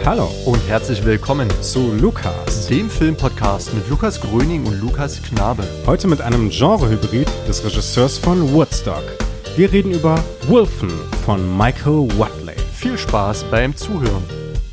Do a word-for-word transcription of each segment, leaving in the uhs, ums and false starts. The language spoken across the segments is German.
Hallo und herzlich willkommen zu Lukas, dem Filmpodcast mit Lukas Gröning und Lukas Knabe. Heute mit einem Genre-Hybrid des Regisseurs von Woodstock. Wir reden über Wolfen von Michael Whatley. Viel Spaß beim Zuhören.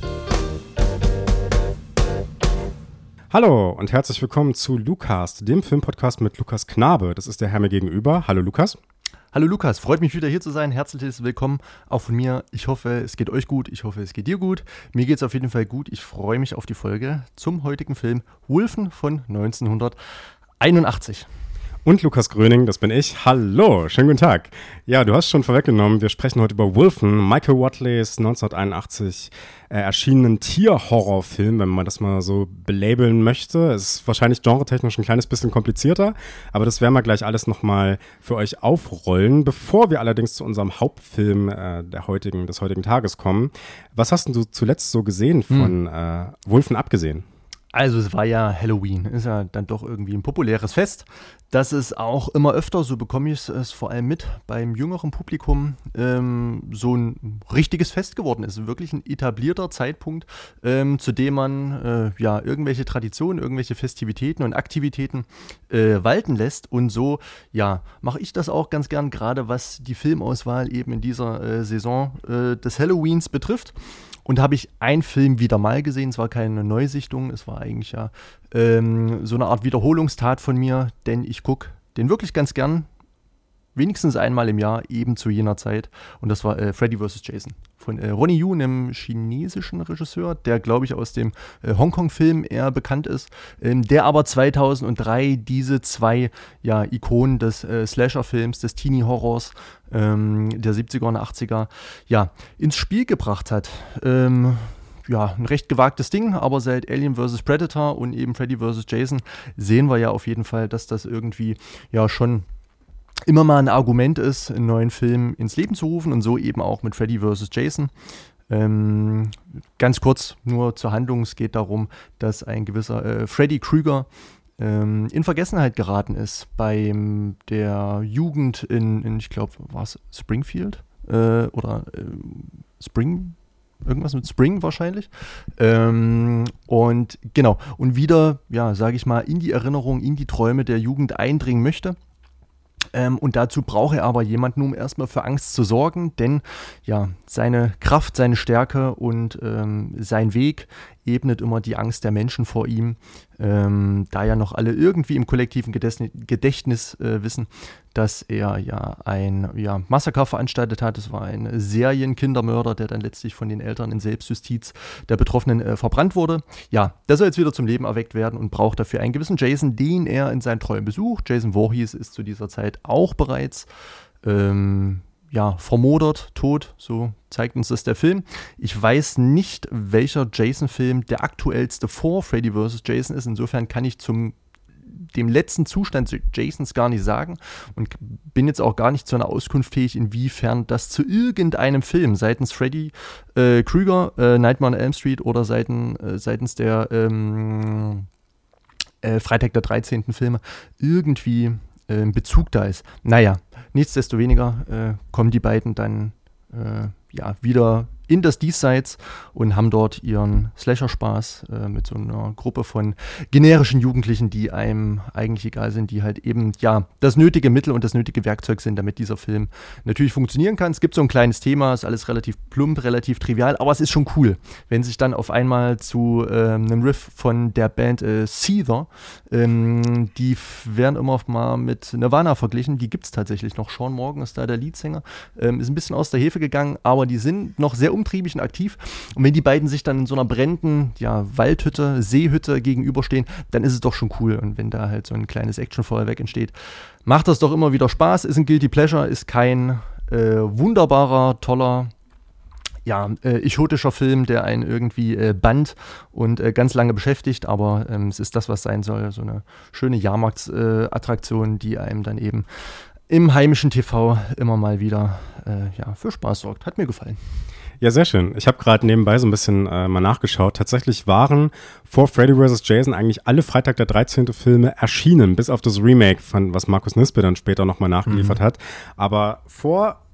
Hallo und herzlich willkommen zu Lukas, dem Filmpodcast mit Lukas Knabe. Das ist der Herr mir gegenüber. Hallo Lukas. Hallo Lukas, freut mich wieder hier zu sein. Herzliches Willkommen auch von mir. Ich hoffe, es geht euch gut. Ich hoffe, es geht dir gut. Mir geht es auf jeden Fall gut. Ich freue mich auf die Folge zum heutigen Film Wolfen von neunzehnhunderteinundachtzig. Und Lukas Gröning, das bin ich. Hallo, schönen guten Tag. Ja, du hast schon vorweggenommen, wir sprechen heute über Wolfen, Michael Whatleys neunzehnhunderteinundachtzig äh, erschienenen Tierhorrorfilm, wenn man das mal so belabeln möchte. Es ist wahrscheinlich genretechnisch ein kleines bisschen komplizierter, aber das werden wir gleich alles nochmal für euch aufrollen. Bevor wir allerdings zu unserem Hauptfilm äh, der heutigen, des heutigen Tages kommen, was hast denn du zuletzt so gesehen von hm. äh, Wolfen abgesehen? Also es war ja Halloween, ist ja dann doch irgendwie ein populäres Fest. Das ist auch immer öfter, so bekomme ich es vor allem mit, beim jüngeren Publikum ähm, so ein richtiges Fest geworden ist. Wirklich ein etablierter Zeitpunkt, ähm, zu dem man äh, ja irgendwelche Traditionen, irgendwelche Festivitäten und Aktivitäten äh, walten lässt. Und so ja, mache ich das auch ganz gern, gerade was die Filmauswahl eben in dieser äh, Saison äh, des Halloweens betrifft. Und habe ich einen Film wieder mal gesehen, es war keine Neusichtung, es war eigentlich ja ähm, so eine Art Wiederholungstat von mir, denn ich gucke den wirklich ganz gern, wenigstens einmal im Jahr, eben zu jener Zeit. Und das war äh, Freddy versus. Jason von äh, Ronnie Yu, einem chinesischen Regisseur, der, glaube ich, aus dem äh, Hongkong-Film eher bekannt ist, ähm, der aber zweitausenddrei diese zwei ja, Ikonen des äh, Slasher-Films, des Teenie-Horrors ähm, der siebziger und achtziger ja, ins Spiel gebracht hat. Ähm, Ja, ein recht gewagtes Ding, aber seit Alien versus. Predator und eben Freddy versus. Jason sehen wir ja auf jeden Fall, dass das irgendwie ja schon immer mal ein Argument ist, einen neuen Film ins Leben zu rufen und so eben auch mit Freddy versus. Jason. Ähm, ganz kurz nur zur Handlung, es geht darum, dass ein gewisser äh, Freddy Krueger ähm, in Vergessenheit geraten ist bei der Jugend in, in ich glaube, war es Springfield äh, oder äh, Spring Irgendwas mit Spring wahrscheinlich. Ähm, und genau, und wieder, ja, sage ich mal, in die Erinnerung, in die Träume der Jugend eindringen möchte. Ähm, und dazu braucht er aber jemanden, um erstmal für Angst zu sorgen, denn ja, seine Kraft, seine Stärke und ähm, sein Weg ebnet immer die Angst der Menschen vor ihm, ähm, da ja noch alle irgendwie im kollektiven Gedächtnis, Gedächtnis äh, wissen, dass er ja ein ja, Massaker veranstaltet hat. Es war ein Serienkindermörder, der dann letztlich von den Eltern in Selbstjustiz der Betroffenen äh, verbrannt wurde. Ja, der soll jetzt wieder zum Leben erweckt werden und braucht dafür einen gewissen Jason, den er in seinen Träumen besucht. Jason Voorhees ist zu dieser Zeit auch bereits ähm, ja, vermodert, tot, so zeigt uns das der Film. Ich weiß nicht, welcher Jason-Film der aktuellste vor Freddy versus. Jason ist. Insofern kann ich zum dem letzten Zustand Jasons gar nicht sagen und bin jetzt auch gar nicht zu einer Auskunft fähig, inwiefern das zu irgendeinem Film seitens Freddy äh, Krueger, äh, Nightmare on Elm Street oder seiten, äh, seitens der ähm, äh, Freitag der dreizehnten Filme irgendwie äh, Bezug da ist. Naja, nichtsdestoweniger äh, kommen die beiden dann äh, ja, wieder in das Diesseits und haben dort ihren Slasher-Spaß äh, mit so einer Gruppe von generischen Jugendlichen, die einem eigentlich egal sind, die halt eben, ja, das nötige Mittel und das nötige Werkzeug sind, damit dieser Film natürlich funktionieren kann. Es gibt so ein kleines Thema, ist alles relativ plump, relativ trivial, aber es ist schon cool, wenn sich dann auf einmal zu ähm, einem Riff von der Band äh, Seether, ähm, die f- werden immer mal mit Nirvana verglichen, die gibt es tatsächlich noch. Sean Morgan ist da der Leadsänger, ähm, ist ein bisschen aus der Hefe gegangen, aber die sind noch sehr umtriebig und aktiv. Und wenn die beiden sich dann in so einer brennenden ja, Waldhütte, Seehütte gegenüberstehen, dann ist es doch schon cool. Und wenn da halt so ein kleines Actionfeuerwerk entsteht, macht das doch immer wieder Spaß. Ist ein Guilty Pleasure, ist kein äh, wunderbarer, toller, ja, äh, ichotischer Film, der einen irgendwie äh, bannt und äh, ganz lange beschäftigt, aber ähm, es ist das, was sein soll. So eine schöne Jahrmarktsattraktion, äh, die einem dann eben im heimischen T V immer mal wieder äh, ja, für Spaß sorgt. Hat mir gefallen. Ja, sehr schön. Ich habe gerade nebenbei so ein bisschen äh, mal nachgeschaut. Tatsächlich waren vor Freddy versus. Jason eigentlich alle Freitag der dreizehnte Filme erschienen, bis auf das Remake, von was Markus Nispe dann später nochmal nachgeliefert mhm. hat. Aber vor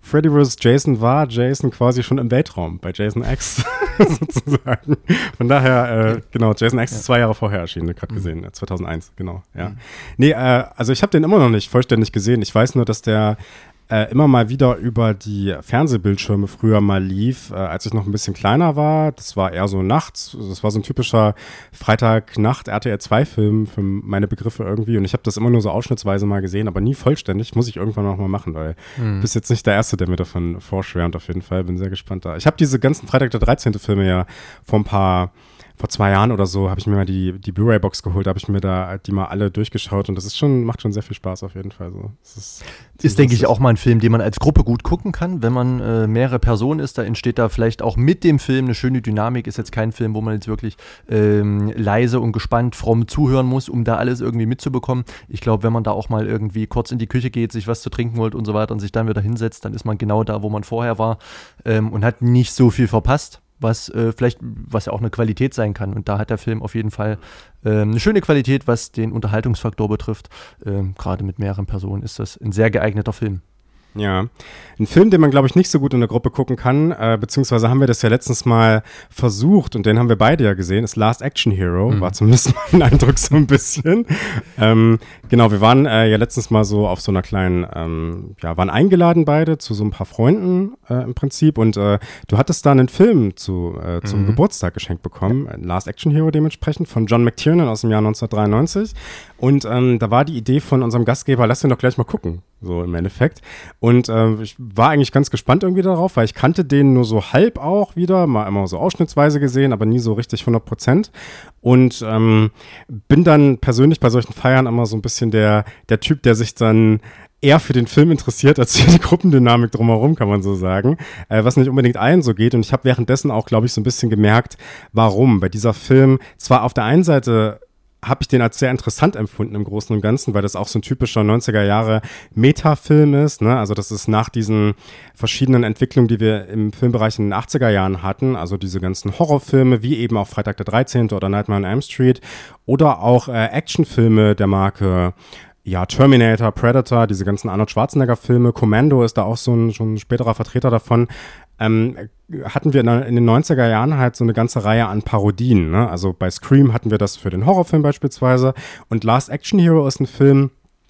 Freddy versus. Jason war Jason quasi schon im Weltraum bei Jason X sozusagen. Von daher, äh, genau, Jason X ja. ist zwei Jahre vorher erschienen, gerade mhm. gesehen, zweitausendeins, genau, ja. Mhm. Nee, äh, also ich habe den immer noch nicht vollständig gesehen. Ich weiß nur, dass der Äh, immer mal wieder über die Fernsehbildschirme früher mal lief, äh, als ich noch ein bisschen kleiner war. Das war eher so nachts. Das war so ein typischer Freitagnacht-R T L zwei Film für meine Begriffe irgendwie. Und ich habe das immer nur so ausschnittsweise mal gesehen, aber nie vollständig. Muss ich irgendwann noch mal machen, weil mhm. du bist jetzt nicht der Erste, der mir davon vorschwärmt auf jeden Fall. Bin sehr gespannt da. Ich habe diese ganzen Freitag der dreizehnte Filme ja vor ein paar Vor zwei Jahren oder so habe ich mir mal die, die Blu-ray-Box geholt, da habe ich mir da die mal alle durchgeschaut und das ist schon, macht schon sehr viel Spaß auf jeden Fall. So. Das ist, ist denke ich, auch mal ein Film, den man als Gruppe gut gucken kann, wenn man äh, mehrere Personen ist, da entsteht da vielleicht auch mit dem Film eine schöne Dynamik, ist jetzt kein Film, wo man jetzt wirklich ähm, leise und gespannt fromm zuhören muss, um da alles irgendwie mitzubekommen. Ich glaube, wenn man da auch mal irgendwie kurz in die Küche geht, sich was zu trinken holt und so weiter und sich dann wieder hinsetzt, dann ist man genau da, wo man vorher war ähm, und hat nicht so viel verpasst. Was äh, vielleicht, was ja auch eine Qualität sein kann. Und da hat der Film auf jeden Fall ähm, eine schöne Qualität, was den Unterhaltungsfaktor betrifft. Ähm, gerade mit mehreren Personen ist das ein sehr geeigneter Film. Ja, ein Film, den man, glaube ich, nicht so gut in der Gruppe gucken kann, äh, beziehungsweise haben wir das ja letztens mal versucht und den haben wir beide ja gesehen, ist Last Action Hero, mhm. war zumindest mein Eindruck so ein bisschen. ähm, genau, wir waren äh, ja letztens mal so auf so einer kleinen, ähm, ja, waren eingeladen beide zu so ein paar Freunden äh, im Prinzip und äh, du hattest da einen Film zu, äh, zum mhm. Geburtstag geschenkt bekommen, ja. Last Action Hero dementsprechend, von John McTiernan aus dem Jahr neunzehnhundertdreiundneunzig und ähm, da war die Idee von unserem Gastgeber, lass den doch gleich mal gucken, so im Endeffekt. Und äh, ich war eigentlich ganz gespannt irgendwie darauf, weil ich kannte den nur so halb auch wieder, mal immer so ausschnittsweise gesehen, aber nie so richtig hundert Prozent. Und ähm, bin dann persönlich bei solchen Feiern immer so ein bisschen der, der Typ, der sich dann eher für den Film interessiert, als für die Gruppendynamik drumherum, kann man so sagen, äh, was nicht unbedingt allen so geht. Und ich habe währenddessen auch, glaube ich, so ein bisschen gemerkt, warum. Weil dieser Film zwar auf der einen Seite habe ich den als sehr interessant empfunden im Großen und Ganzen, weil das auch so ein typischer neunziger Jahre Metafilm ist, ne? Also das ist nach diesen verschiedenen Entwicklungen, die wir im Filmbereich in den achtziger Jahren hatten, also diese ganzen Horrorfilme, wie eben auch Freitag der dreizehnte oder Nightmare on Elm Street oder auch äh, Actionfilme der Marke ja, Terminator, Predator, diese ganzen Arnold Schwarzenegger-Filme, Commando ist da auch so ein, schon ein späterer Vertreter davon, ähm, hatten wir in, in den neunziger Jahren halt so eine ganze Reihe an Parodien, ne? Also bei Scream hatten wir das für den Horrorfilm beispielsweise und Last Action Hero ist ein Film,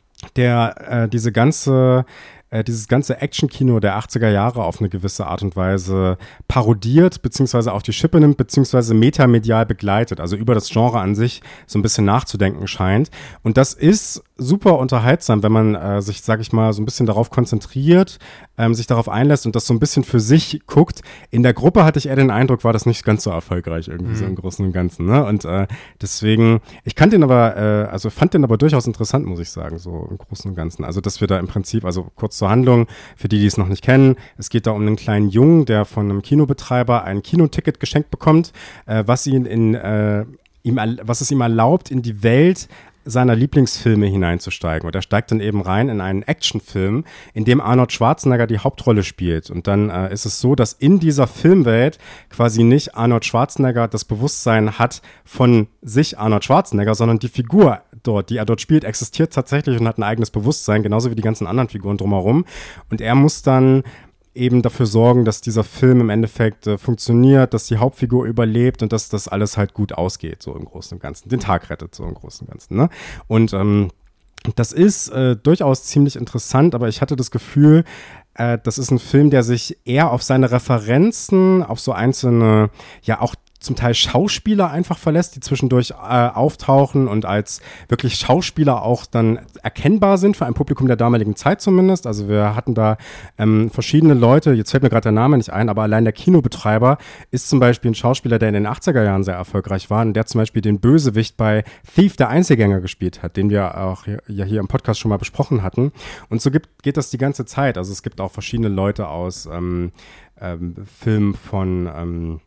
der äh, diese ganze äh, dieses ganze Action-Kino der achtziger Jahre auf eine gewisse Art und Weise parodiert, beziehungsweise auf die Schippe nimmt, beziehungsweise metamedial begleitet, also über das Genre an sich so ein bisschen nachzudenken scheint. Und das ist super unterhaltsam, wenn man äh, sich, sag ich mal, so ein bisschen darauf konzentriert, ähm, sich darauf einlässt und das so ein bisschen für sich guckt. In der Gruppe hatte ich eher den Eindruck, war das nicht ganz so erfolgreich irgendwie mhm. so im Großen und Ganzen, ne? Und äh, deswegen, ich kannte den aber, äh, also fand den aber durchaus interessant, muss ich sagen, so im Großen und Ganzen. Also, dass wir da im Prinzip, also kurz zur Handlung, für die, die es noch nicht kennen, es geht da um einen kleinen Jungen, der von einem Kinobetreiber ein Kinoticket geschenkt bekommt, äh, was ihn in, äh, ihm, was es ihm erlaubt, in die Welt seiner Lieblingsfilme hineinzusteigen. Und er steigt dann eben rein in einen Actionfilm, in dem Arnold Schwarzenegger die Hauptrolle spielt. Und dann äh, ist es so, dass in dieser Filmwelt quasi nicht Arnold Schwarzenegger das Bewusstsein hat von sich Arnold Schwarzenegger, sondern die Figur dort, die er dort spielt, existiert tatsächlich und hat ein eigenes Bewusstsein, genauso wie die ganzen anderen Figuren drumherum. Und er muss dann eben dafür sorgen, dass dieser Film im Endeffekt äh, funktioniert, dass die Hauptfigur überlebt und dass das alles halt gut ausgeht, so im Großen und Ganzen. Den Tag rettet, so im Großen und Ganzen, ne? Und ähm, das ist äh, durchaus ziemlich interessant, aber ich hatte das Gefühl, äh, das ist ein Film, der sich eher auf seine Referenzen, auf so einzelne, ja auch zum Teil Schauspieler einfach verlässt, die zwischendurch äh, auftauchen und als wirklich Schauspieler auch dann erkennbar sind, für ein Publikum der damaligen Zeit zumindest. Also wir hatten da ähm, verschiedene Leute, jetzt fällt mir gerade der Name nicht ein, aber allein der Kinobetreiber ist zum Beispiel ein Schauspieler, der in den achtziger Jahren sehr erfolgreich war und der zum Beispiel den Bösewicht bei Thief, der Einzelgänger, gespielt hat, den wir auch hier, ja hier im Podcast schon mal besprochen hatten. Und so gibt, geht das die ganze Zeit. Also es gibt auch verschiedene Leute aus ähm, ähm, Filmen von ähm,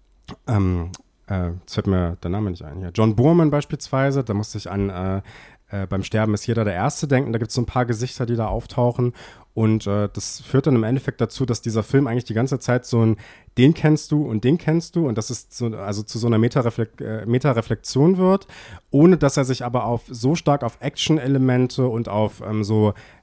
Ähm, äh, jetzt fällt mir der Name nicht ein hier. John Boorman beispielsweise, da musste ich an äh, äh, beim Sterben ist jeder der Erste denken. Da gibt es so ein paar Gesichter, die da auftauchen. Und äh, das führt dann im Endeffekt dazu, dass dieser Film eigentlich die ganze Zeit so ein den kennst du und den kennst du und das ist so, also zu so einer Metareflek- äh, Metareflexion wird, ohne dass er sich aber auf so stark auf Action-Elemente und auf ähm, so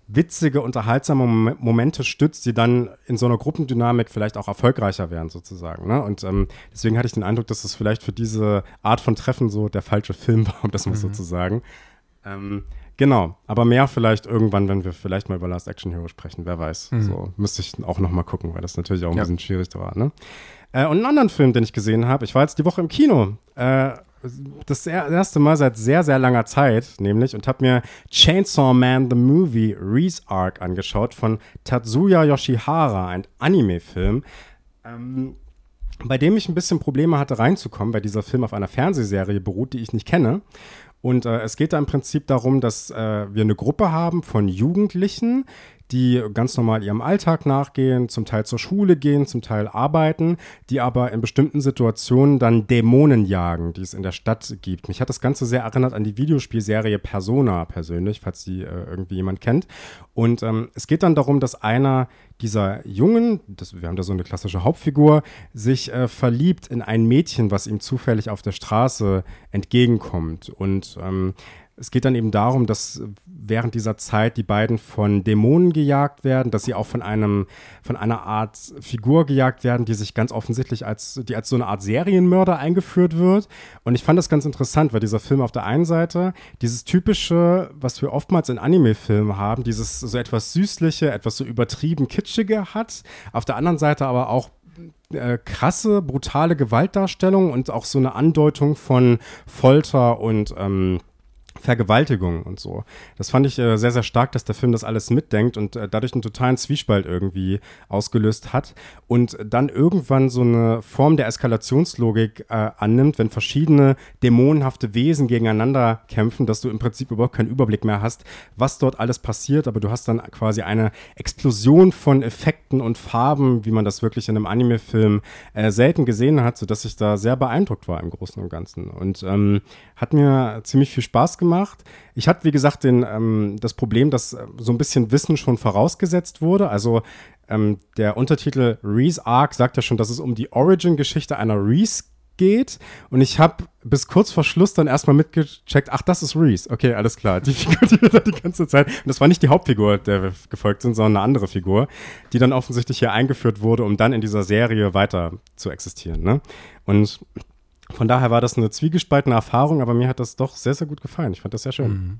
witzige, unterhaltsame Mom- Momente stützt, die dann in so einer Gruppendynamik vielleicht auch erfolgreicher werden sozusagen. Ne? Und ähm, deswegen hatte ich den Eindruck, dass es vielleicht für diese Art von Treffen so der falsche Film war, um das mal mhm. so zu sagen. Ähm, genau, aber mehr vielleicht irgendwann, wenn wir vielleicht mal über Last Action Hero sprechen, wer weiß. Mhm. So müsste ich auch noch mal gucken, weil das natürlich auch ein ja. bisschen schwierig war. Ne? Äh, und einen anderen Film, den ich gesehen habe, ich war jetzt die Woche im Kino, äh, das erste Mal seit sehr, sehr langer Zeit, nämlich, und habe mir Chainsaw Man The Movie Re-Arc angeschaut von Tatsuya Yoshihara, ein Anime-Film, ähm, bei dem ich ein bisschen Probleme hatte reinzukommen, weil dieser Film auf einer Fernsehserie beruht, die ich nicht kenne. Und äh, es geht da im Prinzip darum, dass äh, wir eine Gruppe haben von Jugendlichen, die ganz normal ihrem Alltag nachgehen, zum Teil zur Schule gehen, zum Teil arbeiten, die aber in bestimmten Situationen dann Dämonen jagen, die es in der Stadt gibt. Mich hat das Ganze sehr erinnert an die Videospielserie Persona persönlich, falls die äh, irgendwie jemand kennt. Und ähm, es geht dann darum, dass einer dieser Jungen, das, wir haben da so eine klassische Hauptfigur, sich äh, verliebt in ein Mädchen, was ihm zufällig auf der Straße entgegenkommt. Und ähm, es geht dann eben darum, dass während dieser Zeit die beiden von Dämonen gejagt werden, dass sie auch von einem, von einer Art Figur gejagt werden, die sich ganz offensichtlich als, die als so eine Art Serienmörder eingeführt wird. Und ich fand das ganz interessant, weil dieser Film auf der einen Seite dieses typische, was wir oftmals in Anime-Filmen haben, dieses so etwas Süßliche, etwas so übertrieben Kitschige hat, auf der anderen Seite aber auch Äh, krasse, brutale Gewaltdarstellung und auch so eine Andeutung von Folter und ähm, Vergewaltigung und so. Das fand ich äh, sehr, sehr stark, dass der Film das alles mitdenkt und äh, dadurch einen totalen Zwiespalt irgendwie ausgelöst hat und dann irgendwann so eine Form der Eskalationslogik äh, annimmt, wenn verschiedene dämonenhafte Wesen gegeneinander kämpfen, dass du im Prinzip überhaupt keinen Überblick mehr hast, was dort alles passiert, aber du hast dann quasi eine Explosion von Effekten und Farben, wie man das wirklich in einem Anime-Film äh, selten gesehen hat, sodass ich da sehr beeindruckt war im Großen und Ganzen und ähm, hat mir ziemlich viel Spaß gemacht. Ich hatte, wie gesagt, den, ähm, das Problem, dass äh, so ein bisschen Wissen schon vorausgesetzt wurde. Also ähm, der Untertitel Reese Arc sagt ja schon, dass es um die Origin-Geschichte einer Reese geht. Und ich habe bis kurz vor Schluss dann erstmal mitgecheckt, ach, das ist Reese. Okay, alles klar. Die Figur, die wir da die ganze Zeit. Und das war nicht die Hauptfigur, der wir gefolgt sind, sondern eine andere Figur, die dann offensichtlich hier eingeführt wurde, um dann in dieser Serie weiter zu existieren. Ne? Und von daher war das eine zwiegespaltene Erfahrung, aber mir hat das doch sehr, sehr gut gefallen. Ich fand das sehr schön. Mhm.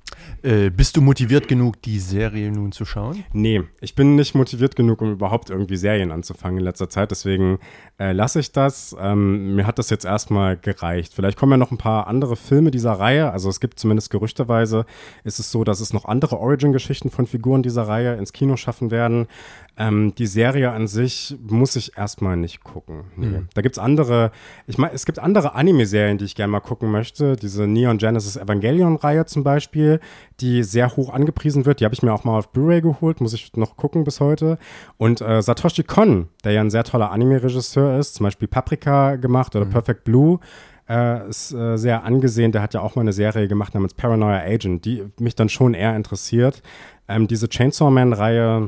Äh, bist du motiviert genug, die Serie nun zu schauen? Nee, ich bin nicht motiviert genug, um überhaupt irgendwie Serien anzufangen in letzter Zeit. Deswegen äh, lasse ich das. Ähm, mir hat das jetzt erstmal gereicht. Vielleicht kommen ja noch ein paar andere Filme dieser Reihe. Also es gibt zumindest gerüchteweise, ist es so, dass es noch andere Origin-Geschichten von Figuren dieser Reihe ins Kino schaffen werden. Ähm, die Serie an sich muss ich erstmal nicht gucken. Nee. Mhm. Da gibt's andere, ich meine, es gibt andere Anime-Serien, die ich gerne mal gucken möchte. Diese Neon Genesis Evangelion-Reihe zum Beispiel, die sehr hoch angepriesen wird. Die habe ich mir auch mal auf Blu-ray geholt, muss ich noch gucken bis heute. Und äh, Satoshi Kon, der ja ein sehr toller Anime-Regisseur ist, zum Beispiel Paprika gemacht oder mhm. Perfect Blue, äh, ist äh, sehr angesehen. Der hat ja auch mal eine Serie gemacht namens Paranoia Agent, die mich dann schon eher interessiert. Ähm, diese Chainsaw Man-Reihe,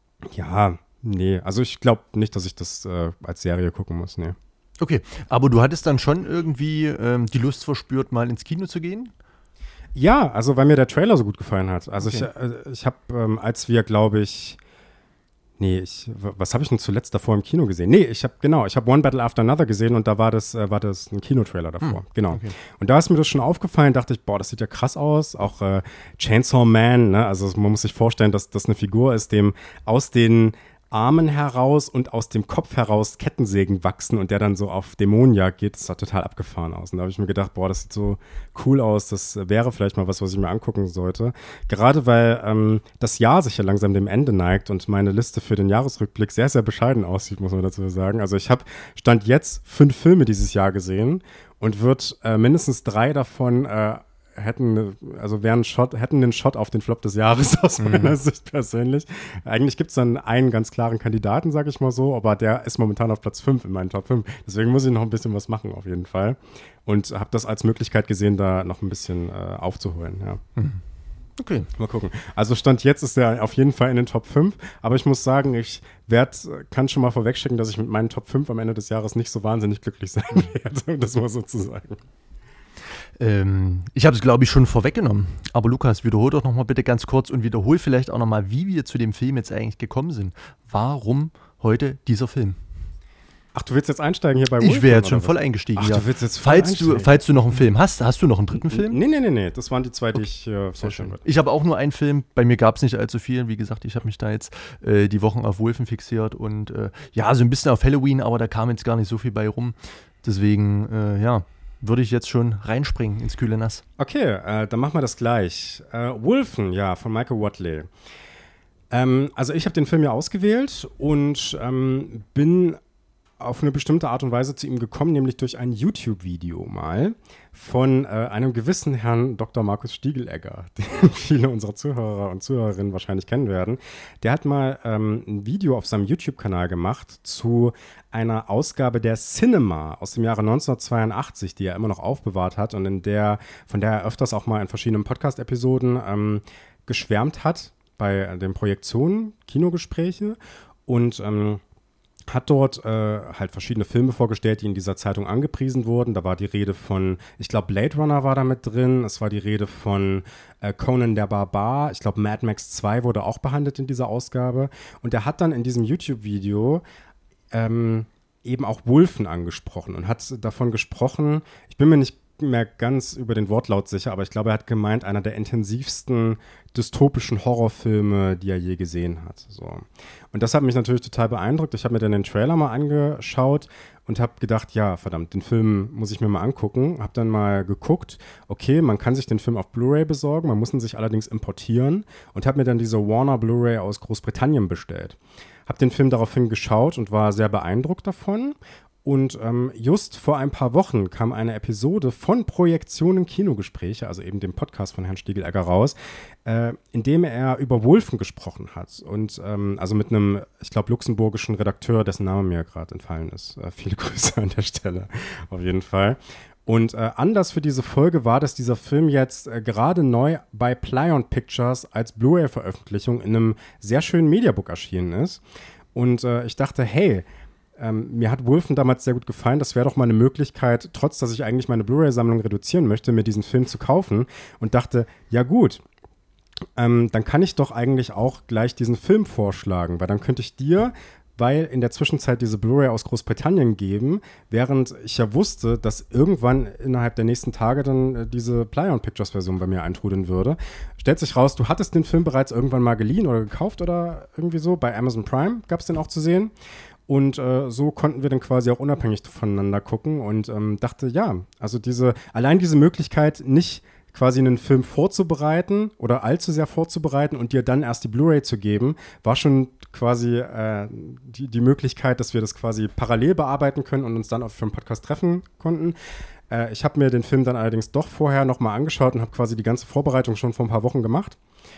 ja, nee, also ich glaube nicht, dass ich das äh, als Serie gucken muss, nee. Okay, aber du hattest dann schon irgendwie ähm, die Lust verspürt, mal ins Kino zu gehen? Ja, also weil mir der Trailer so gut gefallen hat. Also okay. ich, äh, ich habe, ähm, als wir, glaube ich, nee, ich, was habe ich denn zuletzt davor im Kino gesehen? Nee, ich habe, genau, ich habe One Battle After Another gesehen und da war das, äh, war das ein Kinotrailer davor, hm, genau. Okay. Und da ist mir das schon aufgefallen, dachte ich, boah, das sieht ja krass aus, auch äh, Chainsaw Man, ne, also man muss sich vorstellen, dass das eine Figur ist, dem aus den Armen heraus und aus dem Kopf heraus Kettensägen wachsen und der dann so auf Dämonenjagd geht, das sah total abgefahren aus. Und da habe ich mir gedacht, boah, das sieht so cool aus, das wäre vielleicht mal was, was ich mir angucken sollte. Gerade weil ähm, das Jahr sich ja langsam dem Ende neigt und meine Liste für den Jahresrückblick sehr, sehr bescheiden aussieht, muss man dazu sagen. Also ich habe, Stand jetzt, fünf Filme dieses Jahr gesehen und wird äh, mindestens drei davon äh, hätten, also wären Shot, hätten den Shot auf den Flop des Jahres aus meiner mhm. Sicht persönlich. Eigentlich gibt es dann einen ganz klaren Kandidaten, sage ich mal so, aber der ist momentan auf Platz fünf in meinen Top fünf. Deswegen muss ich noch ein bisschen was machen auf jeden Fall. Und habe das als Möglichkeit gesehen, da noch ein bisschen äh, aufzuholen, ja. Mhm. Okay. Mal gucken. Also Stand jetzt ist er auf jeden Fall in den Top fünf, aber ich muss sagen, ich werd, kann schon mal vorwegschicken, dass ich mit meinen Top fünf am Ende des Jahres nicht so wahnsinnig glücklich sein werde, um das mal so zu sagen. Ähm, ich habe es, glaube ich, schon vorweggenommen. Aber Lukas, wiederhol doch nochmal bitte ganz kurz und wiederhol vielleicht auch nochmal, wie wir zu dem Film jetzt eigentlich gekommen sind. Warum heute dieser Film? Ach, du willst jetzt einsteigen hier bei Wolfen? Ich wäre jetzt schon voll eingestiegen, Ach, ja. du willst jetzt voll falls einsteigen. du, falls du noch einen Film hast, hast du noch einen dritten Film? Nee, nee, nee, nee. Das waren die zwei, die Okay. ich äh, vorstellen würde. Ich habe auch nur einen Film. Bei mir gab es nicht allzu viel. Wie gesagt, ich habe mich da jetzt äh, die Wochen auf Wolfen fixiert und äh, ja, so ein bisschen auf Halloween, aber da kam jetzt gar nicht so viel bei rum. Deswegen, äh, ja, würde ich jetzt schon reinspringen ins kühle Nass. Okay, äh, dann machen wir das gleich. Äh, Wolfen, ja, von Michael Whatley. Ähm, also ich habe den Film ja ausgewählt und ähm, bin auf eine bestimmte Art und Weise zu ihm gekommen, nämlich durch ein YouTube-Video mal von äh, einem gewissen Herrn Doktor Markus Stiegelegger, den viele unserer Zuhörer und Zuhörerinnen wahrscheinlich kennen werden. Der hat mal ähm, ein Video auf seinem YouTube-Kanal gemacht zu einer Ausgabe der Cinema aus dem Jahre neunzehnhundertzweiundachtzig, die er immer noch aufbewahrt hat und in der, von der er öfters auch mal in verschiedenen Podcast-Episoden ähm, geschwärmt hat bei den Projektionen, Kinogespräche und ähm, hat dort äh, halt verschiedene Filme vorgestellt, die in dieser Zeitung angepriesen wurden. Da war die Rede von, ich glaube, Blade Runner war da mit drin. Es war die Rede von äh, Conan der Barbar. Ich glaube, Mad Max zwei wurde auch behandelt in dieser Ausgabe. Und er hat dann in diesem YouTube-Video ähm, eben auch Wolfen angesprochen und hat davon gesprochen, ich bin mir nicht mehr ganz über den Wortlaut sicher, aber ich glaube, er hat gemeint, einer der intensivsten dystopischen Horrorfilme, die er je gesehen hat. So. Und das hat mich natürlich total beeindruckt. Ich habe mir dann den Trailer mal angeschaut und habe gedacht, ja, verdammt, den Film muss ich mir mal angucken. Habe dann mal geguckt, okay, man kann sich den Film auf Blu-ray besorgen, man muss ihn sich allerdings importieren und habe mir dann diese Warner Blu-ray aus Großbritannien bestellt. Habe den Film daraufhin geschaut und war sehr beeindruckt davon. Und ähm, just vor ein paar Wochen kam eine Episode von Projektionen Kinogespräche, also eben dem Podcast von Herrn Stiegelegger raus, äh, in dem er über Wolfen gesprochen hat. Und ähm, also mit einem, ich glaube, luxemburgischen Redakteur, dessen Name mir gerade entfallen ist. Äh, viele Grüße an der Stelle, auf jeden Fall. Und äh, Anlass für diese Folge war, dass dieser Film jetzt äh, gerade neu bei Plyon Pictures als Blu-ray-Veröffentlichung in einem sehr schönen Mediabook erschienen ist. Und äh, ich dachte, hey, Ähm, mir hat Wolfen damals sehr gut gefallen. Das wäre doch mal eine Möglichkeit, trotz dass ich eigentlich meine Blu-ray-Sammlung reduzieren möchte, mir diesen Film zu kaufen. Und dachte, ja gut, ähm, dann kann ich doch eigentlich auch gleich diesen Film vorschlagen, weil dann könnte ich dir, weil in der Zwischenzeit diese Blu-ray aus Großbritannien geben, während ich ja wusste, dass irgendwann innerhalb der nächsten Tage dann äh, diese Plyon Pictures Version bei mir eintrudeln würde. Stellt sich raus, du hattest den Film bereits irgendwann mal geliehen oder gekauft oder irgendwie so. Bei Amazon Prime gab es den auch zu sehen. Und äh, so konnten wir dann quasi auch unabhängig voneinander gucken und ähm, dachte, ja, also diese, allein diese Möglichkeit, nicht quasi einen Film vorzubereiten oder allzu sehr vorzubereiten und dir dann erst die Blu-ray zu geben, war schon quasi äh, die, die Möglichkeit, dass wir das quasi parallel bearbeiten können und uns dann auch für einen Podcast treffen konnten. Äh, ich habe mir den Film dann allerdings doch vorher nochmal angeschaut und habe quasi die ganze Vorbereitung schon vor ein paar Wochen gemacht.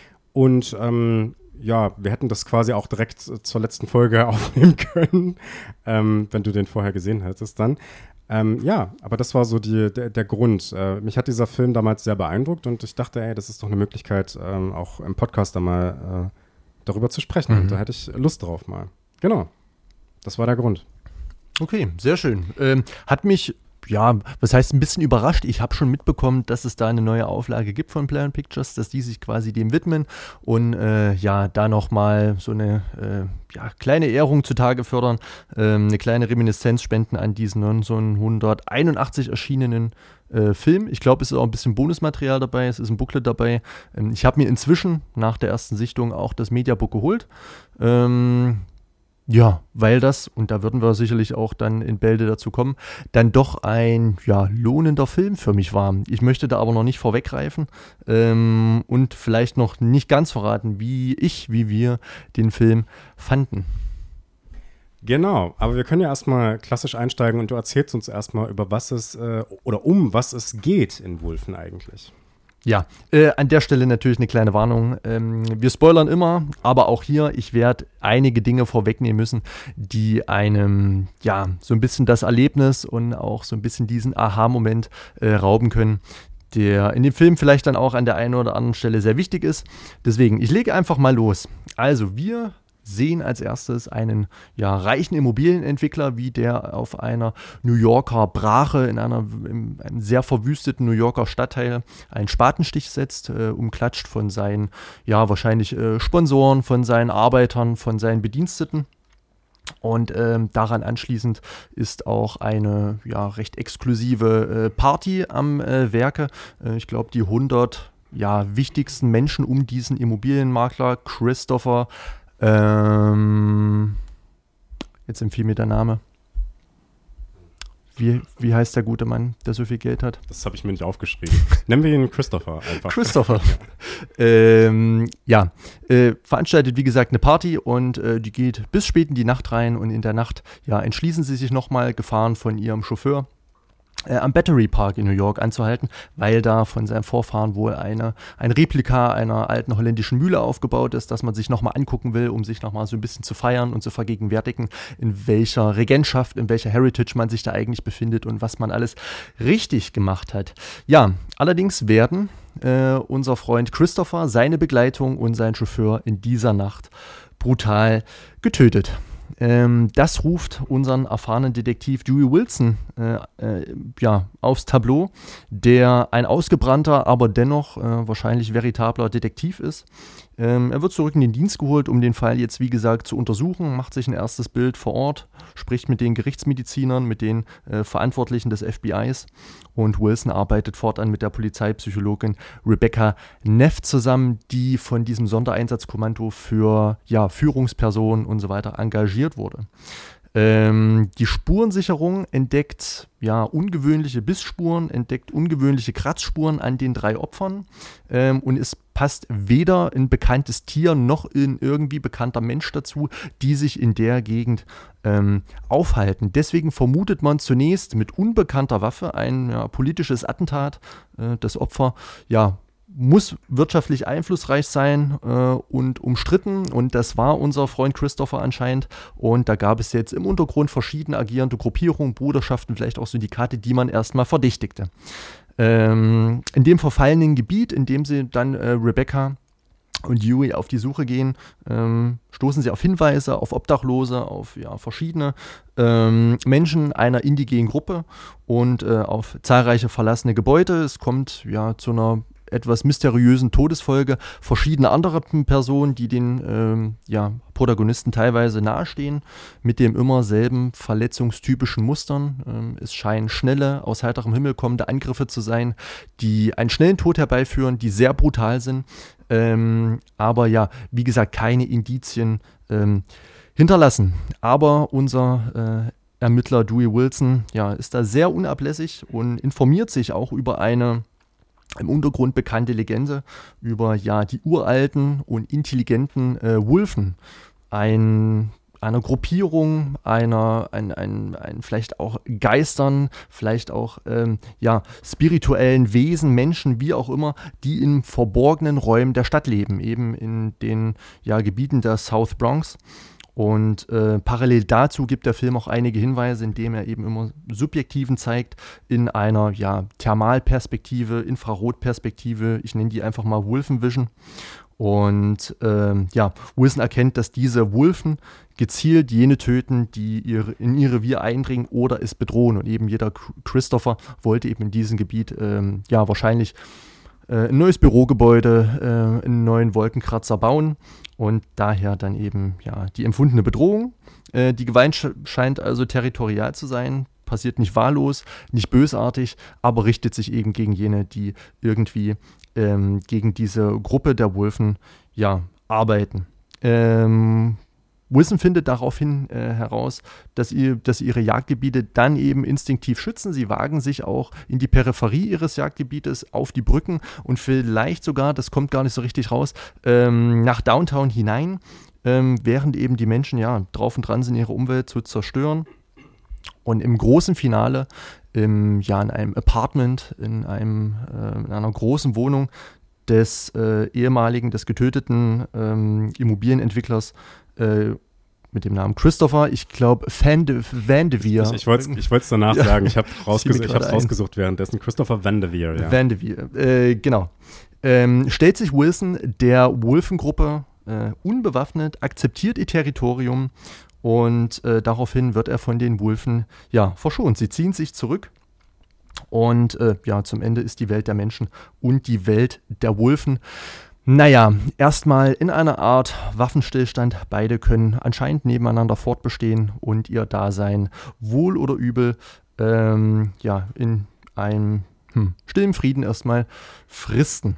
Und ähm, ja, wir hätten das quasi auch direkt zur letzten Folge aufnehmen können, ähm, wenn du den vorher gesehen hättest dann. Ähm, ja, aber das war so die, der, der Grund. Äh, mich hat dieser Film damals sehr beeindruckt und ich dachte, ey, das ist doch eine Möglichkeit, ähm, auch im Podcast da mal äh, darüber zu sprechen. Mhm. Und da hätte ich Lust drauf mal. Genau, das war der Grund. Okay, sehr schön. Ähm, hat mich, ja, was heißt ein bisschen überrascht. Ich habe schon mitbekommen, dass es da eine neue Auflage gibt von Plyon Pictures, dass die sich quasi dem widmen und äh, ja, da nochmal so eine äh, ja, kleine Ehrung zutage fördern, ähm, eine kleine Reminiszenz spenden an diesen neunzehnhunderteinundachtzig erschienenen äh, Film. Ich glaube, es ist auch ein bisschen Bonusmaterial dabei, es ist ein Booklet dabei. Ähm, ich habe mir inzwischen nach der ersten Sichtung auch das Mediabook geholt. Ähm, Ja, weil das, und da würden wir sicherlich auch dann in Bälde dazu kommen, dann doch ein ja, lohnender Film für mich war. Ich möchte da aber noch nicht vorweggreifen ähm, und vielleicht noch nicht ganz verraten, wie ich, wie wir den Film fanden. Genau, aber wir können ja erstmal klassisch einsteigen und du erzählst uns erstmal, über was es äh, oder um was es geht in Wolfen eigentlich. Ja, äh, an der Stelle natürlich eine kleine Warnung. Ähm, wir spoilern immer, aber auch hier, ich werde einige Dinge vorwegnehmen müssen, die einem ja so ein bisschen das Erlebnis und auch so ein bisschen diesen Aha-Moment äh, rauben können, der in dem Film vielleicht dann auch an der einen oder anderen Stelle sehr wichtig ist. Deswegen, ich lege einfach mal los. Also, wir sehen als erstes einen ja, reichen Immobilienentwickler, wie der auf einer New Yorker Brache in einer, in einem sehr verwüsteten New Yorker Stadtteil einen Spatenstich setzt, äh, umklatscht von seinen, ja, wahrscheinlich äh, Sponsoren, von seinen Arbeitern, von seinen Bediensteten. Und ähm, daran anschließend ist auch eine ja, recht exklusive äh, Party am äh, Werke. Äh, ich glaube, die hundert ja, wichtigsten Menschen um diesen Immobilienmakler, Christopher, ähm, jetzt empfiehlt mir der Name. Wie, wie heißt der gute Mann, der so viel Geld hat? Das habe ich mir nicht aufgeschrieben. Nennen wir ihn Christopher einfach. Christopher. ja, ähm, ja. Äh, veranstaltet wie gesagt eine Party und äh, die geht bis spät in die Nacht rein und in der Nacht ja, entschließen sie sich nochmal, gefahren von ihrem Chauffeur, Äh, am Battery Park in New York anzuhalten, weil da von seinem Vorfahren wohl eine, ein Replika einer alten holländischen Mühle aufgebaut ist, das man sich nochmal angucken will, um sich nochmal so ein bisschen zu feiern und zu vergegenwärtigen, in welcher Regentschaft, in welcher Heritage man sich da eigentlich befindet und was man alles richtig gemacht hat. Ja, allerdings werden äh, unser Freund Christopher, seine Begleitung und sein Chauffeur in dieser Nacht brutal getötet. Ähm, das ruft unseren erfahrenen Detektiv Dewey Wilson äh, äh, ja, aufs Tableau, der ein ausgebrannter, aber dennoch äh, wahrscheinlich veritabler Detektiv ist. Ähm, er wird zurück in den Dienst geholt, um den Fall jetzt, wie gesagt, zu untersuchen, macht sich ein erstes Bild vor Ort, spricht mit den Gerichtsmedizinern, mit den äh, Verantwortlichen des F B Is und Wilson arbeitet fortan mit der Polizeipsychologin Rebecca Neff zusammen, die von diesem Sondereinsatzkommando für ja, Führungspersonen und so weiter engagiert wurde. Ähm, die Spurensicherung entdeckt ja, ungewöhnliche Bissspuren, entdeckt ungewöhnliche Kratzspuren an den drei Opfern ähm, und es passt weder ein bekanntes Tier noch ein irgendwie bekannter Mensch dazu, die sich in der Gegend ähm, aufhalten. Deswegen vermutet man zunächst mit unbekannter Waffe ein ja, politisches Attentat. Äh, das Opfer ja, muss wirtschaftlich einflussreich sein äh, und umstritten und das war unser Freund Christopher anscheinend und da gab es jetzt im Untergrund verschiedene agierende Gruppierungen, Bruderschaften, vielleicht auch Syndikate, die man erstmal verdächtigte. Ähm, in dem verfallenen Gebiet, in dem sie dann äh, Rebecca und Dewey auf die Suche gehen, ähm, stoßen sie auf Hinweise, auf Obdachlose, auf ja, verschiedene ähm, Menschen einer indigenen Gruppe und äh, auf zahlreiche verlassene Gebäude. Es kommt ja zu einer etwas mysteriösen Todesfolge verschiedener anderer Personen, die den ähm, ja, Protagonisten teilweise nahestehen, mit dem immer selben verletzungstypischen Mustern. Ähm, es scheinen schnelle, aus heiterem Himmel kommende Angriffe zu sein, die einen schnellen Tod herbeiführen, die sehr brutal sind, ähm, aber ja, wie gesagt, keine Indizien ähm, hinterlassen. Aber unser äh, Ermittler Dewey Wilson ja, ist da sehr unablässig und informiert sich auch über eine im Untergrund bekannte Legende über ja die uralten und intelligenten äh, Wulfen, ein, einer Gruppierung, einer, ein, ein, ein vielleicht auch Geistern, vielleicht auch ähm, ja, spirituellen Wesen, Menschen, wie auch immer, die in verborgenen Räumen der Stadt leben, eben in den ja, Gebieten der South Bronx. Und äh, parallel dazu gibt der Film auch einige Hinweise, indem er eben immer Subjektiven zeigt in einer ja, Thermalperspektive, Infrarotperspektive. Ich nenne die einfach mal Wolfen-Vision. Und ähm, ja, Wilson erkennt, dass diese Wulfen gezielt jene töten, die ihre, in ihr Revier eindringen oder es bedrohen. Und eben jeder Christopher wollte eben in diesem Gebiet ähm, ja wahrscheinlich äh, ein neues Bürogebäude, äh, einen neuen Wolkenkratzer bauen. Und daher dann eben ja die empfundene Bedrohung. Äh, die Gewalt sch- scheint also territorial zu sein, passiert nicht wahllos, nicht bösartig, aber richtet sich eben gegen jene, die irgendwie ähm, gegen diese Gruppe der Wulfen ja, arbeiten. Ähm, Wilson findet daraufhin äh, heraus, dass, ihr, dass ihre Jagdgebiete dann eben instinktiv schützen. Sie wagen sich auch in die Peripherie ihres Jagdgebietes, auf die Brücken und vielleicht sogar, das kommt gar nicht so richtig raus, ähm, nach Downtown hinein, ähm, während eben die Menschen ja drauf und dran sind, ihre Umwelt zu zerstören. Und im großen Finale, im, ja, in einem Apartment, in, einem, äh, in einer großen Wohnung des äh, ehemaligen, des getöteten ähm, Immobilienentwicklers äh, mit dem Namen Christopher, ich glaube Van de, Van de Veer. Ich, ich wollte es danach ja. sagen, ich habe rausges- es rausgesucht währenddessen. Christopher Van de Veer, ja. Van de Veer, äh, genau. Ähm, stellt sich Wilson der Wulfengruppe äh, unbewaffnet, akzeptiert ihr Territorium und äh, daraufhin wird er von den Wulfen ja, verschont. Sie ziehen sich zurück und äh, ja, zum Ende ist die Welt der Menschen und die Welt der Wulfen. Naja, erstmal in einer Art Waffenstillstand. Beide können anscheinend nebeneinander fortbestehen und ihr Dasein wohl oder übel ähm, ja, in einem hm, stillen Frieden erstmal fristen.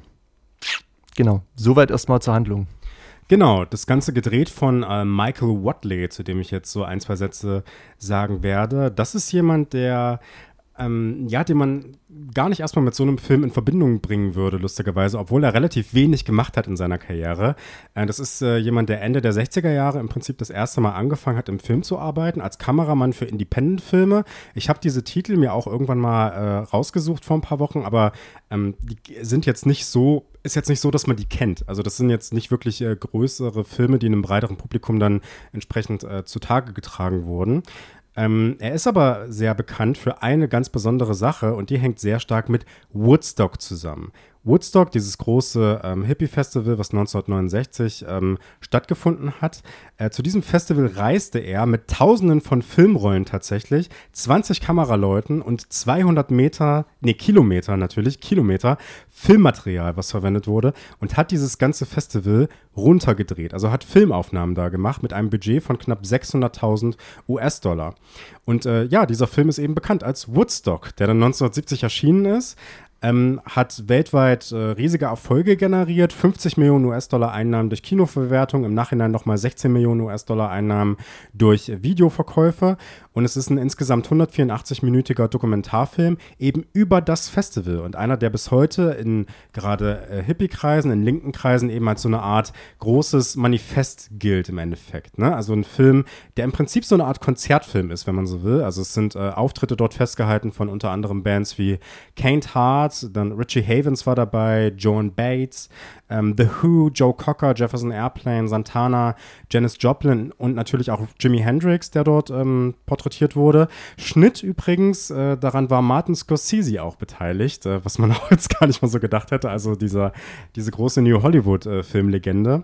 Genau, soweit erstmal zur Handlung. Genau, das Ganze gedreht von äh, Michael Whatley, zu dem ich jetzt so ein, zwei Sätze sagen werde. Das ist jemand, der Ähm, ja, den man gar nicht erstmal mit so einem Film in Verbindung bringen würde, lustigerweise, obwohl er relativ wenig gemacht hat in seiner Karriere. Äh, das ist äh, jemand, der Ende der sechziger Jahre im Prinzip das erste Mal angefangen hat, im Film zu arbeiten, als Kameramann für Independent-Filme. Ich habe diese Titel mir auch irgendwann mal äh, rausgesucht vor ein paar Wochen, aber ähm, die sind jetzt nicht so, ist jetzt nicht so, dass man die kennt. Also das sind jetzt nicht wirklich äh, größere Filme, die einem breiteren Publikum dann entsprechend äh, zutage getragen wurden. Ähm, er ist aber sehr bekannt für eine ganz besondere Sache und die hängt sehr stark mit Woodstock zusammen. Woodstock, dieses große ähm, Hippie-Festival, was neunzehnhundertneunundsechzig ähm, stattgefunden hat. Äh, zu diesem Festival reiste er mit Tausenden von Filmrollen tatsächlich, zwanzig Kameraleuten und zweihundert Meter, nee, Kilometer natürlich, Kilometer Filmmaterial, was verwendet wurde und hat dieses ganze Festival runtergedreht. Also hat Filmaufnahmen da gemacht mit einem Budget von knapp sechshunderttausend U S-Dollar. Und äh, ja, dieser Film ist eben bekannt als Woodstock, der dann neunzehnhundertsiebzig erschienen ist. Ähm, hat weltweit äh, riesige Erfolge generiert, fünfzig Millionen U S-Dollar Einnahmen durch Kinoverwertung, im Nachhinein nochmal sechzehn Millionen U S-Dollar Einnahmen durch Videoverkäufe und es ist ein insgesamt hundertvierundachtzig-minütiger Dokumentarfilm eben über das Festival und einer, der bis heute in gerade äh, Hippie-Kreisen, in linken Kreisen eben als so eine Art großes Manifest gilt im Endeffekt, ne? Also ein Film, der im Prinzip so eine Art Konzertfilm ist, wenn man so will, also es sind äh, Auftritte dort festgehalten von unter anderem Bands wie Can't Heart, dann Richie Havens war dabei, Joan Baez, ähm, The Who, Joe Cocker, Jefferson Airplane, Santana, Janis Joplin und natürlich auch Jimi Hendrix, der dort ähm, porträtiert wurde. Schnitt übrigens, äh, daran war Martin Scorsese auch beteiligt, äh, was man auch jetzt gar nicht mal so gedacht hätte, also dieser, diese große New Hollywood-Filmlegende.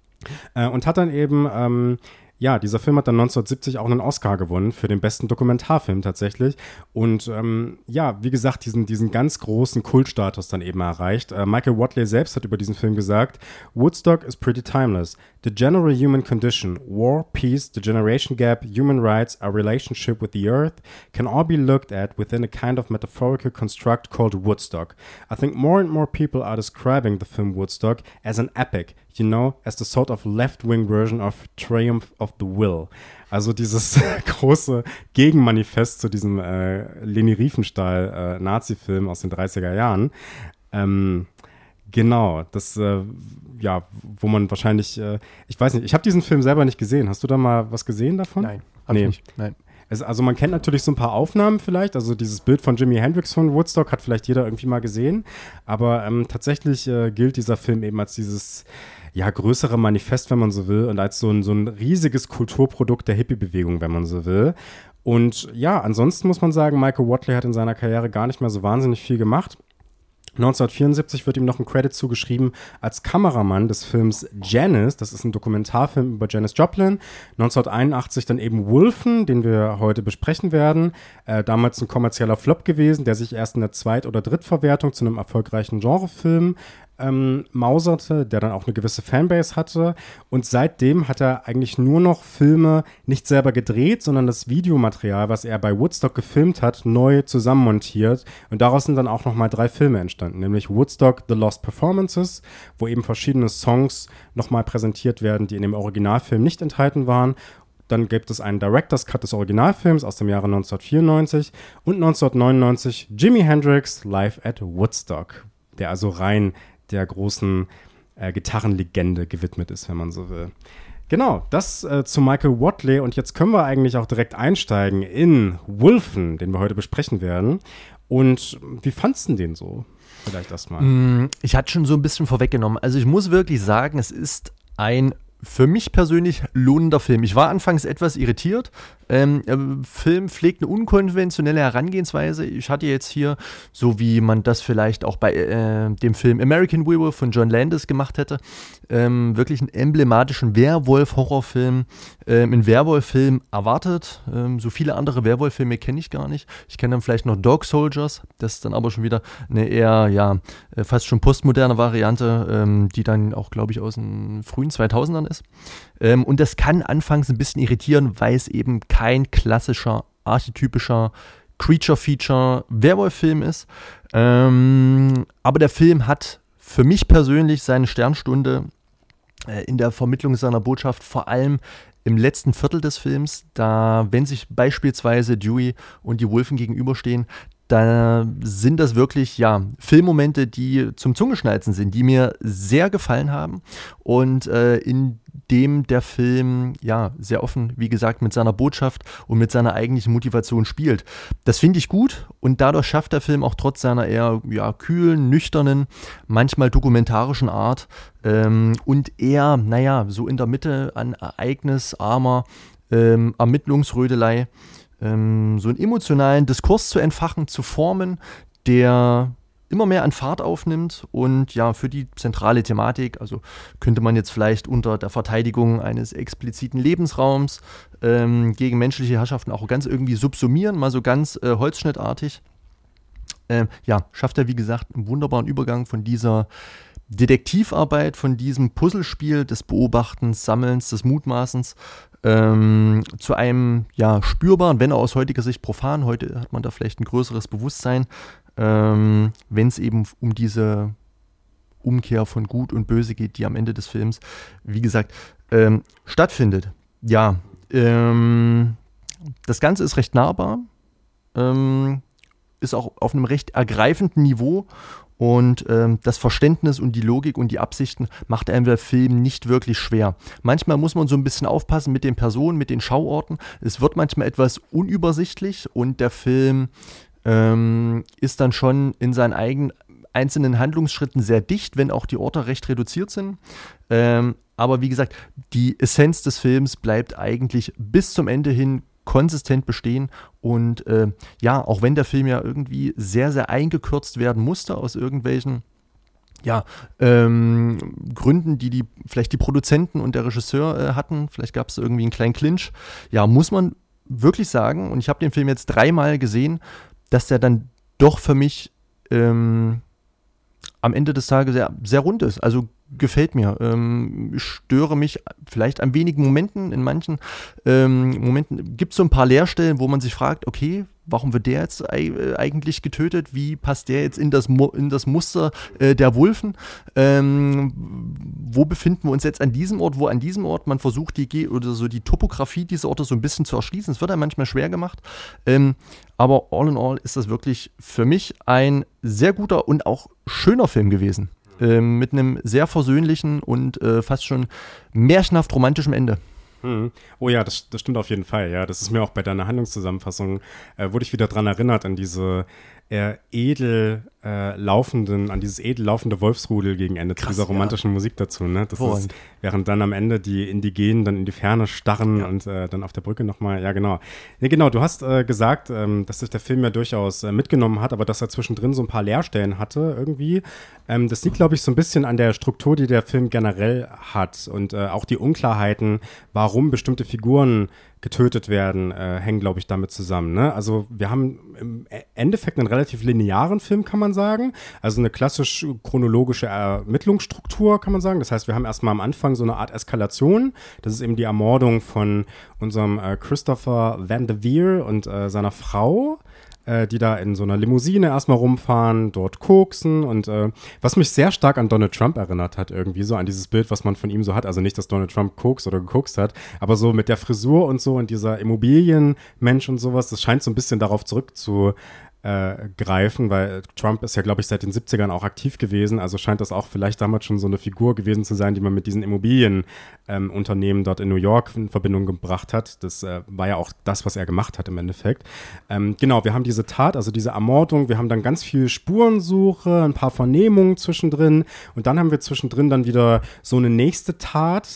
Äh, und hat dann eben ähm, ja, dieser Film hat dann neunzehnhundertsiebzig auch einen Oscar gewonnen für den besten Dokumentarfilm tatsächlich. Und ähm, ja, wie gesagt, diesen, diesen ganz großen Kultstatus dann eben erreicht. Äh, Michael Whatley selbst hat über diesen Film gesagt, Woodstock is pretty timeless. The general human condition, war, peace, the generation gap, human rights, our relationship with the earth can all be looked at within a kind of metaphorical construct called Woodstock. I think more and more people are describing the film Woodstock as an epic, you know, as the sort of left-wing version of Triumph of the Will. Also dieses große Gegenmanifest zu diesem äh, Leni Riefenstahl äh, Nazi-Film aus den dreißiger Jahren. Ähm, genau, das, äh, ja, wo man wahrscheinlich, äh, ich weiß nicht, ich habe diesen Film selber nicht gesehen. Hast du da mal was gesehen davon? Nein, hab nee. ich nicht. Nein. Es, also man kennt natürlich so ein paar Aufnahmen vielleicht, also dieses Bild von Jimi Hendrix von Woodstock hat vielleicht jeder irgendwie mal gesehen, aber ähm, tatsächlich äh, gilt dieser Film eben als dieses ja, größere Manifest, wenn man so will, und als so ein, so ein riesiges Kulturprodukt der Hippie-Bewegung, wenn man so will. Und ja, ansonsten muss man sagen, Michael Whatley hat in seiner Karriere gar nicht mehr so wahnsinnig viel gemacht. neunzehnhundertvierundsiebzig wird ihm noch ein Credit zugeschrieben als Kameramann des Films Janis. Das ist ein Dokumentarfilm über Janis Joplin. neunzehnhunderteinundachtzig dann eben Wolfen, den wir heute besprechen werden. Äh, damals ein kommerzieller Flop gewesen, der sich erst in der Zweit- oder Drittverwertung zu einem erfolgreichen Genrefilm ähm, mauserte, der dann auch eine gewisse Fanbase hatte. Und seitdem hat er eigentlich nur noch Filme nicht selber gedreht, sondern das Videomaterial, was er bei Woodstock gefilmt hat, neu zusammenmontiert. Und daraus sind dann auch noch mal drei Filme entstanden, nämlich Woodstock The Lost Performances, wo eben verschiedene Songs noch mal präsentiert werden, die in dem Originalfilm nicht enthalten waren. Dann gibt es einen Director's Cut des Originalfilms aus dem Jahre neunzehnhundertvierundneunzig und neunzehnhundertneunundneunzig Jimi Hendrix Live at Woodstock, der also rein der großen äh, Gitarrenlegende gewidmet ist, wenn man so will. Genau, das äh, zu Michael Whatley. Und jetzt können wir eigentlich auch direkt einsteigen in Wolfen, den wir heute besprechen werden. Und wie fandst du den so? Vielleicht erstmal. Ich hatte schon so ein bisschen vorweggenommen. Also ich muss wirklich sagen, es ist ein Für mich persönlich lohnender Film. Ich war anfangs etwas irritiert. Ähm, der Film pflegt eine unkonventionelle Herangehensweise. Ich hatte jetzt hier, so wie man das vielleicht auch bei äh, dem Film American Werewolf von John Landis gemacht hätte, ähm, wirklich einen emblematischen Werwolf-Horrorfilm, ähm, einen Werwolf-Film erwartet. Ähm, so viele andere Werwolf-Filme kenne ich gar nicht. Ich kenne dann vielleicht noch Dog Soldiers. Das ist dann aber schon wieder eine eher, ja, fast schon postmoderne Variante, ähm, die dann auch, glaube ich, aus den frühen zweitausendern ist. Ähm, und das kann anfangs ein bisschen irritieren, weil es eben kein klassischer, archetypischer Creature-Feature-Werwolf-Film ist. Ähm, aber der Film hat für mich persönlich seine Sternstunde äh, in der Vermittlung seiner Botschaft, vor allem im letzten Viertel des Films, da, wenn sich beispielsweise Dewey und die Wulfen gegenüberstehen, da sind das wirklich, ja, Filmmomente, die zum Zungeschnalzen sind, die mir sehr gefallen haben und äh, in dem der Film, ja, sehr offen, wie gesagt, mit seiner Botschaft und mit seiner eigentlichen Motivation spielt. Das finde ich gut und dadurch schafft der Film auch trotz seiner eher, ja, kühlen, nüchternen, manchmal dokumentarischen Art ähm, und eher, naja, so in der Mitte an ereignisarmer ähm, Ermittlungsrödelei, ähm, so einen emotionalen Diskurs zu entfachen, zu formen, der immer mehr an Fahrt aufnimmt und ja, für die zentrale Thematik, also könnte man jetzt vielleicht unter der Verteidigung eines expliziten Lebensraums ähm, gegen menschliche Herrschaften auch ganz irgendwie subsumieren, mal so ganz äh, holzschnittartig. Ähm, ja, schafft er, wie gesagt, einen wunderbaren Übergang von dieser Detektivarbeit, von diesem Puzzlespiel des Beobachtens, Sammelns, des Mutmaßens ähm, zu einem, ja, spürbaren, wenn auch aus heutiger Sicht profan, heute hat man da vielleicht ein größeres Bewusstsein, ähm, wenn es eben um diese Umkehr von Gut und Böse geht, die am Ende des Films, wie gesagt, ähm, stattfindet. Ja, ähm, das Ganze ist recht nahbar, ähm, ist auch auf einem recht ergreifenden Niveau und ähm, das Verständnis und die Logik und die Absichten macht einem der Film nicht wirklich schwer. Manchmal muss man so ein bisschen aufpassen mit den Personen, mit den Schauorten. Es wird manchmal etwas unübersichtlich und der Film ähm, ist dann schon in seinen eigenen einzelnen Handlungsschritten sehr dicht, wenn auch die Orte recht reduziert sind. Ähm, aber wie gesagt, die Essenz des Films bleibt eigentlich bis zum Ende hin konsistent bestehen und äh, ja, auch wenn der Film ja irgendwie sehr, sehr eingekürzt werden musste aus irgendwelchen ja, ähm, Gründen, die, die vielleicht die Produzenten und der Regisseur äh, hatten, vielleicht gab es irgendwie einen kleinen Clinch, ja, muss man wirklich sagen, und ich habe den Film jetzt dreimal gesehen, dass der dann doch für mich ähm, am Ende des Tages sehr, sehr rund ist, also gefällt mir. Ähm, ich störe mich vielleicht an wenigen Momenten. In manchen ähm, Momenten gibt es so ein paar Leerstellen, wo man sich fragt, okay, warum wird der jetzt äh, eigentlich getötet? Wie passt der jetzt in das, Mo- in das Muster äh, der Wulfen? Ähm, wo befinden wir uns jetzt an diesem Ort? Wo an diesem Ort? Man versucht die Ge- oder so die Topografie dieser Orte so ein bisschen zu erschließen. Es wird einem manchmal schwer gemacht. Ähm, aber all in all ist das wirklich für mich ein sehr guter und auch schöner Film gewesen. Ähm, mit einem sehr versöhnlichen und äh, fast schon märchenhaft romantischen Ende. Hm. Oh ja, das, das stimmt auf jeden Fall. Ja, das ist mir auch bei deiner Handlungszusammenfassung, äh, wurde ich wieder dran erinnert an diese eher edel äh, laufenden, an dieses edel laufende Wolfsrudel gegen Ende, Krass, zu dieser romantischen ja. Musik dazu. Ne? Das oh, ist, während dann am Ende die Indigenen dann in die Ferne starren ja. und äh, dann auf der Brücke nochmal, ja genau. Ja genau, du hast äh, gesagt, ähm, dass sich der Film ja durchaus äh, mitgenommen hat, aber dass er zwischendrin so ein paar Leerstellen hatte irgendwie. Ähm, das liegt, glaube ich, so ein bisschen an der Struktur, die der Film generell hat und äh, auch die Unklarheiten, warum bestimmte Figuren getötet werden, äh, hängen, glaube ich, damit zusammen. Ne? Also wir haben im Endeffekt einen relativ linearen Film, kann man sagen. Also eine klassisch chronologische Ermittlungsstruktur, kann man sagen. Das heißt, wir haben erstmal am Anfang so eine Art Eskalation. Das ist eben die Ermordung von unserem äh, Christopher Van de Veer und äh, seiner Frau, die da in so einer Limousine erstmal rumfahren, dort koksen und äh, was mich sehr stark an Donald Trump erinnert hat irgendwie, so an dieses Bild, was man von ihm so hat, also nicht, dass Donald Trump kokst oder gekokst hat, aber so mit der Frisur und so und dieser Immobilienmensch und sowas, das scheint so ein bisschen darauf zurückzu Äh, greifen, weil Trump ist ja, glaube ich, seit den siebzigern auch aktiv gewesen, also scheint das auch vielleicht damals schon so eine Figur gewesen zu sein, die man mit diesen Immobilienunternehmen ähm, dort in New York in Verbindung gebracht hat. Das äh, war ja auch das, was er gemacht hat im Endeffekt. Ähm, genau, wir haben diese Tat, also diese Ermordung, wir haben dann ganz viel Spurensuche, ein paar Vernehmungen zwischendrin und dann haben wir zwischendrin dann wieder so eine nächste Tat,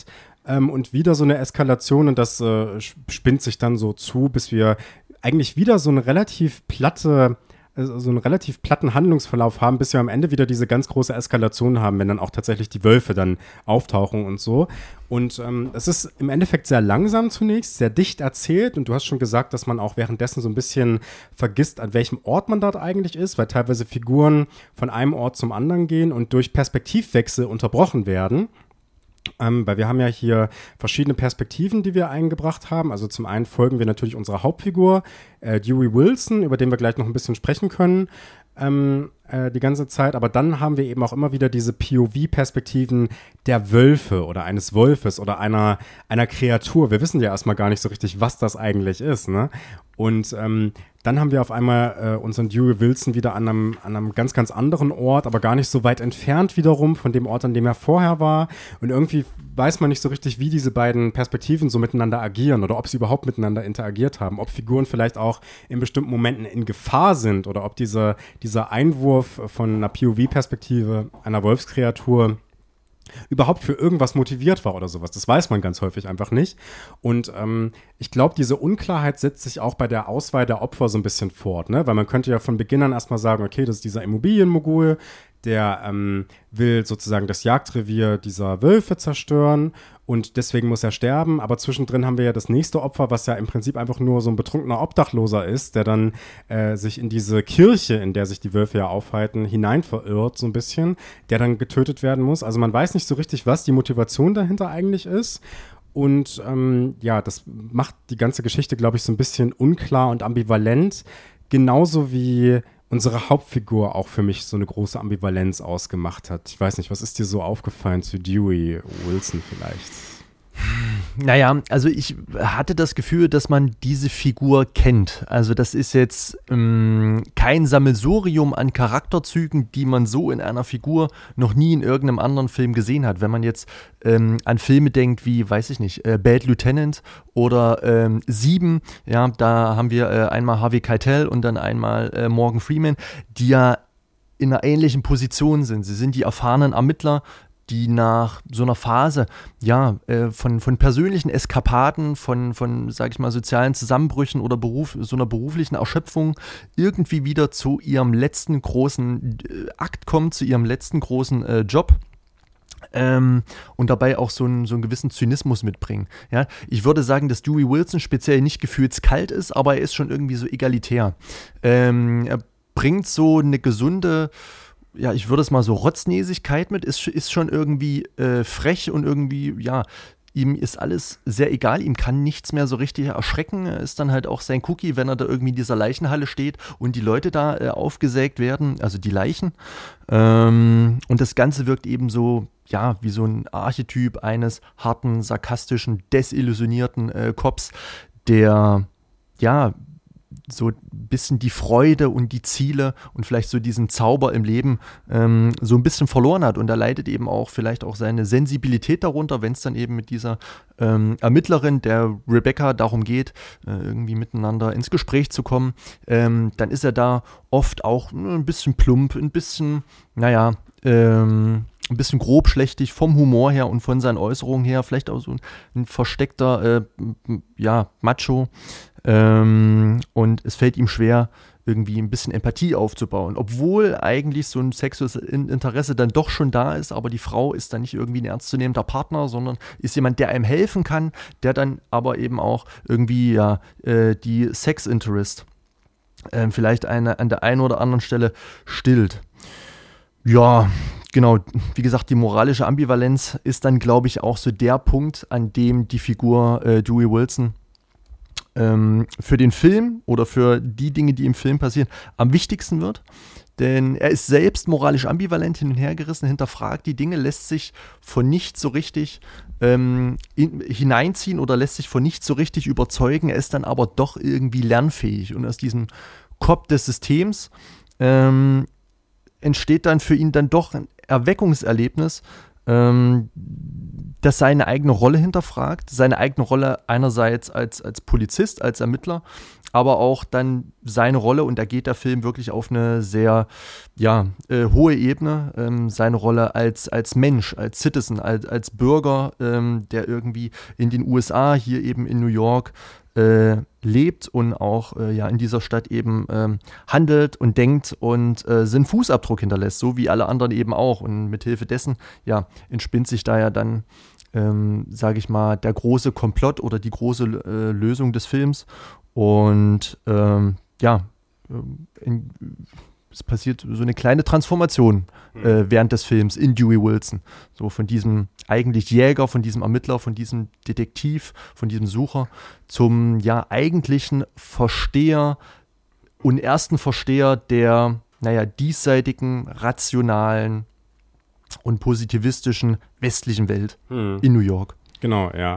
ähm, und wieder so eine Eskalation und das äh, spinnt sich dann so zu, bis wir eigentlich wieder so eine relativ platte so einen relativ platten Handlungsverlauf haben, bis wir am Ende wieder diese ganz große Eskalation haben, wenn dann auch tatsächlich die Wölfe dann auftauchen und so. Und ähm, es ist im Endeffekt sehr langsam zunächst, sehr dicht erzählt und du hast schon gesagt, dass man auch währenddessen so ein bisschen vergisst, an welchem Ort man dort eigentlich ist, weil teilweise Figuren von einem Ort zum anderen gehen und durch Perspektivwechsel unterbrochen werden. Ähm, weil wir haben ja hier verschiedene Perspektiven, die wir eingebracht haben. Also zum einen folgen wir natürlich unserer Hauptfigur, äh, Dewey Wilson, über den wir gleich noch ein bisschen sprechen können, ähm, äh, die ganze Zeit. Aber dann haben wir eben auch immer wieder diese P O V-Perspektiven der Wölfe oder eines Wolfes oder einer, einer Kreatur. Wir wissen ja erstmal gar nicht so richtig, was das eigentlich ist, ne? Und ähm, dann haben wir auf einmal äh, unseren Dewey Wilson wieder an einem, an einem ganz, ganz anderen Ort, aber gar nicht so weit entfernt wiederum von dem Ort, an dem er vorher war. Und irgendwie weiß man nicht so richtig, wie diese beiden Perspektiven so miteinander agieren oder ob sie überhaupt miteinander interagiert haben. Ob Figuren vielleicht auch in bestimmten Momenten in Gefahr sind oder ob diese, dieser Einwurf von einer P O V-Perspektive einer Wolfskreatur überhaupt für irgendwas motiviert war oder sowas. Das weiß man ganz häufig einfach nicht. Und ähm, ich glaube, diese Unklarheit setzt sich auch bei der Auswahl der Opfer so ein bisschen fort, ne? Weil man könnte ja von Beginn an erstmal sagen, okay, das ist dieser Immobilienmogul, der ähm, will sozusagen das Jagdrevier dieser Wölfe zerstören und deswegen muss er sterben. Aber zwischendrin haben wir ja das nächste Opfer, was ja im Prinzip einfach nur so ein betrunkener Obdachloser ist, der dann äh, sich in diese Kirche, in der sich die Wölfe ja aufhalten, hinein verirrt so ein bisschen, der dann getötet werden muss. Also man weiß nicht so richtig, was die Motivation dahinter eigentlich ist. Und ähm, ja, das macht die ganze Geschichte, glaube ich, so ein bisschen unklar und ambivalent. Genauso wie unsere Hauptfigur auch für mich so eine große Ambivalenz ausgemacht hat. Ich weiß nicht, was ist dir so aufgefallen zu Dewey Wilson vielleicht? Naja, also ich hatte das Gefühl, dass man diese Figur kennt. Also das ist jetzt ähm, kein Sammelsurium an Charakterzügen, die man so in einer Figur noch nie in irgendeinem anderen Film gesehen hat. Wenn man jetzt ähm, an Filme denkt wie, weiß ich nicht, äh, Bad Lieutenant oder ähm, Sieben, ja, da haben wir äh, einmal Harvey Keitel und dann einmal äh, Morgan Freeman, die ja in einer ähnlichen Position sind. Sie sind die erfahrenen Ermittler, die nach so einer Phase, ja, äh, von, von persönlichen Eskapaden, von, von, sag ich mal, sozialen Zusammenbrüchen oder Beruf, so einer beruflichen Erschöpfung irgendwie wieder zu ihrem letzten großen äh, Akt kommt, zu ihrem letzten großen äh, Job. Ähm, und dabei auch so einen, so einen gewissen Zynismus mitbringen. Ja? Ich würde sagen, dass Dewey Wilson speziell nicht gefühlskalt ist, aber er ist schon irgendwie so egalitär. Ähm, er bringt so eine gesunde, ja, ich würde es mal so Rotznäsigkeit mit, ist, ist schon irgendwie äh, frech und irgendwie, ja, ihm ist alles sehr egal, ihm kann nichts mehr so richtig erschrecken. Er ist dann halt auch sein Cookie, wenn er da irgendwie in dieser Leichenhalle steht und die Leute da äh, aufgesägt werden, also die Leichen. Ähm, und das Ganze wirkt eben so, ja, wie so ein Archetyp eines harten, sarkastischen, desillusionierten äh, Cops, der, ja, so ein bisschen die Freude und die Ziele und vielleicht so diesen Zauber im Leben ähm, so ein bisschen verloren hat. Und da leidet eben auch vielleicht auch seine Sensibilität darunter, wenn es dann eben mit dieser ähm, Ermittlerin, der Rebecca, darum geht, äh, irgendwie miteinander ins Gespräch zu kommen, ähm, dann ist er da oft auch ein bisschen plump, ein bisschen, naja, ähm, ein bisschen grobschlächtig vom Humor her und von seinen Äußerungen her, vielleicht auch so ein, ein versteckter, äh, ja, Macho. Ähm, und es fällt ihm schwer, irgendwie ein bisschen Empathie aufzubauen, obwohl eigentlich so ein sexuelles Interesse dann doch schon da ist, aber die Frau ist dann nicht irgendwie ein ernstzunehmender Partner, sondern ist jemand, der einem helfen kann, der dann aber eben auch irgendwie ja äh, die Sex-Interest äh, vielleicht eine, an der einen oder anderen Stelle stillt. Ja, genau, wie gesagt, die moralische Ambivalenz ist dann, glaube ich, auch so der Punkt, an dem die Figur äh, Dewey Wilson ähm, für den Film oder für die Dinge, die im Film passieren, am wichtigsten wird. Denn er ist selbst moralisch ambivalent, hin und her gerissen, hinterfragt die Dinge, lässt sich von nichts so richtig ähm, in, hineinziehen oder lässt sich von nichts so richtig überzeugen. Er ist dann aber doch irgendwie lernfähig. Und aus diesem Kopf des Systems ähm, entsteht dann für ihn dann doch ein Erweckungserlebnis, ähm, das seine eigene Rolle hinterfragt, seine eigene Rolle einerseits als, als Polizist, als Ermittler, aber auch dann seine Rolle, und da geht der Film wirklich auf eine sehr ja, äh, hohe Ebene, ähm, seine Rolle als, als Mensch, als Citizen, als, als Bürger, ähm, der irgendwie in den U S A, hier eben in New York, äh, lebt und auch äh, ja, in dieser Stadt eben ähm, handelt und denkt und äh, seinen Fußabdruck hinterlässt, so wie alle anderen eben auch. Und mithilfe dessen ja, entspinnt sich da ja dann, ähm, sage ich mal, der große Komplott oder die große äh, Lösung des Films. Und ähm, ja, in, es passiert so eine kleine Transformation äh, während des Films in Dewey Wilson. So von diesem eigentlich Jäger, von diesem Ermittler, von diesem Detektiv, von diesem Sucher zum ja eigentlichen Versteher und ersten Versteher der, naja, diesseitigen, rationalen und positivistischen westlichen Welt hm. in New York. Genau, ja.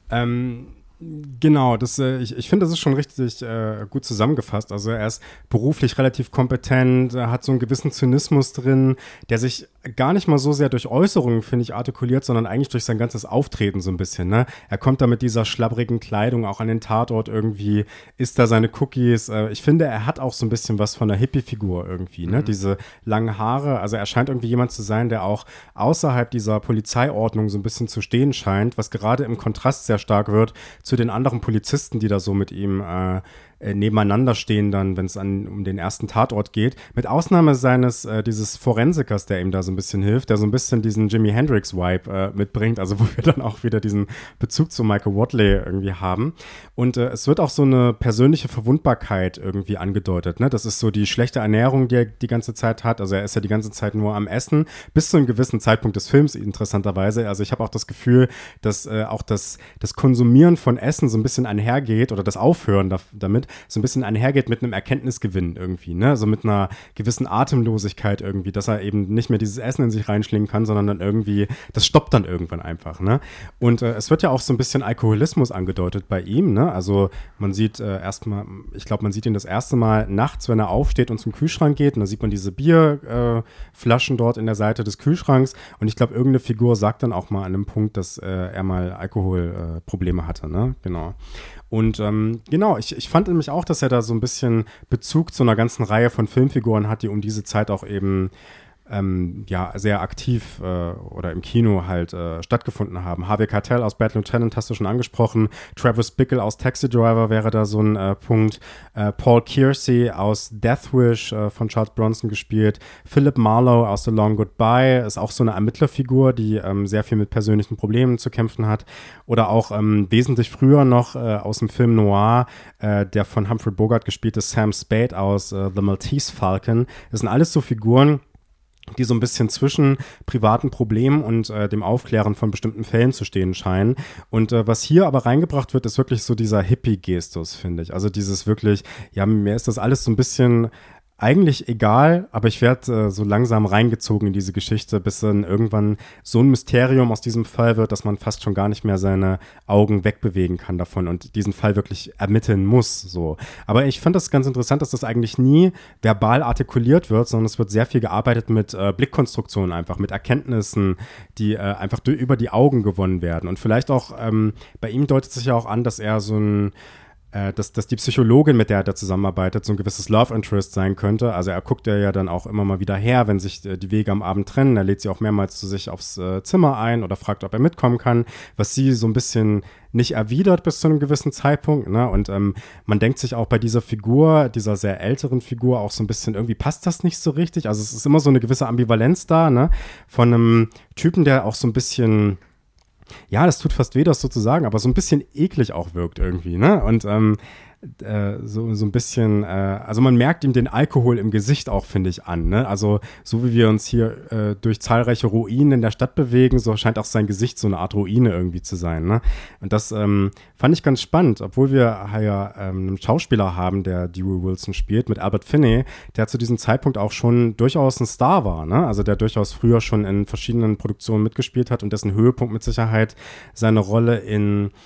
Ähm Genau, das, äh, ich, ich finde, das ist schon richtig äh, gut zusammengefasst. Also er ist beruflich relativ kompetent, er hat so einen gewissen Zynismus drin, der sich gar nicht mal so sehr durch Äußerungen, finde ich, artikuliert, sondern eigentlich durch sein ganzes Auftreten so ein bisschen, ne? Er kommt da mit dieser schlabbrigen Kleidung auch an den Tatort irgendwie, isst da seine Cookies. Äh, ich finde, er hat auch so ein bisschen was von der Hippie-Figur irgendwie, ne? Mhm. Diese langen Haare, also er scheint irgendwie jemand zu sein, der auch außerhalb dieser Polizeiordnung so ein bisschen zu stehen scheint, was gerade im Kontrast sehr stark wird zu den anderen Polizisten, die da so mit ihm äh, äh, nebeneinander stehen dann, wenn es um den ersten Tatort geht. Mit Ausnahme seines, äh, dieses Forensikers, der ihm da so ein bisschen hilft, der so ein bisschen diesen Jimi Hendrix-Vibe äh, mitbringt, also wo wir dann auch wieder diesen Bezug zu Michael Whatley irgendwie haben. Und äh, es wird auch so eine persönliche Verwundbarkeit irgendwie angedeutet, ne? Das ist so die schlechte Ernährung, die er die ganze Zeit hat. Also er ist ja die ganze Zeit nur am Essen, bis zu einem gewissen Zeitpunkt des Films, interessanterweise. Also ich habe auch das Gefühl, dass äh, auch das, das Konsumieren von Essen so ein bisschen einhergeht oder das Aufhören da, damit so ein bisschen einhergeht mit einem Erkenntnisgewinn irgendwie, ne? So mit einer gewissen Atemlosigkeit irgendwie, dass er eben nicht mehr dieses Essen in sich reinschlingen kann, sondern dann irgendwie, das stoppt dann irgendwann einfach, ne? Und äh, es wird ja auch so ein bisschen Alkoholismus angedeutet bei ihm, ne? Also man sieht äh, erstmal, ich glaube, man sieht ihn das erste Mal nachts, wenn er aufsteht und zum Kühlschrank geht, und da sieht man diese Bierflaschen äh, dort in der Seite des Kühlschranks, und ich glaube, irgendeine Figur sagt dann auch mal an einem Punkt, dass äh, er mal Alkoholprobleme äh, hatte, ne? Genau. Und ähm, genau, ich, ich fand nämlich auch, dass er da so ein bisschen Bezug zu einer ganzen Reihe von Filmfiguren hat, die um diese Zeit auch eben ähm, ja, sehr aktiv äh, oder im Kino halt äh, stattgefunden haben. Harvey Keitel aus Bad Lieutenant hast du schon angesprochen. Travis Bickle aus Taxi Driver wäre da so ein äh, Punkt. Äh, Paul Kersey aus Death Wish äh, von Charles Bronson gespielt. Philip Marlowe aus The Long Goodbye ist auch so eine Ermittlerfigur, die ähm, sehr viel mit persönlichen Problemen zu kämpfen hat. Oder auch ähm, wesentlich früher noch äh, aus dem Film Noir, äh, der von Humphrey Bogart gespielte Sam Spade aus äh, The Maltese Falcon. Das sind alles so Figuren, die so ein bisschen zwischen privaten Problemen und äh, dem Aufklären von bestimmten Fällen zu stehen scheinen. Und äh, was hier aber reingebracht wird, ist wirklich so dieser Hippie-Gestus, finde ich. Also dieses wirklich, ja, mir ist das alles so ein bisschen eigentlich egal, aber ich werde äh, so langsam reingezogen in diese Geschichte, bis dann irgendwann so ein Mysterium aus diesem Fall wird, dass man fast schon gar nicht mehr seine Augen wegbewegen kann davon und diesen Fall wirklich ermitteln muss. So. Aber ich fand das ganz interessant, dass das eigentlich nie verbal artikuliert wird, sondern es wird sehr viel gearbeitet mit äh, Blickkonstruktionen einfach, mit Erkenntnissen, die äh, einfach durch, über die Augen gewonnen werden. Und vielleicht auch, ähm, bei ihm deutet sich ja auch an, dass er so ein Dass, dass die Psychologin, mit der er da zusammenarbeitet, so ein gewisses Love Interest sein könnte. Also er guckt ja dann auch immer mal wieder her, wenn sich äh, die Wege am Abend trennen. Er lädt sie auch mehrmals zu sich aufs äh, Zimmer ein oder fragt, ob er mitkommen kann, was sie so ein bisschen nicht erwidert bis zu einem gewissen Zeitpunkt, ne? Und ähm, man denkt sich auch bei dieser Figur, dieser sehr älteren Figur auch so ein bisschen, irgendwie passt das nicht so richtig. Also es ist immer so eine gewisse Ambivalenz da, ne? Von einem Typen, der auch so ein bisschen, ja, das tut fast weh, das so zu sagen, aber so ein bisschen eklig auch wirkt irgendwie, ne? Und ähm, äh, so, so ein bisschen, äh, also man merkt ihm den Alkohol im Gesicht auch, finde ich, an, ne? Also so wie wir uns hier äh, durch zahlreiche Ruinen in der Stadt bewegen, so scheint auch sein Gesicht so eine Art Ruine irgendwie zu sein, ne? Und das ähm, fand ich ganz spannend, obwohl wir ja ähm, einen Schauspieler haben, der Dewey Wilson spielt, mit Albert Finney, der zu diesem Zeitpunkt auch schon durchaus ein Star war, ne? Also der durchaus früher schon in verschiedenen Produktionen mitgespielt hat und dessen Höhepunkt mit Sicherheit seine Rolle in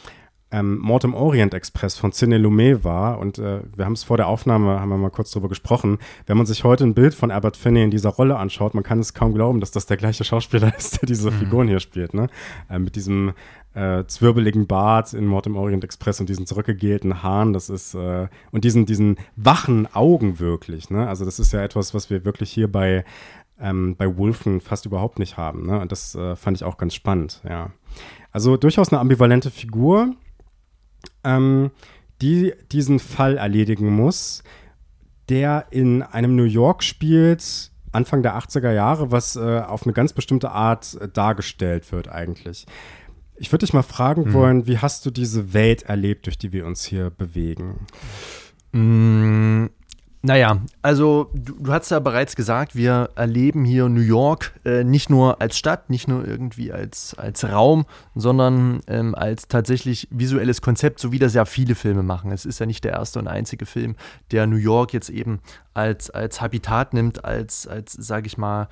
ähm, Mord im Orient Express von Sidney Lumet war. Und äh, wir haben es vor der Aufnahme, haben wir mal kurz drüber gesprochen. Wenn man sich heute ein Bild von Albert Finney in dieser Rolle anschaut, man kann es kaum glauben, dass das der gleiche Schauspieler ist, der diese mhm. Figuren hier spielt, ne? Äh, mit diesem äh, zwirbeligen Bart in Mord im Orient Express und diesen zurückgegelten Haaren, das ist, äh, und diesen, diesen wachen Augen wirklich, ne? Also das ist ja etwas, was wir wirklich hier bei, ähm, bei Wolfen fast überhaupt nicht haben, ne? Und das äh, fand ich auch ganz spannend, ja. Also durchaus eine ambivalente Figur, ähm, die diesen Fall erledigen muss, der in einem New York spielt, Anfang der achtziger Jahre, was äh, auf eine ganz bestimmte Art äh, dargestellt wird eigentlich. Ich würde dich mal fragen mhm. wollen, wie hast du diese Welt erlebt, durch die wir uns hier bewegen? Mm, naja, also du, du hast ja bereits gesagt, wir erleben hier New York äh, nicht nur als Stadt, nicht nur irgendwie als, als Raum, sondern ähm, als tatsächlich visuelles Konzept, so wie das ja viele Filme machen. Es ist ja nicht der erste und einzige Film, der New York jetzt eben als, als Habitat nimmt, als, als sage ich mal,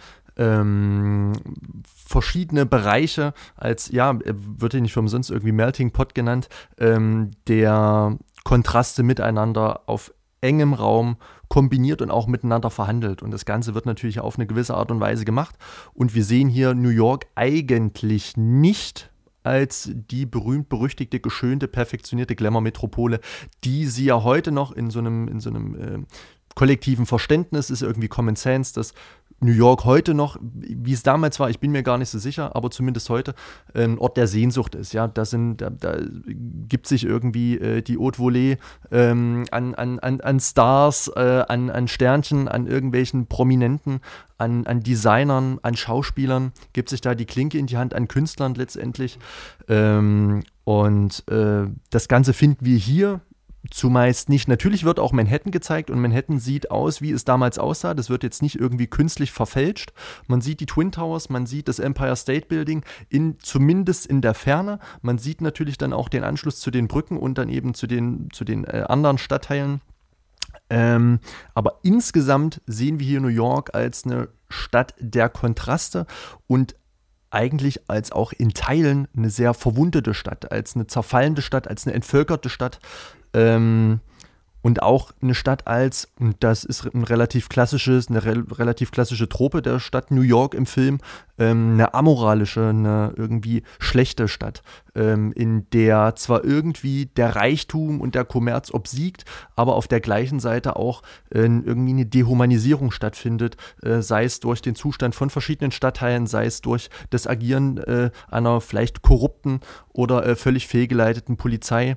Ähm, verschiedene Bereiche, als, ja, wird ja nicht für umsonst irgendwie Melting Pot genannt, ähm, der Kontraste miteinander auf engem Raum kombiniert und auch miteinander verhandelt. Und das Ganze wird natürlich auf eine gewisse Art und Weise gemacht. Und wir sehen hier New York eigentlich nicht als die berühmt-berüchtigte, geschönte, perfektionierte Glamour-Metropole, die sie ja heute noch in so einem, in so einem äh, kollektiven Verständnis ist, irgendwie Common Sense, dass New York heute noch, wie es damals war, ich bin mir gar nicht so sicher, aber zumindest heute ein Ort der Sehnsucht ist. Ja, da, sind, da, da gibt sich irgendwie äh, die Haute Volée ähm, an, an, an Stars, äh, an, an Sternchen, an irgendwelchen Prominenten, an, an Designern, an Schauspielern, gibt sich da die Klinke in die Hand, an Künstlern letztendlich. Ähm, und äh, das Ganze finden wir hier zumeist nicht. Natürlich wird auch Manhattan gezeigt und Manhattan sieht aus, wie es damals aussah. Das wird jetzt nicht irgendwie künstlich verfälscht. Man sieht die Twin Towers, man sieht das Empire State Building, in, zumindest in der Ferne. Man sieht natürlich dann auch den Anschluss zu den Brücken und dann eben zu den, zu den äh, anderen Stadtteilen. Ähm, aber insgesamt sehen wir hier New York als eine Stadt der Kontraste und eigentlich als auch in Teilen eine sehr verwundete Stadt, als eine zerfallende Stadt, als eine entvölkerte Stadt. Ähm, und auch eine Stadt als, und das ist ein relativ klassisches, eine re- relativ klassische Trope der Stadt New York im Film, ähm, eine amoralische, eine irgendwie schlechte Stadt, ähm, in der zwar irgendwie der Reichtum und der Kommerz obsiegt, aber auf der gleichen Seite auch äh, irgendwie eine Dehumanisierung stattfindet, äh, sei es durch den Zustand von verschiedenen Stadtteilen, sei es durch das Agieren äh, einer vielleicht korrupten oder äh, völlig fehlgeleiteten Polizei.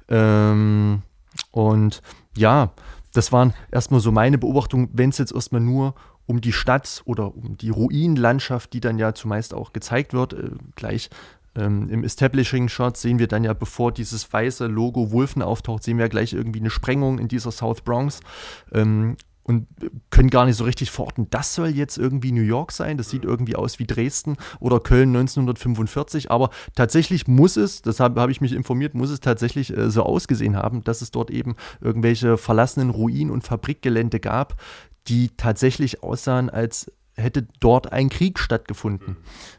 Ähm, und ja, das waren erstmal so meine Beobachtungen, wenn es jetzt erstmal nur um die Stadt oder um die Ruinenlandschaft, die dann ja zumeist auch gezeigt wird, äh, gleich ähm, im Establishing-Shot sehen wir dann ja, bevor dieses weiße Logo Wolfen auftaucht, sehen wir ja gleich irgendwie eine Sprengung in dieser South Bronx. Ähm, und können gar nicht so richtig verorten, das soll jetzt irgendwie New York sein, das sieht irgendwie aus wie Dresden oder Köln neunzehnhundertfünfundvierzig, aber tatsächlich muss es, deshalb habe ich mich informiert, muss es tatsächlich äh, so ausgesehen haben, dass es dort eben irgendwelche verlassenen Ruinen und Fabrikgelände gab, die tatsächlich aussahen, als hätte dort ein Krieg stattgefunden.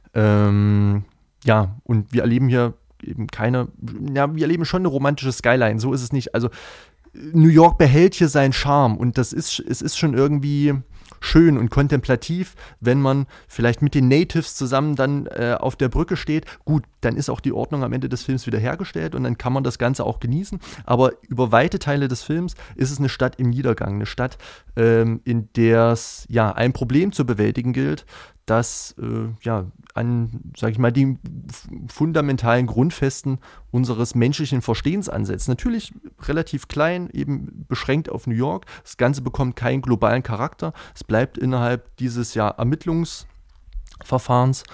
Ähm, ja, und wir erleben hier eben keine, ja, wir erleben schon eine romantische Skyline, so ist es nicht, also New York behält hier seinen Charme und das ist, es ist schon irgendwie schön und kontemplativ, wenn man vielleicht mit den Natives zusammen dann äh, auf der Brücke steht. Gut, dann ist auch die Ordnung am Ende des Films wiederhergestellt und dann kann man das Ganze auch genießen. Aber über weite Teile des Films ist es eine Stadt im Niedergang, eine Stadt, ähm, in der es ja ein Problem zu bewältigen gilt, das äh, ja an, sag ich mal, die f- fundamentalen Grundfesten unseres menschlichen Verstehens ansetzt. Natürlich relativ klein, eben beschränkt auf New York. Das Ganze bekommt keinen globalen Charakter. Es bleibt innerhalb dieses ja Ermittlungsverfahrens.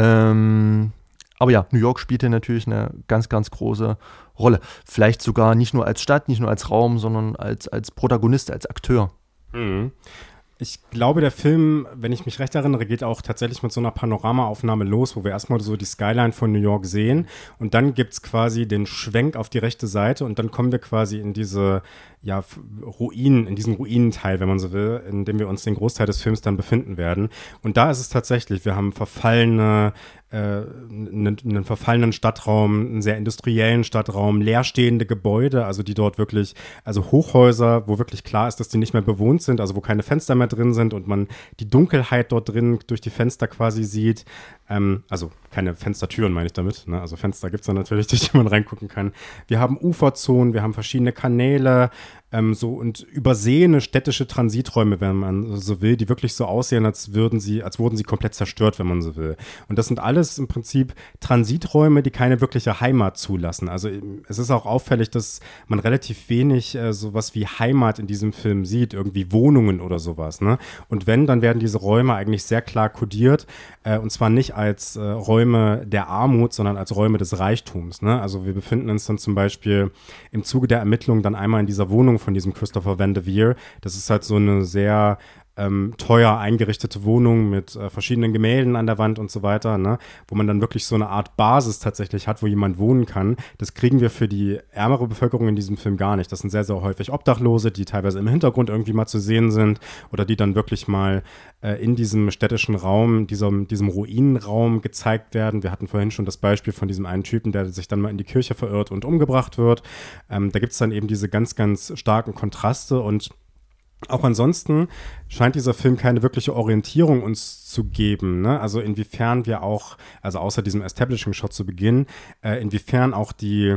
Ähm, aber ja, New York spielt hier natürlich eine ganz, ganz große Rolle. Vielleicht sogar nicht nur als Stadt, nicht nur als Raum, sondern als, als Protagonist, als Akteur. Mhm. Ich glaube, der Film, wenn ich mich recht erinnere, geht auch tatsächlich mit so einer Panoramaaufnahme los, wo wir erstmal so die Skyline von New York sehen und dann gibt es quasi den Schwenk auf die rechte Seite und dann kommen wir quasi in diese ja, Ruinen, in diesen Ruinenteil, wenn man so will, in dem wir uns den Großteil des Films dann befinden werden. Und da ist es tatsächlich, wir haben verfallene äh, einen, einen verfallenen Stadtraum, einen sehr industriellen Stadtraum, leerstehende Gebäude, also die dort wirklich, also Hochhäuser, wo wirklich klar ist, dass die nicht mehr bewohnt sind, also wo keine Fenster mehr drin sind und man die Dunkelheit dort drin durch die Fenster quasi sieht. Ähm, also keine Fenstertüren meine ich damit, ne? Also Fenster gibt es da natürlich, durch die man reingucken kann. Wir haben Uferzonen, wir haben verschiedene Kanäle, ähm, so und übersehene städtische Transiträume, wenn man so will, die wirklich so aussehen, als würden sie, als wurden sie komplett zerstört, wenn man so will. Und das sind alles im Prinzip Transiträume, die keine wirkliche Heimat zulassen. Also es ist auch auffällig, dass man relativ wenig äh, sowas wie Heimat in diesem Film sieht, irgendwie Wohnungen oder sowas, ne? Und wenn, dann werden diese Räume eigentlich sehr klar kodiert, äh, und zwar nicht als äh, Räume der Armut, sondern als Räume des Reichtums, ne? Also wir befinden uns dann zum Beispiel im Zuge der Ermittlungen dann einmal in dieser Wohnung von diesem Christopher Van de Veer. Das ist halt so eine sehr ähm, teuer eingerichtete Wohnung mit äh, verschiedenen Gemälden an der Wand und so weiter, ne? Wo man dann wirklich so eine Art Basis tatsächlich hat, wo jemand wohnen kann. Das kriegen wir für die ärmere Bevölkerung in diesem Film gar nicht. Das sind sehr, sehr häufig Obdachlose, die teilweise im Hintergrund irgendwie mal zu sehen sind oder die dann wirklich mal äh, in diesem städtischen Raum, diesem, diesem Ruinenraum gezeigt werden. Wir hatten vorhin schon das Beispiel von diesem einen Typen, der sich dann mal in die Kirche verirrt und umgebracht wird. Ähm, da gibt es dann eben diese ganz, ganz starken Kontraste und auch ansonsten scheint dieser Film keine wirkliche Orientierung uns zu geben, ne? Also inwiefern wir auch, also außer diesem Establishing-Shot zu Beginn, äh, inwiefern auch die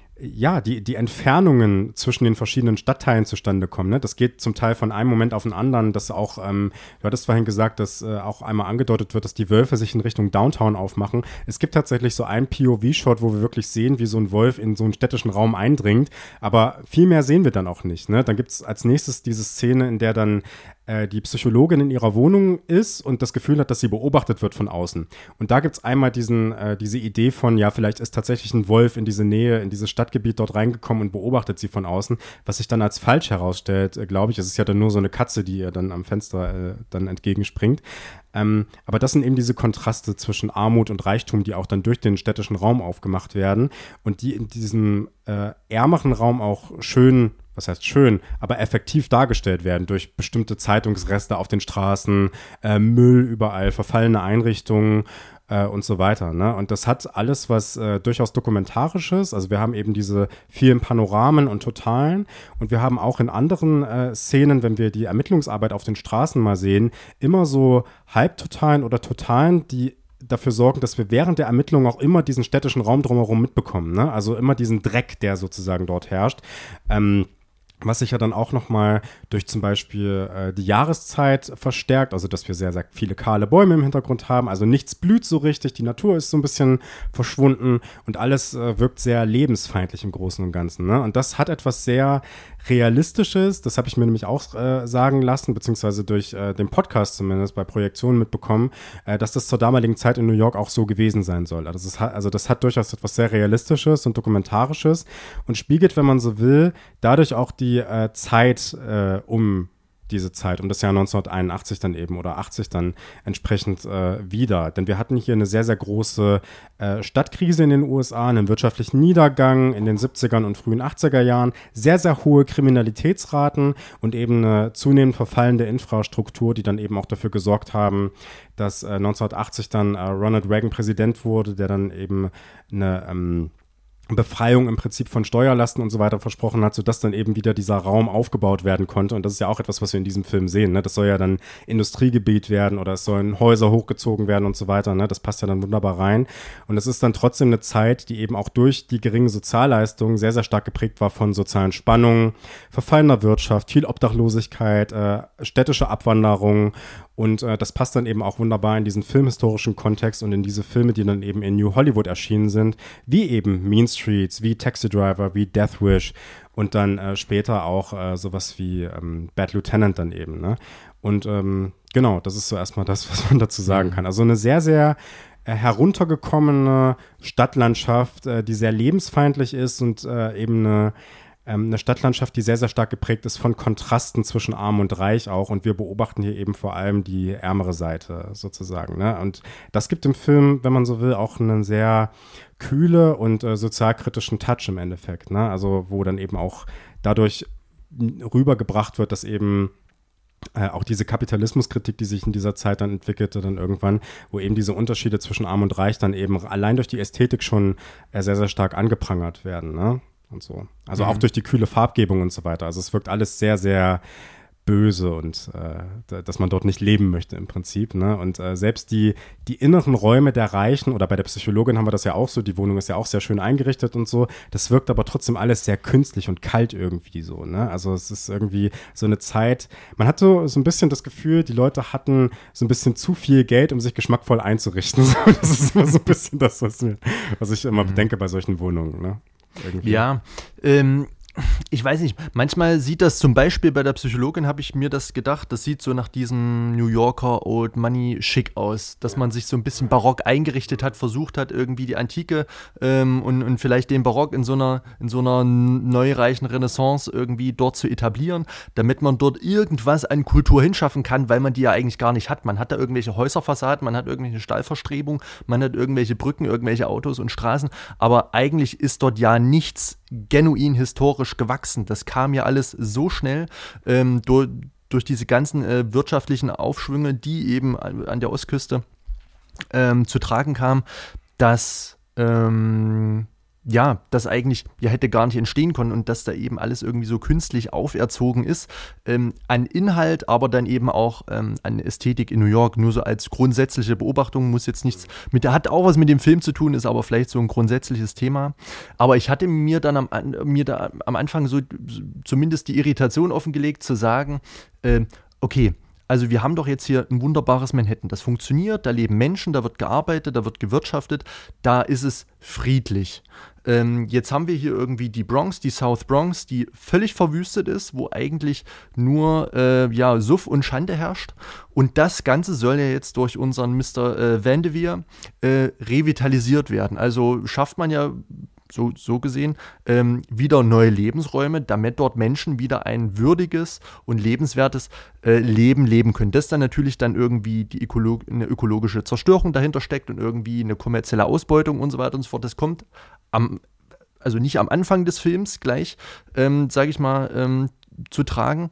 ja, die, die Entfernungen zwischen den verschiedenen Stadtteilen zustande kommen, ne? Das geht zum Teil von einem Moment auf den anderen, dass auch, ähm, du hattest vorhin gesagt, dass äh, auch einmal angedeutet wird, dass die Wölfe sich in Richtung Downtown aufmachen. Es gibt tatsächlich so einen P O V-Shot, wo wir wirklich sehen, wie so ein Wolf in so einen städtischen Raum eindringt, aber viel mehr sehen wir dann auch nicht, ne? Dann gibt es als nächstes diese Szene, in der dann die Psychologin in ihrer Wohnung ist und das Gefühl hat, dass sie beobachtet wird von außen. Und da gibt es einmal diesen, äh, diese Idee von, ja, vielleicht ist tatsächlich ein Wolf in diese Nähe, in dieses Stadtgebiet dort reingekommen und beobachtet sie von außen, was sich dann als falsch herausstellt, äh, glaube ich. Es ist ja dann nur so eine Katze, die ihr dann am Fenster äh, dann entgegenspringt. Ähm, aber das sind eben diese Kontraste zwischen Armut und Reichtum, die auch dann durch den städtischen Raum aufgemacht werden und die in diesem äh, ärmeren Raum auch schön, was heißt schön, aber effektiv dargestellt werden durch bestimmte Zeitungsreste auf den Straßen, äh, Müll überall, verfallene Einrichtungen äh, und so weiter, ne? Und das hat alles was äh, durchaus Dokumentarisches. Also wir haben eben diese vielen Panoramen und Totalen und wir haben auch in anderen äh, Szenen, wenn wir die Ermittlungsarbeit auf den Straßen mal sehen, immer so Halbtotalen oder Totalen, die dafür sorgen, dass wir während der Ermittlung auch immer diesen städtischen Raum drumherum mitbekommen, ne? Also immer diesen Dreck, der sozusagen dort herrscht. Ähm, Was sich ja dann auch nochmal durch zum Beispiel äh, die Jahreszeit verstärkt, also dass wir sehr, sehr viele kahle Bäume im Hintergrund haben, also nichts blüht so richtig, die Natur ist so ein bisschen verschwunden und alles äh, wirkt sehr lebensfeindlich im Großen und Ganzen, ne? Und das hat etwas sehr Realistisches, das habe ich mir nämlich auch äh, sagen lassen, beziehungsweise durch äh, den Podcast zumindest bei Projektionen mitbekommen, äh, dass das zur damaligen Zeit in New York auch so gewesen sein soll. Also das, hat, also das hat durchaus etwas sehr Realistisches und Dokumentarisches und spiegelt, wenn man so will, dadurch auch die die äh, Zeit äh, um diese Zeit, um das Jahr neunzehnhunderteinundachtzig dann eben oder achtzig dann entsprechend äh, wieder. Denn wir hatten hier eine sehr, sehr große äh, Stadtkrise in den U S A, einen wirtschaftlichen Niedergang in den siebzigern und frühen achtziger Jahren, sehr, sehr hohe Kriminalitätsraten und eben eine zunehmend verfallende Infrastruktur, die dann eben auch dafür gesorgt haben, dass äh, neunzehnhundertachtzig dann äh, Ronald Reagan Präsident wurde, der dann eben eine ähm, Befreiung im Prinzip von Steuerlasten und so weiter versprochen hat, sodass dann eben wieder dieser Raum aufgebaut werden konnte. Und das ist ja auch etwas, was wir in diesem Film sehen, ne? Das soll ja dann Industriegebiet werden oder es sollen Häuser hochgezogen werden und so weiter, ne? Das passt ja dann wunderbar rein. Und es ist dann trotzdem eine Zeit, die eben auch durch die geringen Sozialleistungen sehr, sehr stark geprägt war von sozialen Spannungen, verfallener Wirtschaft, viel Obdachlosigkeit, äh, städtische Abwanderung. Und äh, das passt dann eben auch wunderbar in diesen filmhistorischen Kontext und in diese Filme, die dann eben in New Hollywood erschienen sind, wie eben Mean Streets, wie Taxi Driver, wie Death Wish und dann äh, später auch äh, sowas wie ähm, Bad Lieutenant dann eben, ne? Und ähm, genau, das ist so erstmal das, was man dazu sagen kann. Also eine sehr, sehr äh, heruntergekommene Stadtlandschaft, äh, die sehr lebensfeindlich ist und äh, eben eine eine Stadtlandschaft, die sehr, sehr stark geprägt ist von Kontrasten zwischen Arm und Reich auch. Und wir beobachten hier eben vor allem die ärmere Seite sozusagen, ne? Und das gibt dem Film, wenn man so will, auch einen sehr kühle und äh, sozialkritischen Touch im Endeffekt, ne? Also wo dann eben auch dadurch rübergebracht wird, dass eben Äh, auch diese Kapitalismuskritik, die sich in dieser Zeit dann entwickelte, dann irgendwann, wo eben diese Unterschiede zwischen Arm und Reich dann eben allein durch die Ästhetik schon äh, sehr, sehr stark angeprangert werden, ne? Und so. Also mhm. auch durch die kühle Farbgebung und so weiter. Also es wirkt alles sehr, sehr böse und äh, dass man dort nicht leben möchte im Prinzip, ne? Und äh, selbst die, die inneren Räume der Reichen, oder bei der Psychologin haben wir das ja auch so, die Wohnung ist ja auch sehr schön eingerichtet und so, das wirkt aber trotzdem alles sehr künstlich und kalt irgendwie so, ne? Also es ist irgendwie so eine Zeit, man hat so, so ein bisschen das Gefühl, die Leute hatten so ein bisschen zu viel Geld, um sich geschmackvoll einzurichten. Das ist immer so ein bisschen das, was, mir, was ich immer mhm. bedenke bei solchen Wohnungen, ne? Irgendwie. Ja, ähm ich weiß nicht, manchmal sieht das zum Beispiel bei der Psychologin, habe ich mir das gedacht, das sieht so nach diesem New Yorker Old Money schick aus, dass man sich so ein bisschen barock eingerichtet hat, versucht hat, irgendwie die Antike ähm, und, und vielleicht den Barock in so einer, in so einer neureichen Renaissance irgendwie dort zu etablieren, damit man dort irgendwas an Kultur hinschaffen kann, weil man die ja eigentlich gar nicht hat. Man hat da irgendwelche Häuserfassaden, man hat irgendwelche Stahlverstrebungen, man hat irgendwelche Brücken, irgendwelche Autos und Straßen, aber eigentlich ist dort ja nichts genuin historisch gewachsen. Das kam ja alles so schnell ähm, durch, durch diese ganzen äh, wirtschaftlichen Aufschwünge, die eben an der Ostküste ähm, zu tragen kamen, dass ähm, ja, das eigentlich ja hätte gar nicht entstehen können und dass da eben alles irgendwie so künstlich auferzogen ist, ähm, an Inhalt, aber dann eben auch ähm, an Ästhetik in New York, nur so als grundsätzliche Beobachtung, muss jetzt nichts, mit, hat auch was mit dem Film zu tun, ist aber vielleicht so ein grundsätzliches Thema, aber ich hatte mir dann am, mir da am Anfang so zumindest die Irritation offengelegt, zu sagen, äh, okay, also wir haben doch jetzt hier ein wunderbares Manhattan, das funktioniert, da leben Menschen, da wird gearbeitet, da wird gewirtschaftet, da ist es friedlich. Ähm, jetzt haben wir hier irgendwie die Bronx, die South Bronx, die völlig verwüstet ist, wo eigentlich nur äh, ja, Suff und Schande herrscht. Und das Ganze soll ja jetzt durch unseren Mister Äh, Vanderveer äh, revitalisiert werden. Also schafft man ja So, so gesehen, ähm, wieder neue Lebensräume, damit dort Menschen wieder ein würdiges und lebenswertes äh, Leben leben können. Dass dann natürlich dann irgendwie die Ökolo- eine ökologische Zerstörung dahinter steckt und irgendwie eine kommerzielle Ausbeutung und so weiter und so fort. Das kommt am, also nicht am Anfang des Films gleich, ähm, sage ich mal, ähm, zu tragen.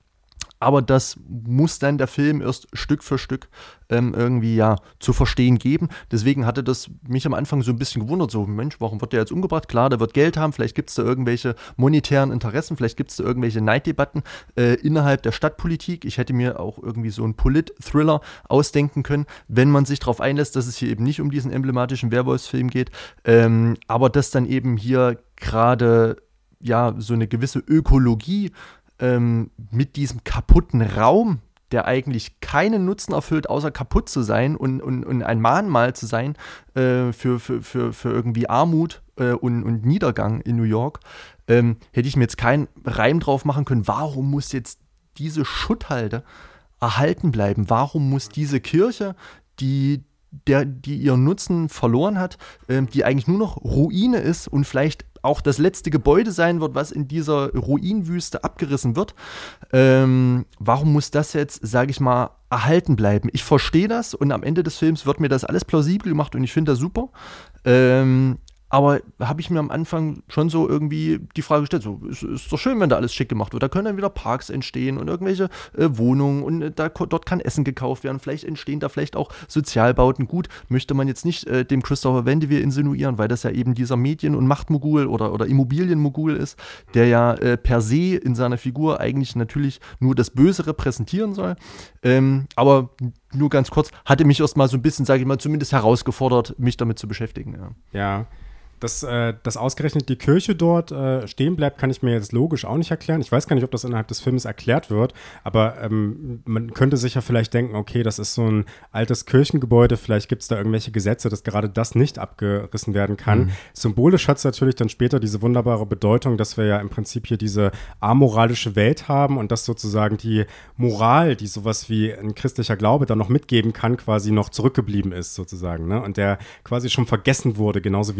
Aber das muss dann der Film erst Stück für Stück ähm, irgendwie ja zu verstehen geben. Deswegen hatte das mich am Anfang so ein bisschen gewundert, so Mensch, warum wird der jetzt umgebracht? Klar, der wird Geld haben, vielleicht gibt es da irgendwelche monetären Interessen, vielleicht gibt es da irgendwelche Neiddebatten äh, innerhalb der Stadtpolitik. Ich hätte mir auch irgendwie so einen Polit-Thriller ausdenken können, wenn man sich darauf einlässt, dass es hier eben nicht um diesen emblematischen Werwolfsfilm geht, ähm, aber dass dann eben hier gerade ja so eine gewisse Ökologie Ähm, mit diesem kaputten Raum, der eigentlich keinen Nutzen erfüllt, außer kaputt zu sein und, und, und ein Mahnmal zu sein äh, für, für, für, für irgendwie Armut äh, und, und Niedergang in New York, ähm, hätte ich mir jetzt keinen Reim drauf machen können, warum muss jetzt diese Schutthalde erhalten bleiben? Warum muss diese Kirche, die Der, die ihren Nutzen verloren hat, ähm, die eigentlich nur noch Ruine ist und vielleicht auch das letzte Gebäude sein wird, was in dieser Ruinenwüste abgerissen wird. Ähm, warum muss das jetzt, sage ich mal, erhalten bleiben? Ich verstehe das und am Ende des Films wird mir das alles plausibel gemacht und ich finde das super. Ähm, aber habe ich mir am Anfang schon so irgendwie die Frage gestellt, so, ist, ist doch schön, wenn da alles schick gemacht wird. Da können dann wieder Parks entstehen und irgendwelche äh, Wohnungen und äh, da, dort kann Essen gekauft werden. Vielleicht entstehen da vielleicht auch Sozialbauten. Gut, möchte man jetzt nicht äh, dem Christopher Vanderveer insinuieren, weil das ja eben dieser Medien- und Machtmogul oder, oder Immobilienmogul ist, der ja äh, per se in seiner Figur eigentlich natürlich nur das Böse repräsentieren soll. Ähm, aber nur ganz kurz, hatte mich erst mal so ein bisschen, sage ich mal, zumindest herausgefordert, mich damit zu beschäftigen. Ja. Ja. Dass, äh, dass ausgerechnet die Kirche dort äh, stehen bleibt, kann ich mir jetzt logisch auch nicht erklären. Ich weiß gar nicht, ob das innerhalb des Films erklärt wird, aber ähm, man könnte sich ja vielleicht denken, okay, das ist so ein altes Kirchengebäude, vielleicht gibt es da irgendwelche Gesetze, dass gerade das nicht abgerissen werden kann. Mhm. Symbolisch hat es natürlich dann später diese wunderbare Bedeutung, dass wir ja im Prinzip hier diese amoralische Welt haben und dass sozusagen die Moral, die sowas wie ein christlicher Glaube dann noch mitgeben kann, quasi noch zurückgeblieben ist sozusagen, ne? Und der quasi schon vergessen wurde, genauso wie die Wölfe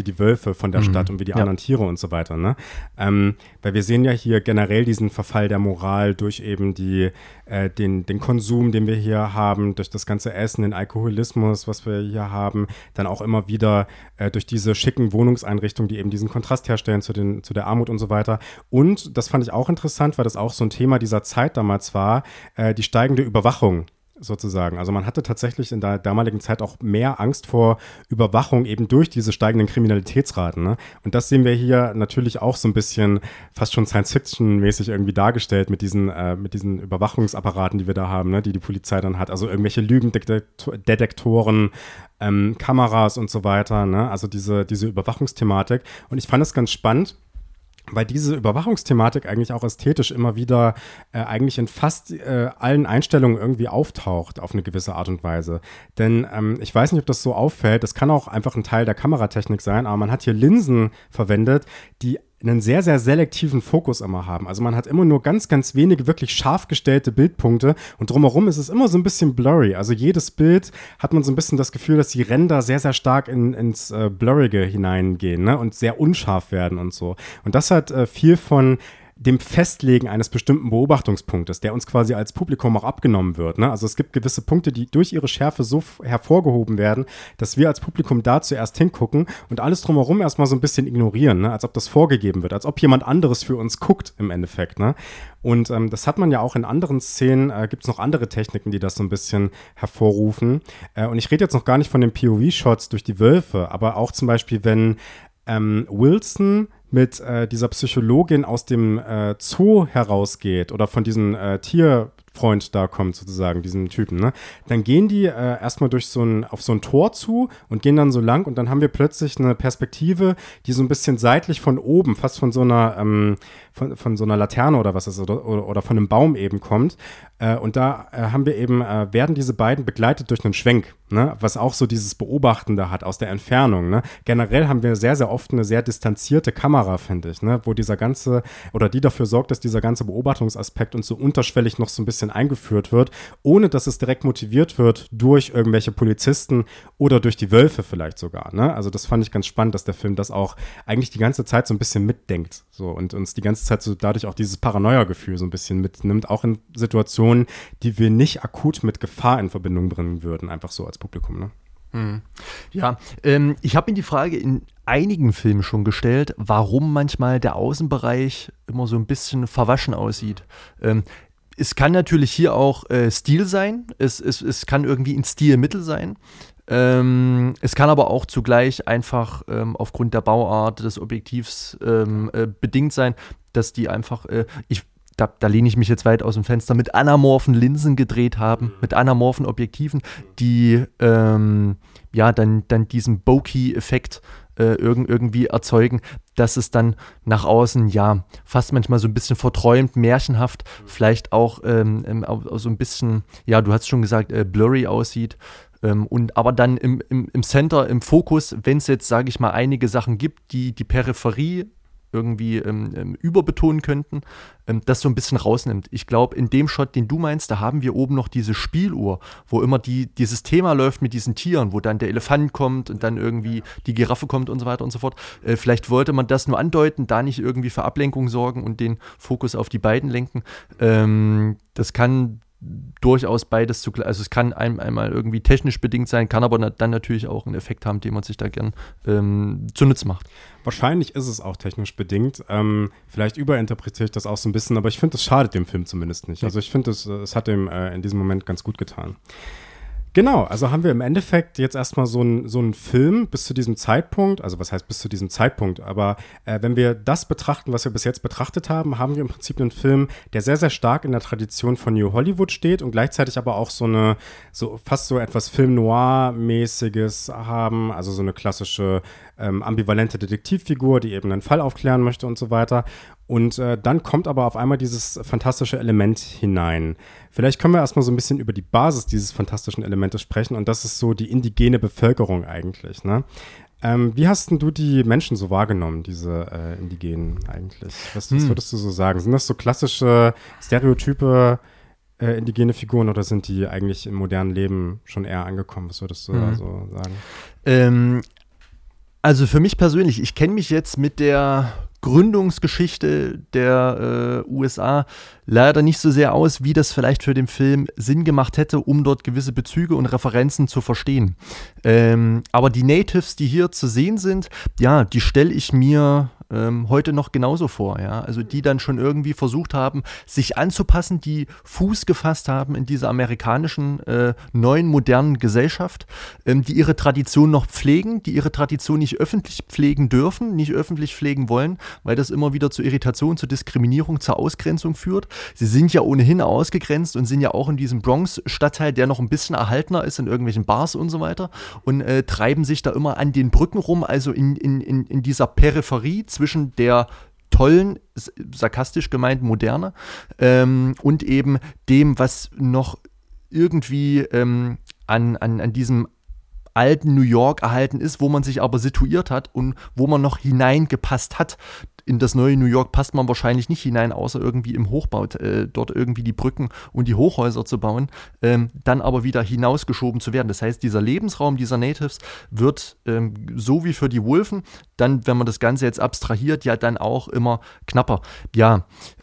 Wölfe von der Mhm. Stadt und wie die Ja. anderen Tiere und so weiter, ne? Ähm, weil wir sehen ja hier generell diesen Verfall der Moral durch eben die, äh, den, den Konsum, den wir hier haben, durch das ganze Essen, den Alkoholismus, was wir hier haben, dann auch immer wieder äh, durch diese schicken Wohnungseinrichtungen, die eben diesen Kontrast herstellen zu, den, zu der Armut und so weiter. Und das fand ich auch interessant, weil das auch so ein Thema dieser Zeit damals war, äh, die steigende Überwachung sozusagen. Also man hatte tatsächlich in der damaligen Zeit auch mehr Angst vor Überwachung eben durch diese steigenden Kriminalitätsraten. Ne? Und das sehen wir hier natürlich auch so ein bisschen fast schon Science-Fiction-mäßig irgendwie dargestellt mit diesen, äh, mit diesen Überwachungsapparaten, die wir da haben, ne? Die die Polizei dann hat. Also irgendwelche Lügendetektoren, ähm, Kameras und so weiter. Ne? Also diese, diese Überwachungsthematik. Und ich fand es ganz spannend, weil diese Überwachungsthematik eigentlich auch ästhetisch immer wieder äh, eigentlich in fast äh, allen Einstellungen irgendwie auftaucht auf eine gewisse Art und Weise. Denn ähm, ich weiß nicht, ob das so auffällt, das kann auch einfach ein Teil der Kameratechnik sein, aber man hat hier Linsen verwendet, die einen sehr, sehr selektiven Fokus immer haben. Also man hat immer nur ganz, ganz wenige wirklich scharf gestellte Bildpunkte und drumherum ist es immer so ein bisschen blurry. Also jedes Bild hat man so ein bisschen das Gefühl, dass die Ränder sehr, sehr stark in, ins äh, Blurrige hineingehen, ne? Und sehr unscharf werden und so. Und das hat äh, viel von dem Festlegen eines bestimmten Beobachtungspunktes, der uns quasi als Publikum auch abgenommen wird. Ne? Also es gibt gewisse Punkte, die durch ihre Schärfe so f- hervorgehoben werden, dass wir als Publikum da zuerst hingucken und alles drumherum erstmal so ein bisschen ignorieren, ne? Als ob das vorgegeben wird, als ob jemand anderes für uns guckt im Endeffekt. Ne? Und ähm, das hat man ja auch in anderen Szenen, äh, gibt es noch andere Techniken, die das so ein bisschen hervorrufen. Äh, und ich rede jetzt noch gar nicht von den P O V-Shots durch die Wölfe, aber auch zum Beispiel, wenn ähm, Wilson mit äh, dieser Psychologin aus dem äh, Zoo herausgeht oder von diesem äh, Tierfreund da kommt sozusagen, diesen Typen, ne? Dann gehen die äh, erstmal durch so ein, auf so ein Tor zu und gehen dann so lang und dann haben wir plötzlich eine Perspektive, die so ein bisschen seitlich von oben, fast von so einer, ähm, von, von so einer Laterne oder was ist, oder, oder, oder von einem Baum eben kommt. Äh, und da äh, haben wir eben, äh, werden diese beiden begleitet durch einen Schwenk, ne? Was auch so dieses Beobachtende hat aus der Entfernung, ne? Generell haben wir sehr, sehr oft eine sehr distanzierte Kamera, finde ich, ne? Wo dieser ganze, oder die dafür sorgt, dass dieser ganze Beobachtungsaspekt uns so unterschwellig noch so ein bisschen eingeführt wird, ohne dass es direkt motiviert wird durch irgendwelche Polizisten oder durch die Wölfe vielleicht sogar, ne? Also das fand ich ganz spannend, dass der Film das auch eigentlich die ganze Zeit so ein bisschen mitdenkt, so, und uns die ganze Zeit so dadurch auch dieses Paranoia-Gefühl so ein bisschen mitnimmt, auch in Situationen, die wir nicht akut mit Gefahr in Verbindung bringen würden, einfach so als Publikum, ne? Hm. Ja, ähm, ich habe mir die Frage in einigen Filmen schon gestellt, warum manchmal der Außenbereich immer so ein bisschen verwaschen aussieht. Ähm, es kann natürlich hier auch äh, Stil sein, es, es, es kann irgendwie ein Stilmittel sein. Ähm, es kann aber auch zugleich einfach ähm, aufgrund der Bauart des Objektivs ähm, äh, bedingt sein, dass die einfach, äh, ich Da, da lehne ich mich jetzt weit aus dem Fenster, mit anamorphen Linsen gedreht haben, mit anamorphen Objektiven, die ähm, ja dann, dann diesen Bokeh-Effekt äh, irg- irgendwie erzeugen, dass es dann nach außen, ja, fast manchmal so ein bisschen verträumt, märchenhaft, vielleicht auch ähm, ähm, auch so ein bisschen, ja, du hast schon gesagt, äh, blurry aussieht. Ähm, und aber dann im, im, im Center, im Fokus, wenn es jetzt, sage ich mal, einige Sachen gibt, die die Peripherie irgendwie ähm, ähm, überbetonen könnten, ähm, das so ein bisschen rausnimmt. Ich glaube, in dem Shot, den du meinst, da haben wir oben noch diese Spieluhr, wo immer die, dieses Thema läuft mit diesen Tieren, wo dann der Elefant kommt und dann irgendwie die Giraffe kommt und so weiter und so fort. Äh, vielleicht wollte man das nur andeuten, da nicht irgendwie für Ablenkung sorgen und den Fokus auf die beiden lenken. Ähm, das kann durchaus beides zugleich, also es kann einem einmal irgendwie technisch bedingt sein, kann aber na, dann natürlich auch einen Effekt haben, den man sich da gern ähm, zunutze macht. Wahrscheinlich ist es auch technisch bedingt. Ähm, vielleicht überinterpretiere ich das auch so ein bisschen, aber ich finde, es schadet dem Film zumindest nicht. Also ich finde, es, es hat dem äh, in diesem Moment ganz gut getan. Genau, also haben wir im Endeffekt jetzt erstmal so einen so einen Film bis zu diesem Zeitpunkt, also was heißt bis zu diesem Zeitpunkt, aber äh, wenn wir das betrachten, was wir bis jetzt betrachtet haben, haben wir im Prinzip einen Film, der sehr, sehr stark in der Tradition von New Hollywood steht und gleichzeitig aber auch so eine, so fast so etwas Film-Noir-mäßiges haben, also so eine klassische ähm, ambivalente Detektivfigur, die eben einen Fall aufklären möchte und so weiter. Und äh, dann kommt aber auf einmal dieses fantastische Element hinein. Vielleicht können wir erstmal so ein bisschen über die Basis dieses fantastischen Elementes sprechen und das ist so die indigene Bevölkerung eigentlich, ne? Ähm, wie hast denn du die Menschen so wahrgenommen, diese äh, Indigenen eigentlich? Was, was Hm. würdest du so sagen? Sind das so klassische Stereotype äh, indigene Figuren oder sind die eigentlich im modernen Leben schon eher angekommen? Was würdest du Mhm. da so sagen? Ähm, Also für mich persönlich, ich kenne mich jetzt mit der Gründungsgeschichte der äh, U S A leider nicht so sehr aus, wie das vielleicht für den Film Sinn gemacht hätte, um dort gewisse Bezüge und Referenzen zu verstehen. Ähm, aber die Natives, die hier zu sehen sind, ja, die stelle ich mir ähm, heute noch genauso vor. Ja? Also die dann schon irgendwie versucht haben, sich anzupassen, die Fuß gefasst haben in dieser amerikanischen äh, neuen, modernen Gesellschaft, ähm, die ihre Tradition noch pflegen, die ihre Tradition nicht öffentlich pflegen dürfen, nicht öffentlich pflegen wollen, weil das immer wieder zu Irritation, zur Diskriminierung, zur Ausgrenzung führt. Sie sind ja ohnehin ausgegrenzt und sind ja auch in diesem Bronx-Stadtteil, der noch ein bisschen erhaltener ist, in irgendwelchen Bars und so weiter, und äh, treiben sich da immer an den Brücken rum, also in, in, in, in dieser Peripherie zwischen der tollen, sarkastisch gemeint Moderne ähm, und eben dem, was noch irgendwie ähm, an, an, an diesem alten New York erhalten ist, wo man sich aber situiert hat und wo man noch hineingepasst hat. In das neue New York passt man wahrscheinlich nicht hinein, außer irgendwie im Hochbau, äh, dort irgendwie die Brücken und die Hochhäuser zu bauen, ähm, dann aber wieder hinausgeschoben zu werden. Das heißt, dieser Lebensraum dieser Natives wird, ähm, so wie für die Wulfen, dann, wenn man das Ganze jetzt abstrahiert, ja dann auch immer knapper. Ja,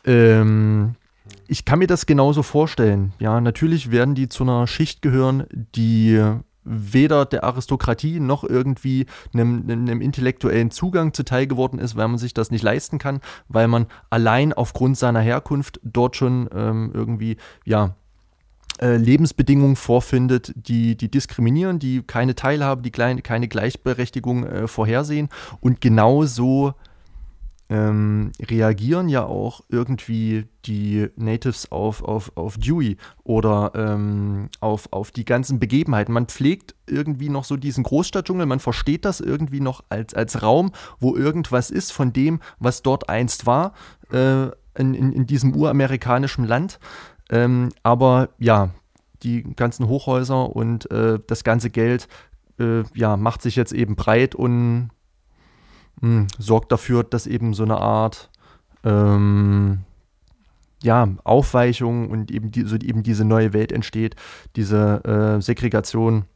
ähm, ich kann mir das genauso vorstellen. Ja, natürlich werden die zu einer Schicht gehören, die weder der Aristokratie noch irgendwie einem, einem intellektuellen Zugang zuteil geworden ist, weil man sich das nicht leisten kann, weil man allein aufgrund seiner Herkunft dort schon ähm, irgendwie, ja, äh, Lebensbedingungen vorfindet, die, die diskriminieren, die keine Teilhabe, die kleine, keine Gleichberechtigung äh, vorhersehen, und genauso Ähm, reagieren ja auch irgendwie die Natives auf, auf, auf Dewey oder ähm, auf, auf die ganzen Begebenheiten. Man pflegt irgendwie noch so diesen Großstadtdschungel, man versteht das irgendwie noch als, als Raum, wo irgendwas ist von dem, was dort einst war, äh, in, in, in diesem uramerikanischen Land. Ähm, aber ja, die ganzen Hochhäuser und äh, das ganze Geld äh, ja, macht sich jetzt eben breit und Mh, sorgt dafür, dass eben so eine Art ähm, ja, Aufweichung und eben, die, so eben diese neue Welt entsteht, diese äh, Segregation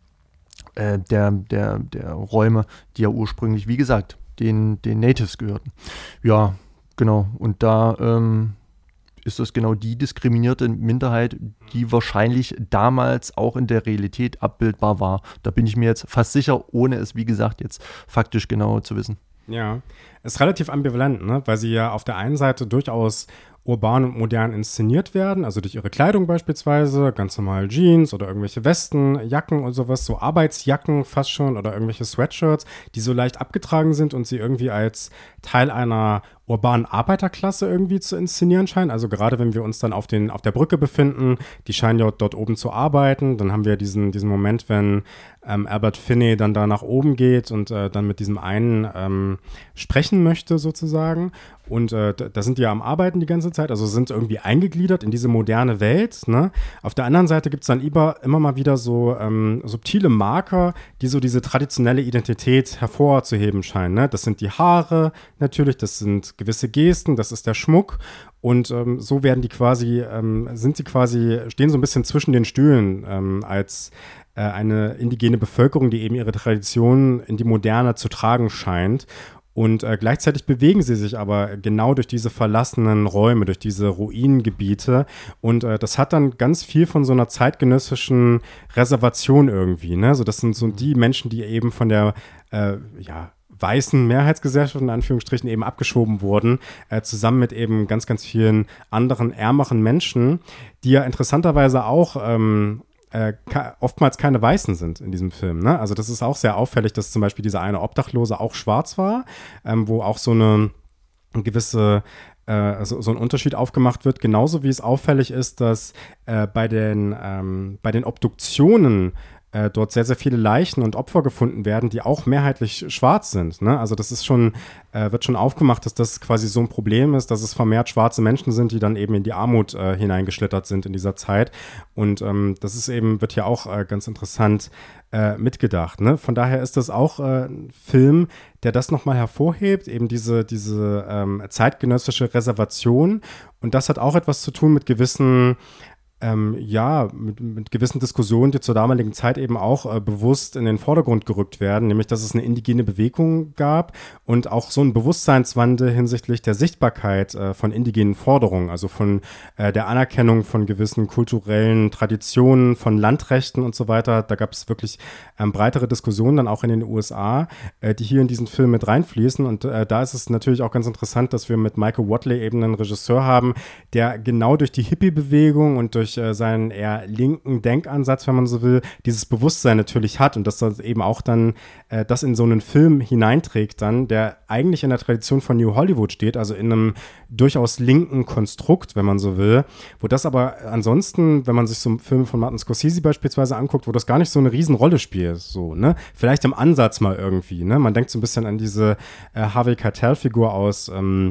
äh, der, der, der Räume, die ja ursprünglich, wie gesagt, den, den Natives gehörten. Ja, genau. Und da ähm, ist das genau die diskriminierte Minderheit, die wahrscheinlich damals auch in der Realität abbildbar war. Da bin ich mir jetzt fast sicher, ohne es, wie gesagt, jetzt faktisch genau zu wissen. Ja, ist relativ ambivalent, ne? Weil sie ja auf der einen Seite durchaus urban und modern inszeniert werden, also durch ihre Kleidung beispielsweise, ganz normal Jeans oder irgendwelche Westen, Jacken und sowas, so Arbeitsjacken fast schon oder irgendwelche Sweatshirts, die so leicht abgetragen sind und sie irgendwie als Teil einer urbanen Arbeiterklasse irgendwie zu inszenieren scheinen. Also gerade wenn wir uns dann auf, den, auf der Brücke befinden, die scheinen ja dort oben zu arbeiten, dann haben wir diesen, diesen Moment, wenn ähm, Albert Finney dann da nach oben geht und äh, dann mit diesem einen ähm, sprechen möchte sozusagen. Und äh, da sind die ja am Arbeiten die ganze Zeit, also sind irgendwie eingegliedert in diese moderne Welt. Ne? Auf der anderen Seite gibt es dann immer, immer mal wieder so ähm, subtile Marker, die so diese traditionelle Identität hervorzuheben scheinen. Ne? Das sind die Haare natürlich, das sind gewisse Gesten, das ist der Schmuck. Und ähm, so werden die quasi, ähm, sind sie quasi, stehen so ein bisschen zwischen den Stühlen ähm, als äh, eine indigene Bevölkerung, die eben ihre Traditionen in die Moderne zu tragen scheint. Und äh, gleichzeitig bewegen sie sich aber genau durch diese verlassenen Räume, durch diese Ruinengebiete. Und äh, das hat dann ganz viel von so einer zeitgenössischen Reservation irgendwie. Ne? So, das sind so die Menschen, die eben von der, äh, ja, weißen Mehrheitsgesellschaft in Anführungsstrichen eben abgeschoben wurden, äh, zusammen mit eben ganz, ganz vielen anderen ärmeren Menschen, die ja interessanterweise auch ähm, Äh, oftmals keine Weißen sind in diesem Film. Ne? Also das ist auch sehr auffällig, dass zum Beispiel dieser eine Obdachlose auch schwarz war, ähm, wo auch so eine gewisse äh, so, so ein Unterschied aufgemacht wird. Genauso wie es auffällig ist, dass äh, bei den ähm, bei den Obduktionen äh, dort sehr, sehr viele Leichen und Opfer gefunden werden, die auch mehrheitlich schwarz sind. Ne? Also das ist schon, äh, wird schon aufgemacht, dass das quasi so ein Problem ist, dass es vermehrt schwarze Menschen sind, die dann eben in die Armut äh, hineingeschlittert sind in dieser Zeit. Und ähm, das ist eben, wird ja auch äh, ganz interessant äh, mitgedacht. Ne? Von daher ist das auch äh, ein Film, der das nochmal hervorhebt, eben diese, diese ähm, zeitgenössische Reservation. Und das hat auch etwas zu tun mit gewissen ähm, ja, mit, mit gewissen Diskussionen, die zur damaligen Zeit eben auch äh, bewusst in den Vordergrund gerückt werden, nämlich, dass es eine indigene Bewegung gab und auch so ein Bewusstseinswandel hinsichtlich der Sichtbarkeit äh, von indigenen Forderungen, also von äh, der Anerkennung von gewissen kulturellen Traditionen, von Landrechten und so weiter. Da gab es wirklich ähm, breitere Diskussionen dann auch in den U S A, äh, die hier in diesen Film mit reinfließen. Und äh, da ist es natürlich auch ganz interessant, dass wir mit Michael Whatley eben einen Regisseur haben, der genau durch die Hippie-Bewegung und durch äh, seinen eher linken Denkansatz, wenn man so will, dieses Bewusstsein natürlich hat und dass das eben auch dann äh, das in so einen Film hineinträgt dann, der eigentlich in der Tradition von New Hollywood steht, also in einem durchaus linken Konstrukt, wenn man so will, wo das aber ansonsten, wenn man sich so Filme von Martin Scorsese beispielsweise anguckt, wo das gar nicht so eine Riesenrolle spielt, so, ne, vielleicht im Ansatz mal irgendwie, ne, man denkt so ein bisschen an diese äh, Harvey Keitel-Figur aus ähm,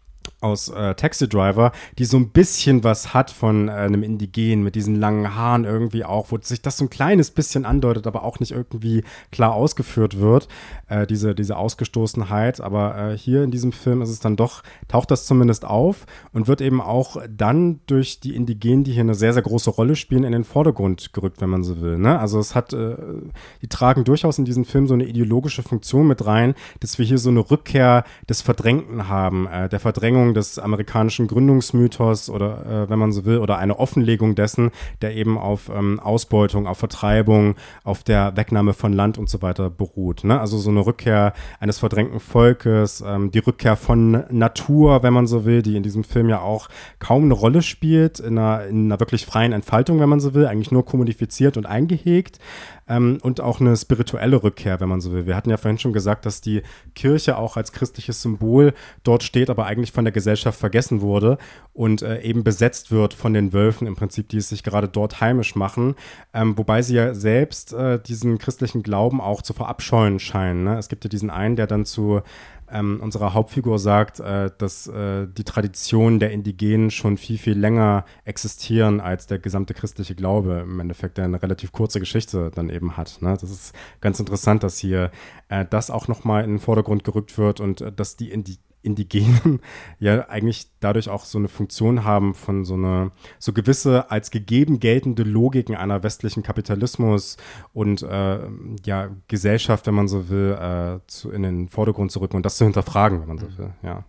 aus äh, Taxi Driver, die so ein bisschen was hat von äh, einem Indigenen mit diesen langen Haaren irgendwie auch, wo sich das so ein kleines bisschen andeutet, aber auch nicht irgendwie klar ausgeführt wird, äh, diese, diese Ausgestoßenheit. Aber äh, hier in diesem Film ist es dann doch, taucht das zumindest auf und wird eben auch dann durch die Indigenen, die hier eine sehr, sehr große Rolle spielen, in den Vordergrund gerückt, wenn man so will. Ne? Also es hat, äh, die tragen durchaus in diesem Film so eine ideologische Funktion mit rein, dass wir hier so eine Rückkehr des Verdrängten haben, äh, der Verdrängung des amerikanischen Gründungsmythos oder, äh, wenn man so will, oder eine Offenlegung dessen, der eben auf ähm, Ausbeutung, auf Vertreibung, auf der Wegnahme von Land und so weiter beruht. Ne? Also so eine Rückkehr eines verdrängten Volkes, ähm, die Rückkehr von Natur, wenn man so will, die in diesem Film ja auch kaum eine Rolle spielt, in einer, in einer wirklich freien Entfaltung, wenn man so will, eigentlich nur kommodifiziert und eingehegt. Ähm, und auch eine spirituelle Rückkehr, wenn man so will. Wir hatten ja vorhin schon gesagt, dass die Kirche auch als christliches Symbol dort steht, aber eigentlich von der Gesellschaft vergessen wurde und äh, eben besetzt wird von den Wölfen im Prinzip, die es sich gerade dort heimisch machen, ähm, wobei sie ja selbst äh, diesen christlichen Glauben auch zu verabscheuen scheinen. Ne? Es gibt ja diesen einen, der dann zu Ähm, unserer Hauptfigur sagt, äh, dass äh, die Traditionen der Indigenen schon viel, viel länger existieren als der gesamte christliche Glaube im Endeffekt, der eine relativ kurze Geschichte dann eben hat. Ne? Das ist ganz interessant, dass hier äh, das auch nochmal in den Vordergrund gerückt wird und äh, dass die Indi- Indigenen ja eigentlich dadurch auch so eine Funktion haben von so eine, so gewisse als gegeben geltende Logiken einer westlichen Kapitalismus und äh, ja, Gesellschaft, wenn man so will, äh, zu, in den Vordergrund zu rücken und das zu hinterfragen, wenn man so will, ja.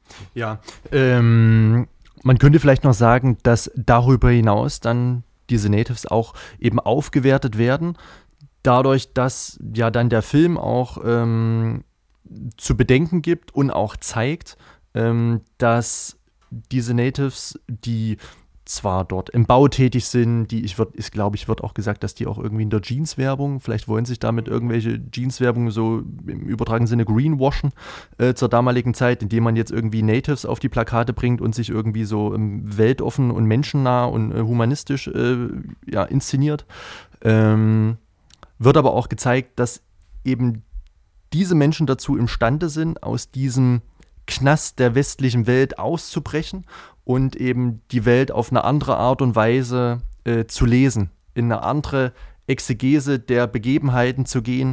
Ja, ähm, man könnte vielleicht noch sagen, dass darüber hinaus dann diese Natives auch eben aufgewertet werden, dadurch, dass ja dann der Film auch ähm, zu bedenken gibt und auch zeigt, ähm, dass diese Natives, die zwar dort im Bau tätig sind, die ich würde, ich glaube, ich wird auch gesagt, dass die auch irgendwie in der Jeans-Werbung, vielleicht wollen sich damit irgendwelche Jeans-Werbung so im übertragenen Sinne greenwashen äh, zur damaligen Zeit, indem man jetzt irgendwie Natives auf die Plakate bringt und sich irgendwie so ähm, weltoffen und menschennah und äh, humanistisch äh, ja, inszeniert. Ähm, wird aber auch gezeigt, dass eben diese Menschen dazu imstande sind, aus diesem Knast der westlichen Welt auszubrechen und eben die Welt auf eine andere Art und Weise äh, zu lesen, in eine andere Exegese der Begebenheiten zu gehen,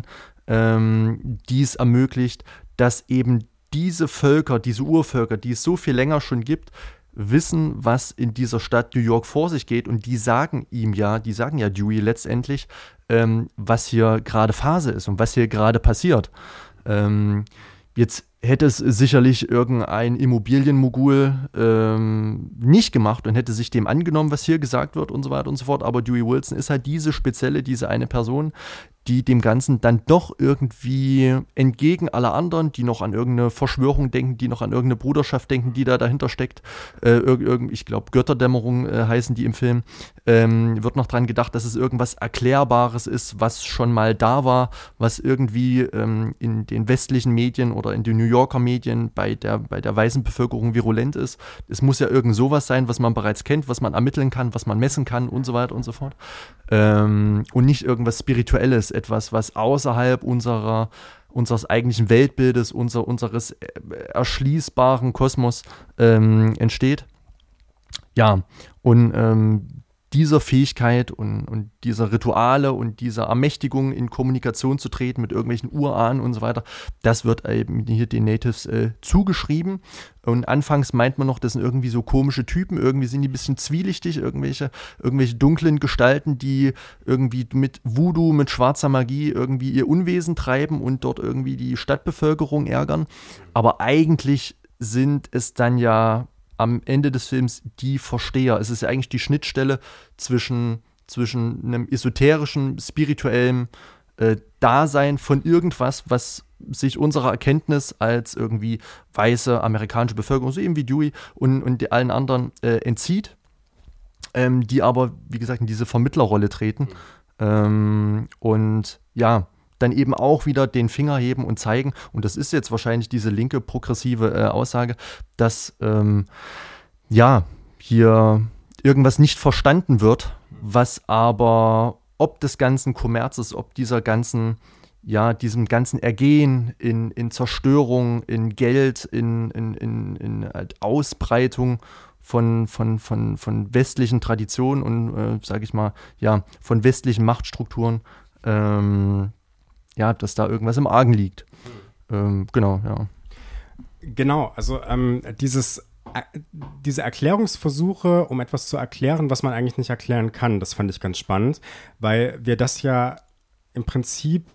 ähm, die es ermöglicht, dass eben diese Völker, diese Urvölker, die es so viel länger schon gibt, wissen, was in dieser Stadt New York vor sich geht und die sagen ihm ja, die sagen ja Dewey letztendlich, ähm, was hier gerade Phase ist und was hier gerade passiert. Ähm, jetzt hätte es sicherlich irgendein Immobilienmogul ähm, nicht gemacht und hätte sich dem angenommen, was hier gesagt wird und so weiter und so fort, aber Dewey Wilson ist halt diese spezielle, diese eine Person, die dem Ganzen dann doch irgendwie entgegen aller anderen, die noch an irgendeine Verschwörung denken, die noch an irgendeine Bruderschaft denken, die da dahinter steckt, äh, irg- ich glaube Götterdämmerung äh, heißen die im Film, ähm, wird noch dran gedacht, dass es irgendwas Erklärbares ist, was schon mal da war, was irgendwie ähm, in den westlichen Medien oder in den New Yorker Medien bei der, bei der weißen Bevölkerung virulent ist. Es muss ja irgend sowas sein, was man bereits kennt, was man ermitteln kann, was man messen kann und so weiter und so fort. Ähm, und nicht irgendwas Spirituelles, etwas, was außerhalb unserer, unseres eigentlichen Weltbildes, unser, unseres erschließbaren Kosmos ähm, entsteht. Ja, und ähm, dieser Fähigkeit und, und dieser Rituale und dieser Ermächtigung in Kommunikation zu treten mit irgendwelchen Urahnen und so weiter, das wird eben hier den Natives äh, zugeschrieben. Und anfangs meint man noch, das sind irgendwie so komische Typen, irgendwie sind die ein bisschen zwielichtig, irgendwelche, irgendwelche dunklen Gestalten, die irgendwie mit Voodoo, mit schwarzer Magie irgendwie ihr Unwesen treiben und dort irgendwie die Stadtbevölkerung ärgern. Aber eigentlich sind es dann ja am Ende des Films die Versteher. Es ist ja eigentlich die Schnittstelle zwischen, zwischen einem esoterischen, spirituellen äh, Dasein von irgendwas, was sich unserer Erkenntnis als irgendwie weiße amerikanische Bevölkerung, so eben wie Dewey und, und allen anderen äh, entzieht, ähm, die aber, wie gesagt, in diese Vermittlerrolle treten ähm, und ja, dann eben auch wieder den Finger heben und zeigen, und das ist jetzt wahrscheinlich diese linke progressive äh, Aussage, dass ähm, ja, hier irgendwas nicht verstanden wird, was aber ob des ganzen Kommerzes, ob dieser ganzen, ja, diesem ganzen Ergehen in, in Zerstörung, in Geld, in, in, in, in halt Ausbreitung von, von, von, von westlichen Traditionen und, äh, sage ich mal, ja, von westlichen Machtstrukturen, ähm, ja, dass da irgendwas im Argen liegt. Ähm, genau, ja. Genau, also ähm, dieses, äh, diese Erklärungsversuche, um etwas zu erklären, was man eigentlich nicht erklären kann, das fand ich ganz spannend, weil wir das ja im Prinzip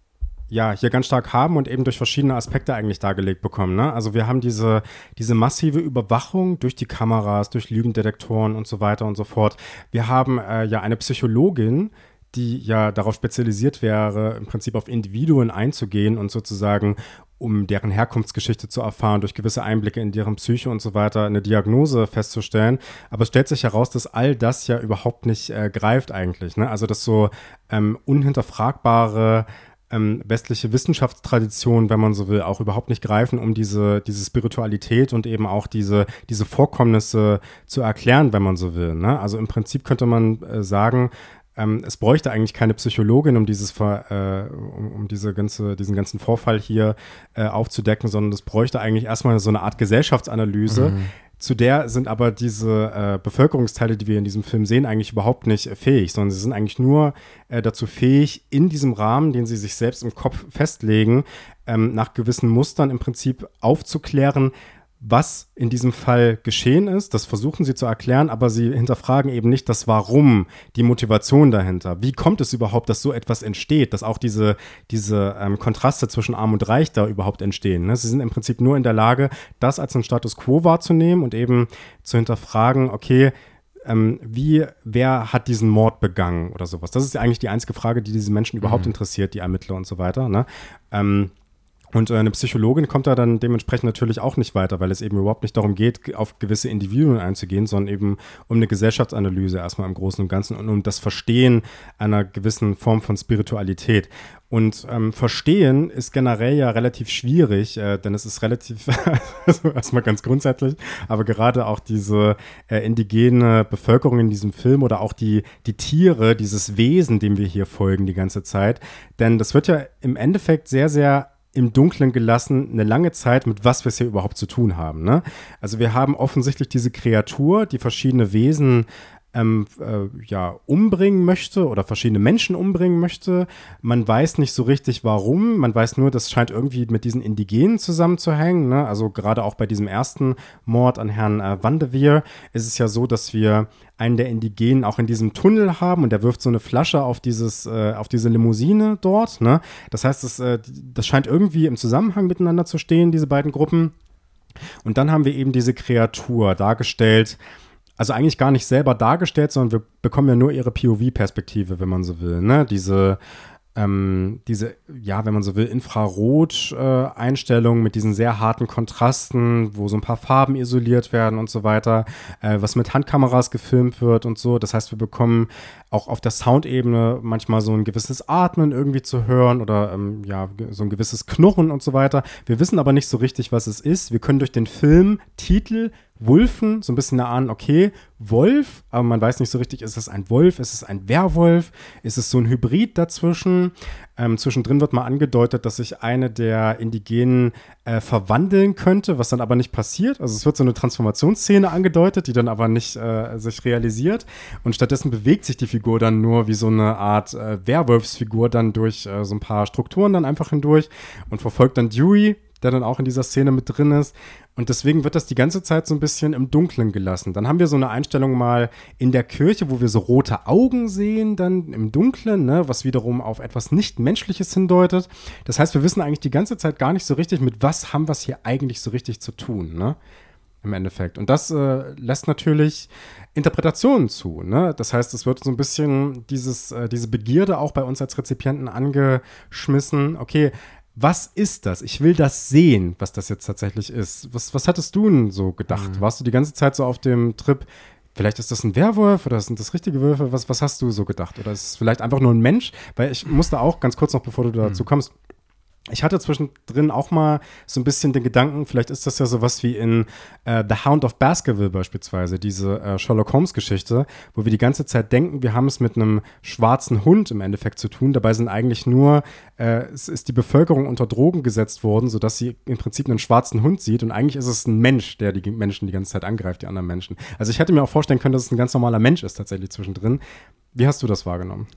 ja hier ganz stark haben und eben durch verschiedene Aspekte eigentlich dargelegt bekommen. Ne? Also wir haben diese, diese massive Überwachung durch die Kameras, durch Lügendetektoren und so weiter und so fort. Wir haben äh, ja eine Psychologin, die ja darauf spezialisiert wäre, im Prinzip auf Individuen einzugehen und sozusagen, um deren Herkunftsgeschichte zu erfahren, durch gewisse Einblicke in deren Psyche und so weiter, eine Diagnose festzustellen. Aber es stellt sich heraus, dass all das ja überhaupt nicht äh, greift eigentlich. Ne? Also dass so ähm, unhinterfragbare ähm, westliche Wissenschaftstraditionen, wenn man so will, auch überhaupt nicht greifen, um diese, diese Spiritualität und eben auch diese, diese Vorkommnisse zu erklären, wenn man so will. Ne? Also im Prinzip könnte man äh, sagen, Ähm, es bräuchte eigentlich keine Psychologin, um dieses äh, um, um diese ganze, diesen ganzen Vorfall hier äh, aufzudecken, sondern es bräuchte eigentlich erstmal so eine Art Gesellschaftsanalyse. Mhm. Zu der sind aber diese äh, Bevölkerungsteile, die wir in diesem Film sehen, eigentlich überhaupt nicht äh, fähig, sondern sie sind eigentlich nur äh, dazu fähig, in diesem Rahmen, den sie sich selbst im Kopf festlegen, ähm, nach gewissen Mustern im Prinzip aufzuklären, was in diesem Fall geschehen ist. Das versuchen sie zu erklären, aber sie hinterfragen eben nicht das Warum, die Motivation dahinter. Wie kommt es überhaupt, dass so etwas entsteht, dass auch diese, diese ähm, Kontraste zwischen Arm und Reich da überhaupt entstehen. Ne? Sie sind im Prinzip nur in der Lage, das als einen Status quo wahrzunehmen und eben zu hinterfragen, okay, ähm, wie, wer hat diesen Mord begangen oder sowas. Das ist ja eigentlich die einzige Frage, die diese Menschen überhaupt mhm. interessiert, die Ermittler und so weiter. Ne? Ähm, Und äh, eine Psychologin kommt da dann dementsprechend natürlich auch nicht weiter, weil es eben überhaupt nicht darum geht, auf gewisse Individuen einzugehen, sondern eben um eine Gesellschaftsanalyse erstmal im Großen und Ganzen und um das Verstehen einer gewissen Form von Spiritualität. Und ähm, Verstehen ist generell ja relativ schwierig, äh, denn es ist relativ, also erstmal ganz grundsätzlich, aber gerade auch diese äh, indigene Bevölkerung in diesem Film oder auch die, die Tiere, dieses Wesen, dem wir hier folgen die ganze Zeit, denn das wird ja im Endeffekt sehr, sehr im Dunkeln gelassen, eine lange Zeit, mit was wir es hier überhaupt zu tun haben. Ne? Also wir haben offensichtlich diese Kreatur, die verschiedene Wesen ähm, äh, ja, umbringen möchte oder verschiedene Menschen umbringen möchte. Man weiß nicht so richtig, warum. Man weiß nur, das scheint irgendwie mit diesen Indigenen zusammenzuhängen. Ne? Also gerade auch bei diesem ersten Mord an Herrn äh, Vanderveer ist es ja so, dass wir einen der Indigenen auch in diesem Tunnel haben und der wirft so eine Flasche auf dieses, äh, auf diese Limousine dort. Ne? Das heißt, das, äh, das scheint irgendwie im Zusammenhang miteinander zu stehen, diese beiden Gruppen. Und dann haben wir eben diese Kreatur dargestellt, also eigentlich gar nicht selber dargestellt, sondern wir bekommen ja nur ihre P O V-Perspektive, wenn man so will. Ne? Diese Ähm, diese, ja, wenn man so will, Infrarot-Einstellungen äh, mit diesen sehr harten Kontrasten, wo so ein paar Farben isoliert werden und so weiter, äh, was mit Handkameras gefilmt wird und so. Das heißt, wir bekommen auch auf der Soundebene manchmal so ein gewisses Atmen irgendwie zu hören oder ähm, ja, so ein gewisses Knurren und so weiter. Wir wissen aber nicht so richtig, was es ist. Wir können durch den Filmtitel Wulfen so ein bisschen erahnen, okay, Wolf, aber man weiß nicht so richtig, ist es ein Wolf, ist es ein Werwolf, ist es so ein Hybrid dazwischen? Ähm, zwischendrin wird mal angedeutet, dass sich eine der Indigenen äh, verwandeln könnte, was dann aber nicht passiert. Also es wird so eine Transformationsszene angedeutet, die dann aber nicht äh, sich realisiert. Und stattdessen bewegt sich die Figur dann nur wie so eine Art äh, Werwolfsfigur dann durch äh, so ein paar Strukturen dann einfach hindurch und verfolgt dann Dewey, der dann auch in dieser Szene mit drin ist. Und deswegen wird das die ganze Zeit so ein bisschen im Dunkeln gelassen. Dann haben wir so eine Einstellung mal in der Kirche, wo wir so rote Augen sehen, dann im Dunkeln, ne, was wiederum auf etwas Nicht-Menschliches hindeutet. Das heißt, wir wissen eigentlich die ganze Zeit gar nicht so richtig, mit was haben wir es hier eigentlich so richtig zu tun, ne? Im Endeffekt. Und das äh, lässt natürlich Interpretationen zu, ne? Das heißt, es wird so ein bisschen dieses, äh, diese Begierde auch bei uns als Rezipienten angeschmissen. Okay, was ist das? Ich will das sehen, was das jetzt tatsächlich ist. Was, was hattest du denn so gedacht? Mhm. Warst du die ganze Zeit so auf dem Trip, vielleicht ist das ein Werwolf oder sind das richtige Wölfe? Was, was hast du so gedacht? Oder ist es vielleicht einfach nur ein Mensch? Weil ich musste auch, ganz kurz noch, bevor du dazu mhm. kommst, ich hatte zwischendrin auch mal so ein bisschen den Gedanken, vielleicht ist das ja sowas wie in äh, The Hound of Baskerville beispielsweise, diese äh, Sherlock Holmes-Geschichte, wo wir die ganze Zeit denken, wir haben es mit einem schwarzen Hund im Endeffekt zu tun. Dabei sind eigentlich nur, äh, es ist die Bevölkerung unter Drogen gesetzt worden, sodass sie im Prinzip einen schwarzen Hund sieht und eigentlich ist es ein Mensch, der die Menschen die ganze Zeit angreift, die anderen Menschen. Also ich hätte mir auch vorstellen können, dass es ein ganz normaler Mensch ist tatsächlich zwischendrin. Wie hast du das wahrgenommen?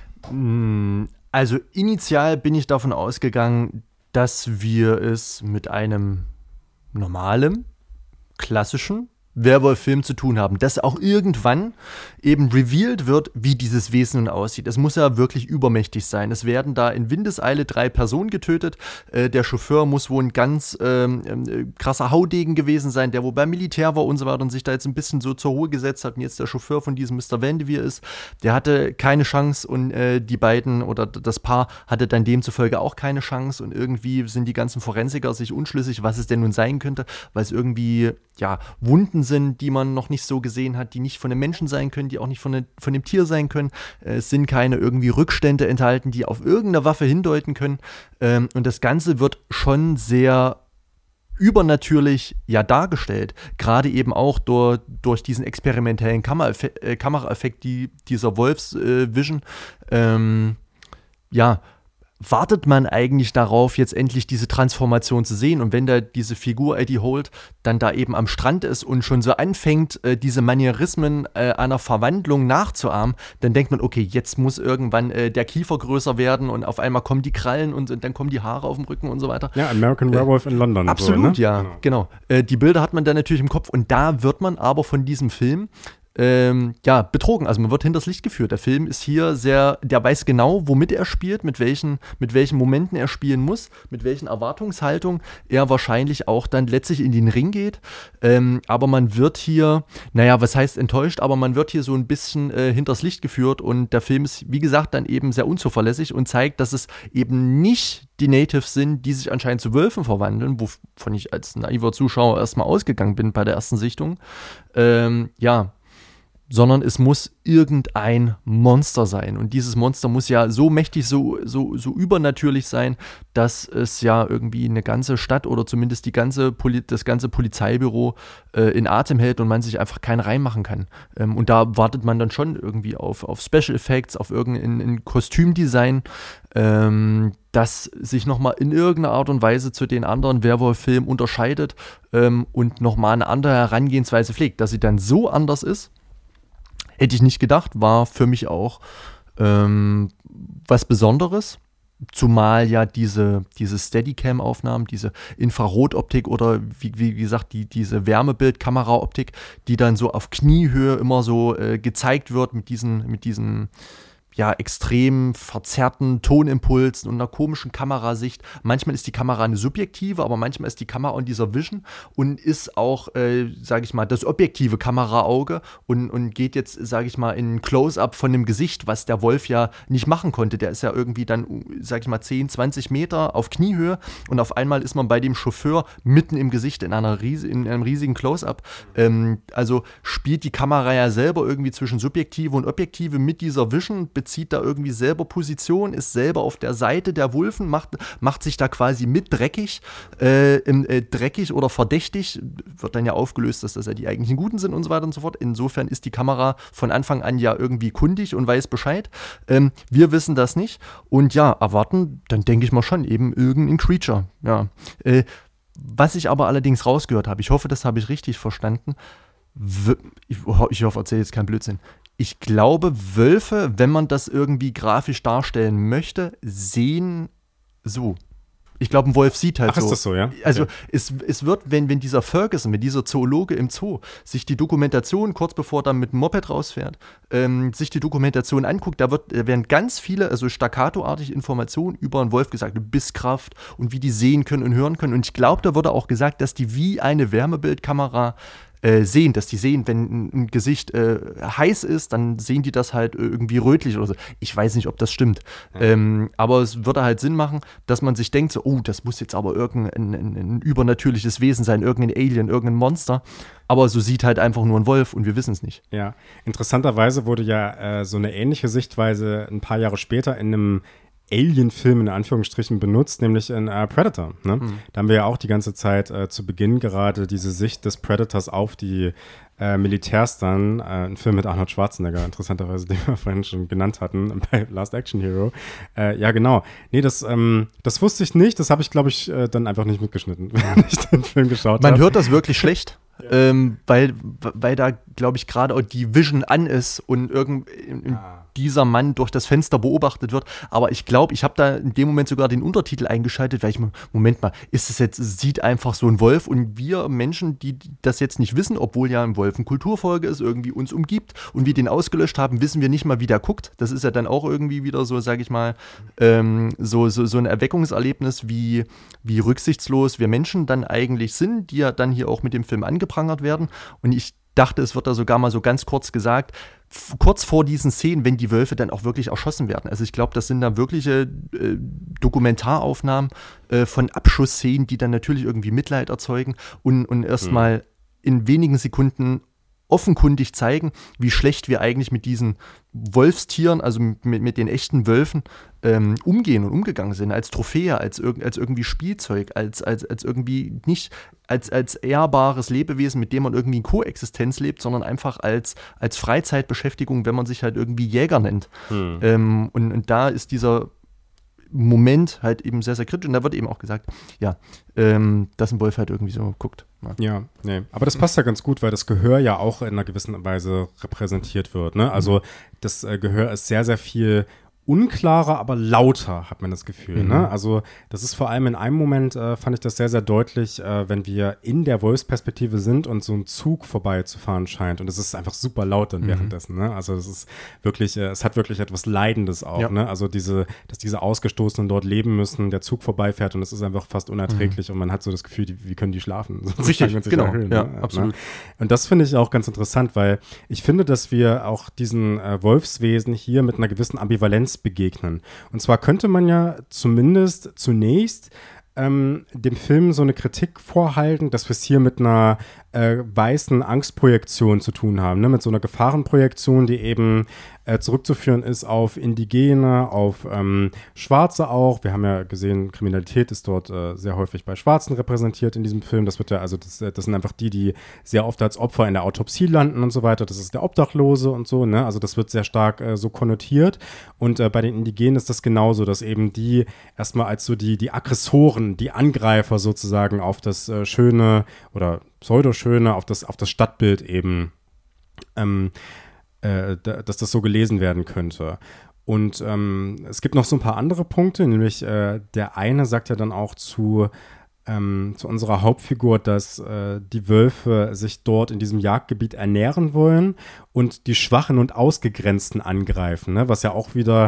Mm. Also initial bin ich davon ausgegangen, dass wir es mit einem normalen, klassischen Werwolf-Film zu tun haben, dass auch irgendwann eben revealed wird, wie dieses Wesen nun aussieht. Es muss ja wirklich übermächtig sein. Es werden da in Windeseile drei Personen getötet. Äh, der Chauffeur muss wohl ein ganz ähm, äh, krasser Haudegen gewesen sein, der wohl beim Militär war und so weiter und sich da jetzt ein bisschen so zur Ruhe gesetzt hat und jetzt der Chauffeur von diesem Mister Vanderveer ist. Der hatte keine Chance und äh, die beiden oder das Paar hatte dann demzufolge auch keine Chance und irgendwie sind die ganzen Forensiker sich unschlüssig, was es denn nun sein könnte, weil es irgendwie, ja, Wunden sind, die man noch nicht so gesehen hat, die nicht von einem Menschen sein können, die auch nicht von, ne, von dem Tier sein können. Es sind keine irgendwie Rückstände enthalten, die auf irgendeine Waffe hindeuten können. Ähm, und das Ganze wird schon sehr übernatürlich ja dargestellt. Gerade eben auch durch, durch diesen experimentellen Kameraeffekt, äh, Kameraeffekt die, dieser Wolfs-Vision. Äh, ähm, ja, wartet man eigentlich darauf, jetzt endlich diese Transformation zu sehen. Und wenn da diese Figur Eddie Holt dann da eben am Strand ist und schon so anfängt, äh, diese Manierismen äh, einer Verwandlung nachzuahmen, dann denkt man, okay, jetzt muss irgendwann äh, der Kiefer größer werden und auf einmal kommen die Krallen und, und dann kommen die Haare auf dem Rücken und so weiter. Ja, American Werewolf äh, in London. Absolut, so, ne? ja, genau. genau. Äh, die Bilder hat man dann natürlich im Kopf und da wird man aber von diesem Film Ähm, ja, betrogen. Also man wird hinters Licht geführt. Der Film ist hier sehr, der weiß genau, womit er spielt, mit welchen, mit welchen Momenten er spielen muss, mit welchen Erwartungshaltungen er wahrscheinlich auch dann letztlich in den Ring geht. Ähm, aber man wird hier, naja, was heißt enttäuscht, aber man wird hier so ein bisschen äh, hinters Licht geführt und der Film ist, wie gesagt, dann eben sehr unzuverlässig und zeigt, dass es eben nicht die Natives sind, die sich anscheinend zu Wölfen verwandeln, wovon ich als naiver Zuschauer erstmal ausgegangen bin bei der ersten Sichtung. Ähm, ja, sondern es muss irgendein Monster sein. Und dieses Monster muss ja so mächtig, so, so, so übernatürlich sein, dass es ja irgendwie eine ganze Stadt oder zumindest die ganze Poli- das ganze Polizeibüro äh, in Atem hält und man sich einfach keinen reinmachen kann. Ähm, und da wartet man dann schon irgendwie auf, auf Special Effects, auf irgendein ein Kostümdesign, ähm, das sich nochmal in irgendeiner Art und Weise zu den anderen Werwolf-Filmen unterscheidet ähm, und nochmal eine andere Herangehensweise pflegt. Dass sie dann so anders ist, hätte ich nicht gedacht, war für mich auch ähm, was Besonderes. Zumal ja diese, diese Steadicam-Aufnahmen, diese Infrarotoptik oder wie, wie gesagt, die, diese Wärmebildkameraoptik, die dann so auf Kniehöhe immer so äh, gezeigt wird mit diesen, mit diesen ja, extrem verzerrten Tonimpulsen und einer komischen Kamerasicht. Manchmal ist die Kamera eine subjektive, aber manchmal ist die Kamera in dieser Vision und ist auch, äh, sage ich mal, das objektive Kameraauge und, und geht jetzt, sage ich mal, in ein Close-Up von dem Gesicht, was der Wolf ja nicht machen konnte. Der ist ja irgendwie dann, sage ich mal, zehn, zwanzig Meter auf Kniehöhe und auf einmal ist man bei dem Chauffeur mitten im Gesicht in, einer ries- in einem riesigen Close-Up. Ähm, also spielt die Kamera ja selber irgendwie zwischen subjektive und objektive mit dieser Vision, bezieht da irgendwie selber Position, ist selber auf der Seite der Wölfen, macht, macht sich da quasi mit dreckig, äh, im, äh, dreckig oder verdächtig, wird dann ja aufgelöst, dass das ja die eigentlichen Guten sind und so weiter und so fort. Insofern ist die Kamera von Anfang an ja irgendwie kundig und weiß Bescheid. Ähm, wir wissen das nicht und ja, erwarten, dann denke ich mal schon eben irgendein Creature, ja. Äh, was ich aber allerdings rausgehört habe, ich hoffe, das habe ich richtig verstanden, w- ich, ich hoffe, erzähle jetzt keinen Blödsinn. Ich glaube, Wölfe, wenn man das irgendwie grafisch darstellen möchte, sehen so. Ich glaube, ein Wolf sieht halt Ach, so. ist das so, ja? Also Okay. es, es wird, wenn, wenn dieser Ferguson, wenn dieser Zoologe im Zoo sich die Dokumentation, kurz bevor er dann mit dem Moped rausfährt, ähm, sich die Dokumentation anguckt, da, wird, da werden ganz viele, also staccatoartige Informationen über einen Wolf gesagt, Bisskraft und wie die sehen können und hören können. Und ich glaube, da wurde auch gesagt, dass die wie eine Wärmebildkamera äh, sehen, dass die sehen, wenn ein, ein Gesicht äh, heiß ist, dann sehen die das halt irgendwie rötlich oder so. Ich weiß nicht, ob das stimmt. Ja. Ähm, aber es würde halt Sinn machen, dass man sich denkt, so, oh, das muss jetzt aber irgendein ein, ein übernatürliches Wesen sein, irgendein Alien, irgendein Monster. Aber so sieht halt einfach nur ein Wolf und wir wissen es nicht. Ja, interessanterweise wurde ja äh, so eine ähnliche Sichtweise ein paar Jahre später in einem Alien-Film in Anführungsstrichen benutzt, nämlich in äh, Predator. Ne? Mhm. Da haben wir ja auch die ganze Zeit äh, zu Beginn gerade diese Sicht des Predators auf die äh, Militärs dann, äh, ein Film mit Arnold Schwarzenegger, interessanterweise, den wir vorhin schon genannt hatten, bei Last Action Hero. Äh, ja, genau. Nee, das, ähm, das wusste ich nicht, das habe ich, glaube ich, äh, dann einfach nicht mitgeschnitten, wenn ich den Film geschaut habe. Man hört das wirklich schlecht. Ja. Ähm, weil, weil da, glaube ich, gerade auch die Vision an ist und irgend, in, ah. dieser Mann durch das Fenster beobachtet wird. Aber ich glaube, ich habe da in dem Moment sogar den Untertitel eingeschaltet, weil ich mir, Moment mal, ist es jetzt, sieht einfach so ein Wolf und wir Menschen, die das jetzt nicht wissen, obwohl ja ein Wolf eine Kulturfolge ist, irgendwie uns umgibt und wir den ausgelöscht haben, wissen wir nicht mal, wie der guckt. Das ist ja dann auch irgendwie wieder so, sage ich mal, ähm, so, so, so ein Erweckungserlebnis, wie, wie rücksichtslos wir Menschen dann eigentlich sind, die ja dann hier auch mit dem Film angeprangert werden. Und ich dachte, es wird da sogar mal so ganz kurz gesagt, f- kurz vor diesen Szenen, wenn die Wölfe dann auch wirklich erschossen werden. Also ich glaube, das sind da wirkliche äh, Dokumentaraufnahmen äh, von Abschussszenen, die dann natürlich irgendwie Mitleid erzeugen und, und erstmal mhm. in wenigen Sekunden offenkundig zeigen, wie schlecht wir eigentlich mit diesen Wolfstieren, also mit, mit den echten Wölfen, ähm, umgehen und umgegangen sind, als Trophäe, als, irg- als irgendwie Spielzeug, als, als, als irgendwie nicht als, als ehrbares Lebewesen, mit dem man irgendwie in Koexistenz lebt, sondern einfach als, als Freizeitbeschäftigung, wenn man sich halt irgendwie Jäger nennt. Hm. Ähm, und, und da ist dieser Moment halt eben sehr, sehr kritisch. Und da wird eben auch gesagt, ja, ähm, dass ein Wolf halt irgendwie so guckt. Ja. ja, nee. Aber das passt ja ganz gut, weil das Gehör ja auch in einer gewissen Weise repräsentiert wird. Ne? Also mhm. das äh, Gehör ist sehr, sehr viel unklarer, aber lauter, hat man das Gefühl. Mhm. Ne? Also das ist vor allem in einem Moment, äh, fand ich das sehr, sehr deutlich, äh, wenn wir in der Wolfsperspektive sind und so ein Zug vorbeizufahren scheint. Und es ist einfach super laut dann mhm. währenddessen. Ne? Also es ist wirklich, äh, es hat wirklich etwas Leidendes auch. Ja. Ne? Also diese, dass diese Ausgestoßenen dort leben müssen, der Zug vorbeifährt und es ist einfach fast unerträglich mhm. und man hat so das Gefühl, die, wie können die schlafen? Richtig, genau. Erhöhen, ja, ne? absolut. Und das finde ich auch ganz interessant, weil ich finde, dass wir auch diesen äh, Wolfswesen hier mit einer gewissen Ambivalenz begegnen. Und zwar könnte man ja zumindest zunächst ähm, dem Film so eine Kritik vorhalten, dass wir es hier mit einer äh, weißen Angstprojektion zu tun haben, ne? Mit so einer Gefahrenprojektion, die eben äh, zurückzuführen ist auf Indigene, auf ähm, Schwarze auch. Wir haben ja gesehen, Kriminalität ist dort äh, sehr häufig bei Schwarzen repräsentiert in diesem Film. Das wird ja, also das, das sind einfach die, die sehr oft als Opfer in der Autopsie landen und so weiter. Das ist der Obdachlose und so, ne? Also das wird sehr stark äh, so konnotiert. Und äh, bei den Indigenen ist das genauso, dass eben die erstmal als so die, die Aggressoren, die Angreifer sozusagen auf das äh, schöne oder pseudoschöne, auf das, auf das Stadtbild eben, ähm, äh, da, dass das so gelesen werden könnte. Und ähm, es gibt noch so ein paar andere Punkte, nämlich äh, der eine sagt ja dann auch zu, ähm, zu unserer Hauptfigur, dass äh, die Wölfe sich dort in diesem Jagdgebiet ernähren wollen und die Schwachen und Ausgegrenzten angreifen, ne? Was ja auch wieder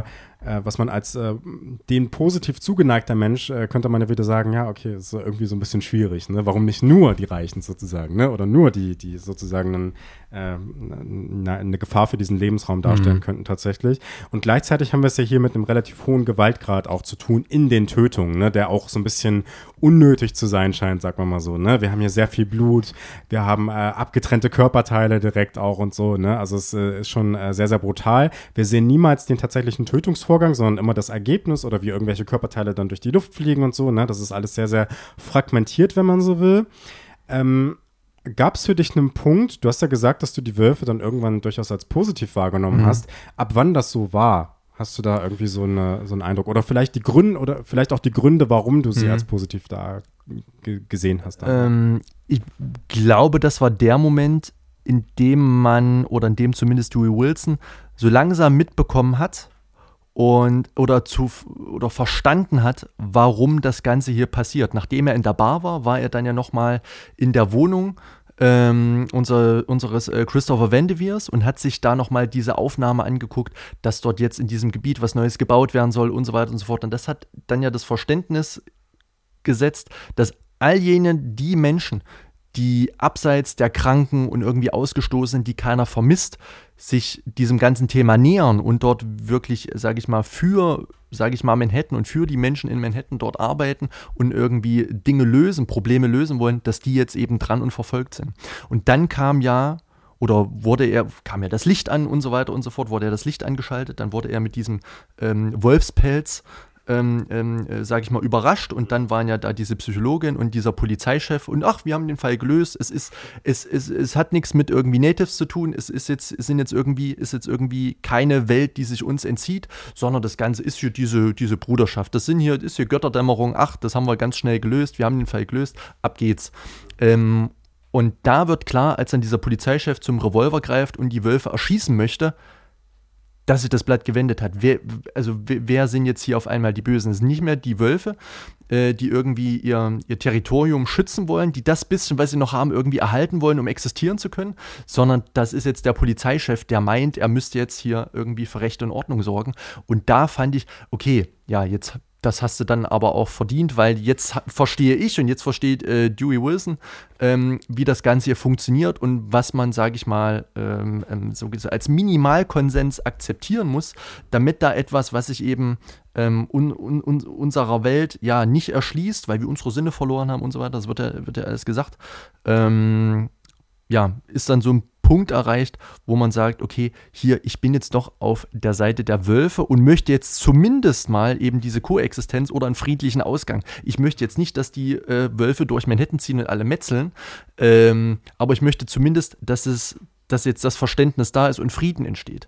äh, was man als äh, den positiv zugeneigter Mensch, äh, könnte man ja wieder sagen, ja, okay, ist irgendwie so ein bisschen schwierig, ne? Warum nicht nur die Reichen sozusagen, ne? Oder nur die, die sozusagen einen, äh, eine, eine Gefahr für diesen Lebensraum darstellen mhm. könnten tatsächlich. Und gleichzeitig haben wir es ja hier mit einem relativ hohen Gewaltgrad auch zu tun in den Tötungen, ne? Der auch so ein bisschen unnötig zu sein scheint, sagt man mal so, ne? Wir haben hier sehr viel Blut, wir haben äh, abgetrennte Körperteile direkt auch und so, ne? Also es äh, ist schon äh, sehr, sehr brutal. Wir sehen niemals den tatsächlichen Tötungsvorgang, sondern immer das Ergebnis oder wie irgendwelche Körperteile dann durch die Luft fliegen und so, ne? Das ist alles sehr, sehr fragmentiert, wenn man so will. Ähm, Gab es für dich einen Punkt, du hast ja gesagt, dass du die Wölfe dann irgendwann durchaus als positiv wahrgenommen mhm. hast, ab wann das so war? Hast du da irgendwie so, eine, so einen Eindruck? Oder vielleicht die Gründe, oder vielleicht auch die Gründe, warum du sie mhm. als positiv da g- gesehen hast? Ähm, ich glaube, das war der Moment, in dem man, oder in dem zumindest Dewey Wilson so langsam mitbekommen hat und oder zu oder verstanden hat, warum das Ganze hier passiert. Nachdem er in der Bar war, war er dann ja nochmal in der Wohnung Ähm, unser, unseres äh, Christopher Vandeveers und hat sich da nochmal diese Aufnahme angeguckt, dass dort jetzt in diesem Gebiet was Neues gebaut werden soll und so weiter und so fort. Und das hat dann ja das Verständnis gesetzt, dass all jene, die Menschen, die abseits der Kranken und irgendwie ausgestoßen sind, die keiner vermisst, sich diesem ganzen Thema nähern und dort wirklich, sage ich mal, für, sage ich mal, Manhattan und für die Menschen in Manhattan dort arbeiten und irgendwie Dinge lösen, Probleme lösen wollen, dass die jetzt eben dran und verfolgt sind. Und dann kam ja, oder wurde er, kam ja das Licht an und so weiter und so fort, wurde er das Licht angeschaltet, dann wurde er mit diesem ähm, Wolfspelz Ähm, ähm, äh, sage ich mal, überrascht und dann waren ja da diese Psychologin und dieser Polizeichef und ach, wir haben den Fall gelöst, es ist, es, es, es hat nichts mit irgendwie Natives zu tun, es ist jetzt, es sind jetzt irgendwie, ist jetzt irgendwie keine Welt, die sich uns entzieht, sondern das Ganze ist hier diese, diese Bruderschaft, das sind hier, ist hier Götterdämmerung, ach, das haben wir ganz schnell gelöst, wir haben den Fall gelöst, ab geht's. Ähm, und da wird klar, als dann dieser Polizeichef zum Revolver greift und die Wölfe erschießen möchte, dass sich das Blatt gewendet hat. Wer, also wer sind jetzt hier auf einmal die Bösen? Es sind nicht mehr die Wölfe, äh, die irgendwie ihr, ihr Territorium schützen wollen, die das bisschen, was sie noch haben, irgendwie erhalten wollen, um existieren zu können, sondern das ist jetzt der Polizeichef, der meint, er müsste jetzt hier irgendwie für Recht und Ordnung sorgen. Und da fand ich, okay, ja, jetzt das hast du dann aber auch verdient, weil jetzt verstehe ich und jetzt versteht äh, Dewey Wilson, ähm, wie das Ganze hier funktioniert und was man, sage ich mal, ähm, ähm, so als Minimalkonsens akzeptieren muss, damit da etwas, was sich eben ähm, un, un, un, unserer Welt ja nicht erschließt, weil wir unsere Sinne verloren haben und so weiter, das wird ja, wird ja alles gesagt, ähm, ja, ist dann so ein Punkt erreicht, wo man sagt, okay, hier, ich bin jetzt doch auf der Seite der Wölfe und möchte jetzt zumindest mal eben diese Koexistenz oder einen friedlichen Ausgang. Ich möchte jetzt nicht, dass die äh, Wölfe durch Manhattan ziehen und alle metzeln, ähm, aber ich möchte zumindest, dass es, dass jetzt das Verständnis da ist und Frieden entsteht.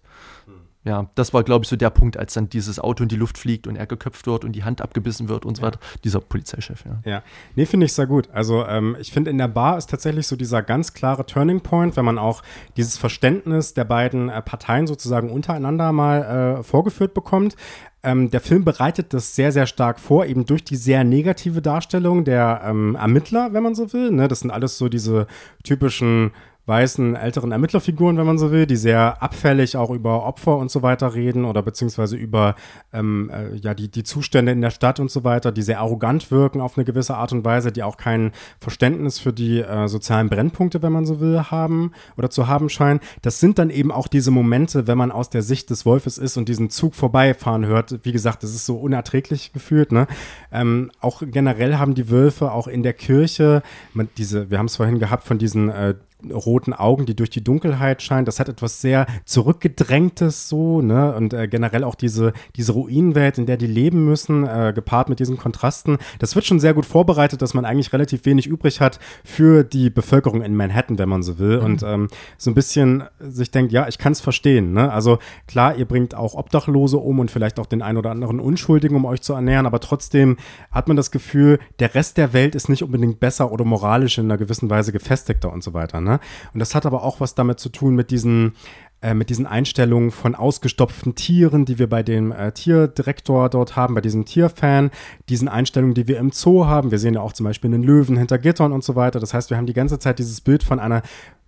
Ja, das war, glaube ich, so der Punkt, als dann dieses Auto in die Luft fliegt und er geköpft wird und die Hand abgebissen wird und so weiter. Dieser Polizeichef, ja. Ja, nee, finde ich sehr gut. Also ähm, ich finde, in der Bar ist tatsächlich so dieser ganz klare Turning Point, wenn man auch dieses Verständnis der beiden äh, Parteien sozusagen untereinander mal äh, vorgeführt bekommt. Ähm, der Film bereitet das sehr, sehr stark vor, eben durch die sehr negative Darstellung der ähm, Ermittler, wenn man so will. Ne? Das sind alles so diese typischen weißen, älteren Ermittlerfiguren, wenn man so will, die sehr abfällig auch über Opfer und so weiter reden oder beziehungsweise über ähm, äh, ja, die, die Zustände in der Stadt und so weiter, die sehr arrogant wirken auf eine gewisse Art und Weise, die auch kein Verständnis für die äh, sozialen Brennpunkte, wenn man so will, haben oder zu haben scheinen. Das sind dann eben auch diese Momente, wenn man aus der Sicht des Wolfes ist und diesen Zug vorbeifahren hört. Wie gesagt, das ist so unerträglich gefühlt, ne? Ähm, auch generell haben die Wölfe auch in der Kirche, man, diese, wir haben es vorhin gehabt von diesen äh, roten Augen, die durch die Dunkelheit scheinen. Das hat etwas sehr Zurückgedrängtes so, ne? Und äh, generell auch diese, diese Ruinenwelt, in der die leben müssen, äh, gepaart mit diesen Kontrasten. Das wird schon sehr gut vorbereitet, dass man eigentlich relativ wenig übrig hat für die Bevölkerung in Manhattan, wenn man so will. Mhm. Und ähm, so ein bisschen sich denkt, ja, ich kann es verstehen, ne? Also klar, ihr bringt auch Obdachlose um und vielleicht auch den einen oder anderen Unschuldigen, um euch zu ernähren, aber trotzdem hat man das Gefühl, der Rest der Welt ist nicht unbedingt besser oder moralisch in einer gewissen Weise gefestigter und so weiter, ne? Und das hat aber auch was damit zu tun mit diesen, äh, mit diesen Einstellungen von ausgestopften Tieren, die wir bei dem äh, Tierdirektor dort haben, bei diesem Tierfan, diesen Einstellungen, die wir im Zoo haben. Wir sehen ja auch zum Beispiel einen Löwen hinter Gittern und so weiter. Das heißt, wir haben die ganze Zeit dieses Bild von einer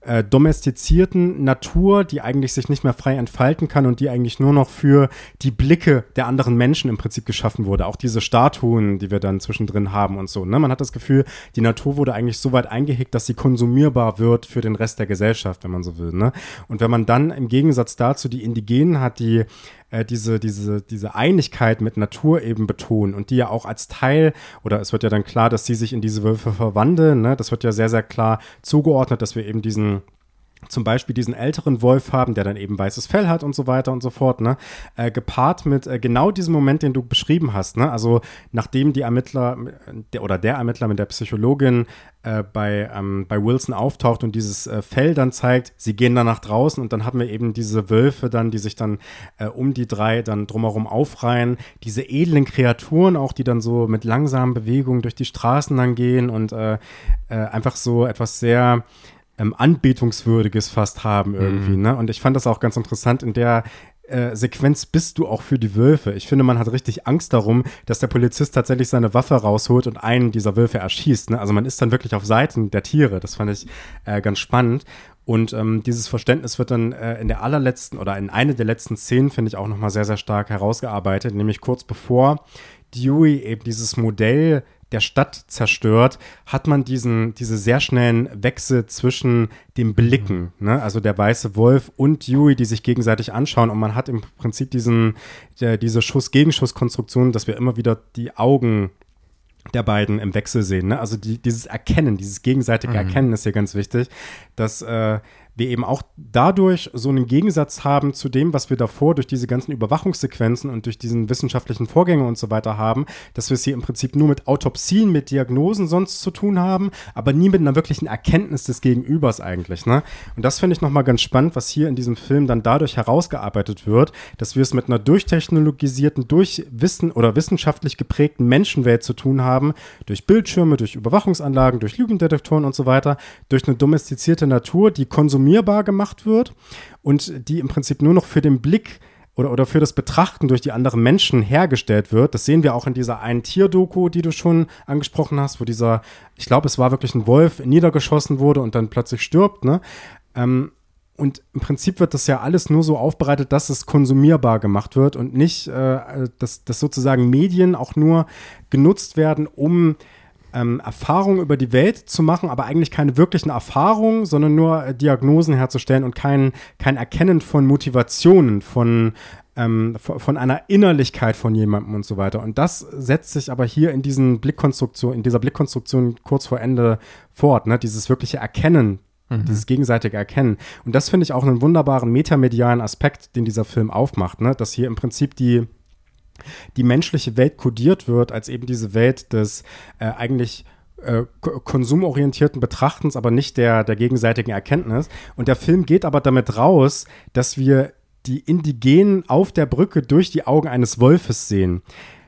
äh, domestizierten Natur, die eigentlich sich nicht mehr frei entfalten kann und die eigentlich nur noch für die Blicke der anderen Menschen im Prinzip geschaffen wurde. Auch diese Statuen, die wir dann zwischendrin haben und so. Ne? Man hat das Gefühl, die Natur wurde eigentlich so weit eingehegt, dass sie konsumierbar wird für den Rest der Gesellschaft, wenn man so will. Ne? Und wenn man dann im Gegensatz dazu die Indigenen hat, die äh, diese, diese, diese Einigkeit mit Natur eben betonen und die ja auch als Teil, oder es wird ja dann klar, dass sie sich in diese Wölfe verwandeln, ne? Das wird ja sehr, sehr klar zugeordnet, dass wir eben diesen zum Beispiel diesen älteren Wolf haben, der dann eben weißes Fell hat und so weiter und so fort, ne? Äh, gepaart mit äh, genau diesem Moment, den du beschrieben hast, ne? Also nachdem die Ermittler der, oder der Ermittler mit der Psychologin äh, bei, ähm, bei Wilson auftaucht und dieses äh, Fell dann zeigt, sie gehen dann nach draußen und dann haben wir eben diese Wölfe dann, die sich dann äh, um die drei dann drumherum aufreihen, diese edlen Kreaturen auch, die dann so mit langsamen Bewegungen durch die Straßen dann gehen und äh, äh, einfach so etwas sehr Ähm, Anbetungswürdiges fast haben irgendwie, mhm. ne? Und ich fand das auch ganz interessant, in der äh, Sequenz bist du auch für die Wölfe. Ich finde, man hat richtig Angst darum, dass der Polizist tatsächlich seine Waffe rausholt und einen dieser Wölfe erschießt, ne? Also man ist dann wirklich auf Seiten der Tiere. Das fand ich äh, ganz spannend. Und ähm, dieses Verständnis wird dann äh, in der allerletzten oder in einer der letzten Szenen, finde ich, auch nochmal sehr, sehr stark herausgearbeitet, nämlich kurz bevor Dewey eben dieses Modell der Stadt zerstört, hat man diesen, diese sehr schnellen Wechsel zwischen den Blicken, ne? Also der weiße Wolf und Dewey, die sich gegenseitig anschauen und man hat im Prinzip diesen, der, diese Schuss-Gegenschuss-Konstruktion, dass wir immer wieder die Augen der beiden im Wechsel sehen, ne? Also die, dieses Erkennen, dieses gegenseitige mhm. Erkennen ist hier ganz wichtig, dass äh, wir eben auch dadurch so einen Gegensatz haben zu dem, was wir davor durch diese ganzen Überwachungssequenzen und durch diesen wissenschaftlichen Vorgänge und so weiter haben, dass wir es hier im Prinzip nur mit Autopsien, mit Diagnosen sonst zu tun haben, aber nie mit einer wirklichen Erkenntnis des Gegenübers eigentlich, ne? Und das finde ich nochmal ganz spannend, was hier in diesem Film dann dadurch herausgearbeitet wird, dass wir es mit einer durchtechnologisierten, durch Wissen oder wissenschaftlich geprägten Menschenwelt zu tun haben, durch Bildschirme, durch Überwachungsanlagen, durch Lügendetektoren und so weiter, durch eine domestizierte Natur, die konsumierbar gemacht wird und die im Prinzip nur noch für den Blick oder, oder für das Betrachten durch die anderen Menschen hergestellt wird. Das sehen wir auch in dieser einen Tierdoku, die du schon angesprochen hast, wo dieser, ich glaube, es war wirklich ein Wolf, niedergeschossen wurde und dann plötzlich stirbt, ne? Ähm, und im Prinzip wird das ja alles nur so aufbereitet, dass es konsumierbar gemacht wird und nicht, äh, dass, dass sozusagen Medien auch nur genutzt werden, um Ähm, Erfahrungen über die Welt zu machen, aber eigentlich keine wirklichen Erfahrungen, sondern nur äh, Diagnosen herzustellen und kein, kein Erkennen von Motivationen, von, ähm, von, von einer Innerlichkeit von jemandem und so weiter. Und das setzt sich aber hier in diesen Blickkonstruktion, in dieser Blickkonstruktion kurz vor Ende fort, ne? Dieses wirkliche Erkennen, mhm. dieses gegenseitige Erkennen. Und das finde ich auch einen wunderbaren metamedialen Aspekt, den dieser Film aufmacht, ne? Dass hier im Prinzip die die menschliche Welt kodiert wird als eben diese Welt des äh, eigentlich äh, konsumorientierten Betrachtens, aber nicht der, der gegenseitigen Erkenntnis. Und der Film geht aber damit raus, dass wir die Indigenen auf der Brücke durch die Augen eines Wolfes sehen.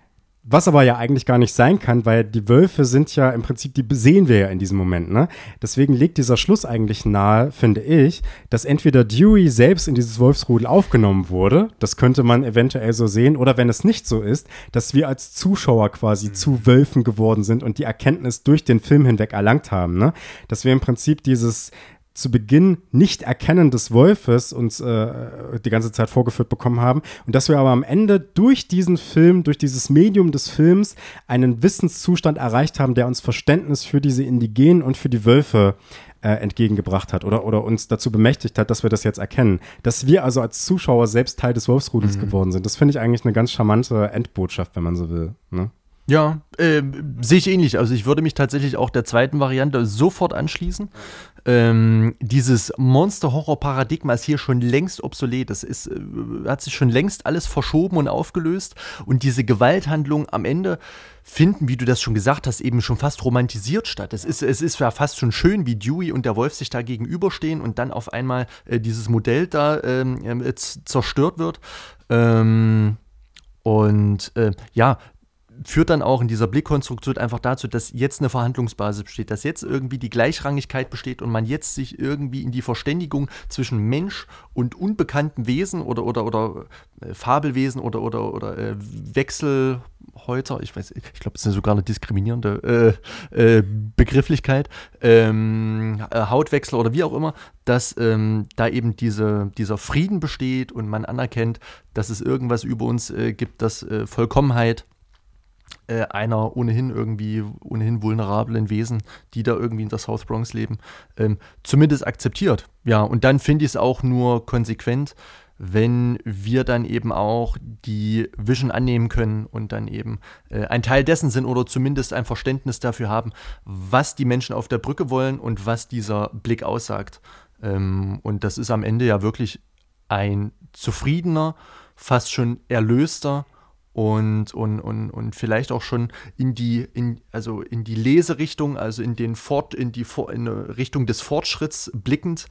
Was aber ja eigentlich gar nicht sein kann, weil die Wölfe sind ja im Prinzip, die sehen wir ja in diesem Moment, ne? Deswegen legt dieser Schluss eigentlich nahe, finde ich, dass entweder Dewey selbst in dieses Wolfsrudel aufgenommen wurde, das könnte man eventuell so sehen, oder wenn es nicht so ist, dass wir als Zuschauer quasi mhm. zu Wölfen geworden sind und die Erkenntnis durch den Film hinweg erlangt haben, ne? Dass wir im Prinzip dieses zu Beginn nicht erkennen des Wolfes uns äh, die ganze Zeit vorgeführt bekommen haben und dass wir aber am Ende durch diesen Film, durch dieses Medium des Films einen Wissenszustand erreicht haben, der uns Verständnis für diese Indigenen und für die Wölfe äh, entgegengebracht hat oder, oder uns dazu bemächtigt hat, dass wir das jetzt erkennen. Dass wir also als Zuschauer selbst Teil des Wolfsrudels mhm. geworden sind. Das finde ich eigentlich eine ganz charmante Endbotschaft, wenn man so will, ne? Ja, äh, sehe ich ähnlich. Also ich würde mich tatsächlich auch der zweiten Variante sofort anschließen. Ähm, dieses Monster-Horror-Paradigma ist hier schon längst obsolet. Das ist, äh, hat sich schon längst alles verschoben und aufgelöst. Und diese Gewalthandlungen am Ende finden, wie du das schon gesagt hast, eben schon fast romantisiert statt. Es ist, es ist ja fast schon schön, wie Dewey und der Wolf sich da gegenüberstehen und dann auf einmal äh, dieses Modell da ähm, äh, zerstört wird. Ähm, und äh, ja, führt dann auch in dieser Blickkonstruktion einfach dazu, dass jetzt eine Verhandlungsbasis besteht, dass jetzt irgendwie die Gleichrangigkeit besteht und man jetzt sich irgendwie in die Verständigung zwischen Mensch und unbekannten Wesen oder, oder, oder äh, Fabelwesen oder, oder, oder äh, Wechsel Schleimhäuter, ich weiß, ich glaube, das ist sogar eine diskriminierende äh, äh, Begrifflichkeit, ähm, äh, Hautwechsel oder wie auch immer, dass ähm, da eben diese, dieser Frieden besteht und man anerkennt, dass es irgendwas über uns äh, gibt, das äh, Vollkommenheit äh, einer ohnehin irgendwie, ohnehin vulnerablen Wesen, die da irgendwie in der South Bronx leben, ähm, zumindest akzeptiert. Ja, und dann finde ich es auch nur konsequent, wenn wir dann eben auch die Vision annehmen können und dann eben äh, ein Teil dessen sind oder zumindest ein Verständnis dafür haben, was die Menschen auf der Brücke wollen und was dieser Blick aussagt. Ähm, und das ist am Ende ja wirklich ein zufriedener, fast schon erlöster und, und, und, und vielleicht auch schon in die, in, also in die Leserichtung, also in den Fort, in die in eine Richtung des Fortschritts blickend,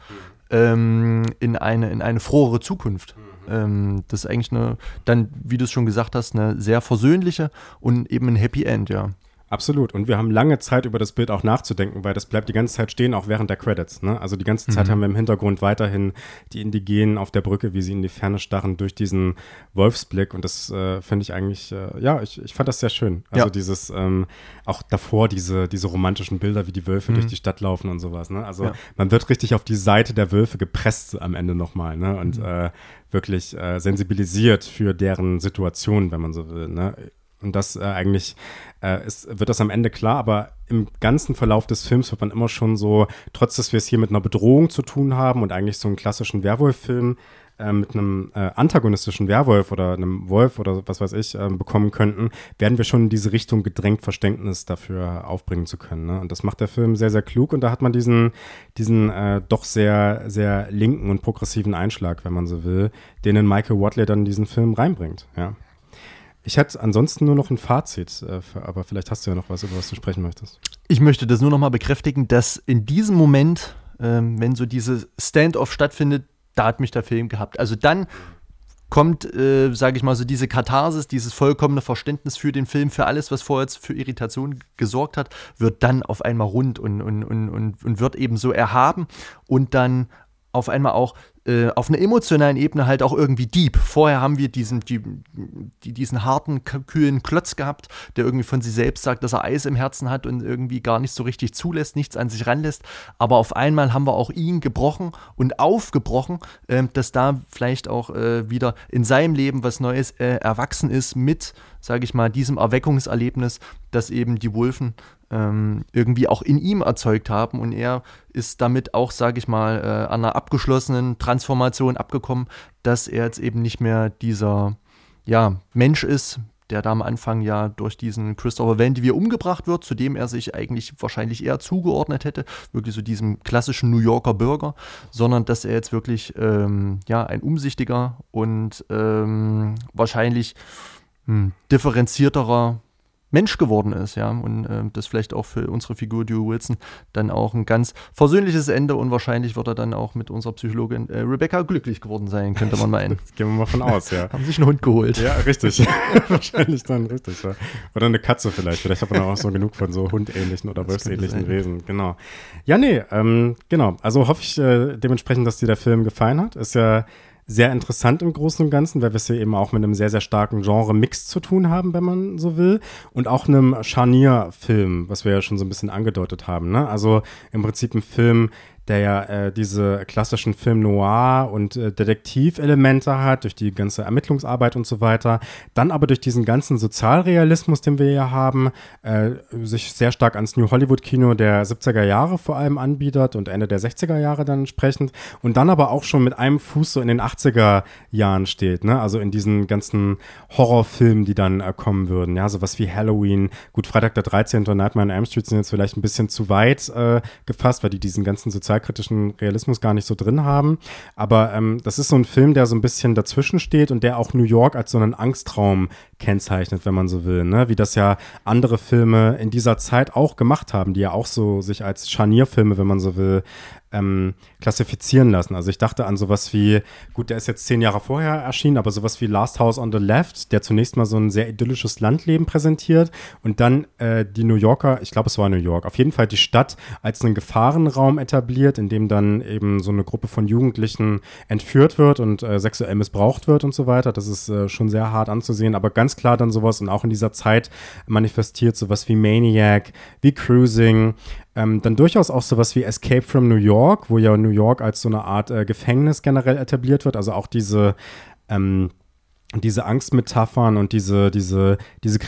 ähm, in eine, in eine frohere Zukunft. Mhm. Ähm, das ist eigentlich eine, dann, wie du es schon gesagt hast, eine sehr versöhnliche und eben ein Happy End, ja. Absolut. Und wir haben lange Zeit, über das Bild auch nachzudenken, weil das bleibt die ganze Zeit stehen, auch während der Credits. Ne? Also die ganze Zeit mhm. haben wir im Hintergrund weiterhin die Indigenen auf der Brücke, wie sie in die Ferne starren durch diesen Wolfsblick. Und das äh, finde ich eigentlich, äh, ja, ich, ich fand das sehr schön. Also ja. dieses, ähm, auch davor diese, diese romantischen Bilder, wie die Wölfe mhm. durch die Stadt laufen und sowas. Ne? Also ja. man wird richtig auf die Seite der Wölfe gepresst am Ende nochmal. Ne? Und mhm. äh, wirklich äh, sensibilisiert für deren Situation, wenn man so will. Ne? Und das äh, eigentlich äh, ist, wird das am Ende klar, aber im ganzen Verlauf des Films wird man immer schon so, trotz dass wir es hier mit einer Bedrohung zu tun haben und eigentlich so einen klassischen Werwolf-Film äh, mit einem äh, antagonistischen Werwolf oder einem Wolf oder was weiß ich äh, bekommen könnten, werden wir schon in diese Richtung gedrängt, Verständnis dafür aufbringen zu können. Ne? Und das macht der Film sehr, sehr klug und da hat man diesen, diesen äh, doch sehr, sehr linken und progressiven Einschlag, wenn man so will, den in Michael Whatley dann in diesen Film reinbringt, ja. Ich hätte ansonsten nur noch ein Fazit, äh, für, aber vielleicht hast du ja noch was, über was du sprechen möchtest. Ich möchte das nur noch mal bekräftigen, dass in diesem Moment, ähm, wenn so diese Stand-off stattfindet, da hat mich der Film gehabt. Also dann kommt, äh, sage ich mal, so diese Katharsis, dieses vollkommene Verständnis für den Film, für alles, was vorher jetzt für Irritation gesorgt hat, wird dann auf einmal rund und, und, und, und, und wird eben so erhaben und dann auf einmal auch äh, auf einer emotionalen Ebene halt auch irgendwie deep. Vorher haben wir diesen, die, die, diesen harten, kühlen Klotz gehabt, der irgendwie von sich selbst sagt, dass er Eis im Herzen hat und irgendwie gar nicht so richtig zulässt, nichts an sich ranlässt. Aber auf einmal haben wir auch ihn gebrochen und aufgebrochen, äh, dass da vielleicht auch äh, wieder in seinem Leben was Neues äh, erwachsen ist mit, sage ich mal, diesem Erweckungserlebnis, dass eben die Wölfen ähm, irgendwie auch in ihm erzeugt haben und er ist damit auch, sage ich mal, äh, an einer abgeschlossenen Transformation abgekommen, dass er jetzt eben nicht mehr dieser ja, Mensch ist, der da am Anfang ja durch diesen Christopher Vandiver umgebracht wird, zu dem er sich eigentlich wahrscheinlich eher zugeordnet hätte, wirklich so diesem klassischen New Yorker Bürger, sondern dass er jetzt wirklich ähm, ja, ein umsichtiger und ähm, wahrscheinlich hm, differenzierterer Mensch geworden ist, ja, und äh, das vielleicht auch für unsere Figur Dewey Wilson dann auch ein ganz versöhnliches Ende und wahrscheinlich wird er dann auch mit unserer Psychologin äh, Rebecca glücklich geworden sein, könnte man meinen. Gehen wir mal von aus, ja. Haben sich einen Hund geholt. Ja, richtig. Wahrscheinlich dann, richtig. Ja. Oder eine Katze vielleicht. Vielleicht hat man auch so genug von so hundähnlichen oder wolfsähnlichen Wesen. Genau. Ja, nee, ähm, genau. Also hoffe ich äh, dementsprechend, dass dir der Film gefallen hat. Ist ja sehr interessant im Großen und Ganzen, weil wir es hier eben auch mit einem sehr, sehr starken Genre-Mix zu tun haben, wenn man so will. Und auch einem Scharnier-Film, was wir ja schon so ein bisschen angedeutet haben. Ne? Also im Prinzip ein Film, der ja äh, diese klassischen Film-Noir- und äh, Detektivelemente hat, durch die ganze Ermittlungsarbeit und so weiter, dann aber durch diesen ganzen Sozialrealismus, den wir ja haben, äh, sich sehr stark ans New Hollywood-Kino der siebziger Jahre vor allem anbietet und Ende der sechziger Jahre dann entsprechend und dann aber auch schon mit einem Fuß so in den achtziger Jahren steht, ne? Also in diesen ganzen Horrorfilmen, die dann äh, kommen würden, ja, sowas wie Halloween, gut, Freitag der dreizehnte und Nightmare on Elm Street sind jetzt vielleicht ein bisschen zu weit äh, gefasst, weil die diesen ganzen Sozial kritischen Realismus gar nicht so drin haben. Aber ähm, das ist so ein Film, der so ein bisschen dazwischen steht und der auch New York als so einen Angstraum kennzeichnet, wenn man so will. Ne? Wie das ja andere Filme in dieser Zeit auch gemacht haben, die ja auch so sich als Scharnierfilme, wenn man so will, ähm, klassifizieren lassen. Also ich dachte an sowas wie, gut, der ist jetzt zehn Jahre vorher erschienen, aber sowas wie Last House on the Left, der zunächst mal so ein sehr idyllisches Landleben präsentiert und dann äh, die New Yorker, ich glaube es war New York, auf jeden Fall die Stadt als einen Gefahrenraum etabliert, in dem dann eben so eine Gruppe von Jugendlichen entführt wird und äh, sexuell missbraucht wird und so weiter. Das ist äh, schon sehr hart anzusehen, aber ganz ganz klar dann sowas und auch in dieser Zeit manifestiert sowas wie Maniac, wie Cruising, ähm, dann durchaus auch sowas wie Escape from New York, wo ja New York als so eine Art äh, Gefängnis generell etabliert wird, also auch diese ähm, diese Angstmetaphern und diese, diese, diese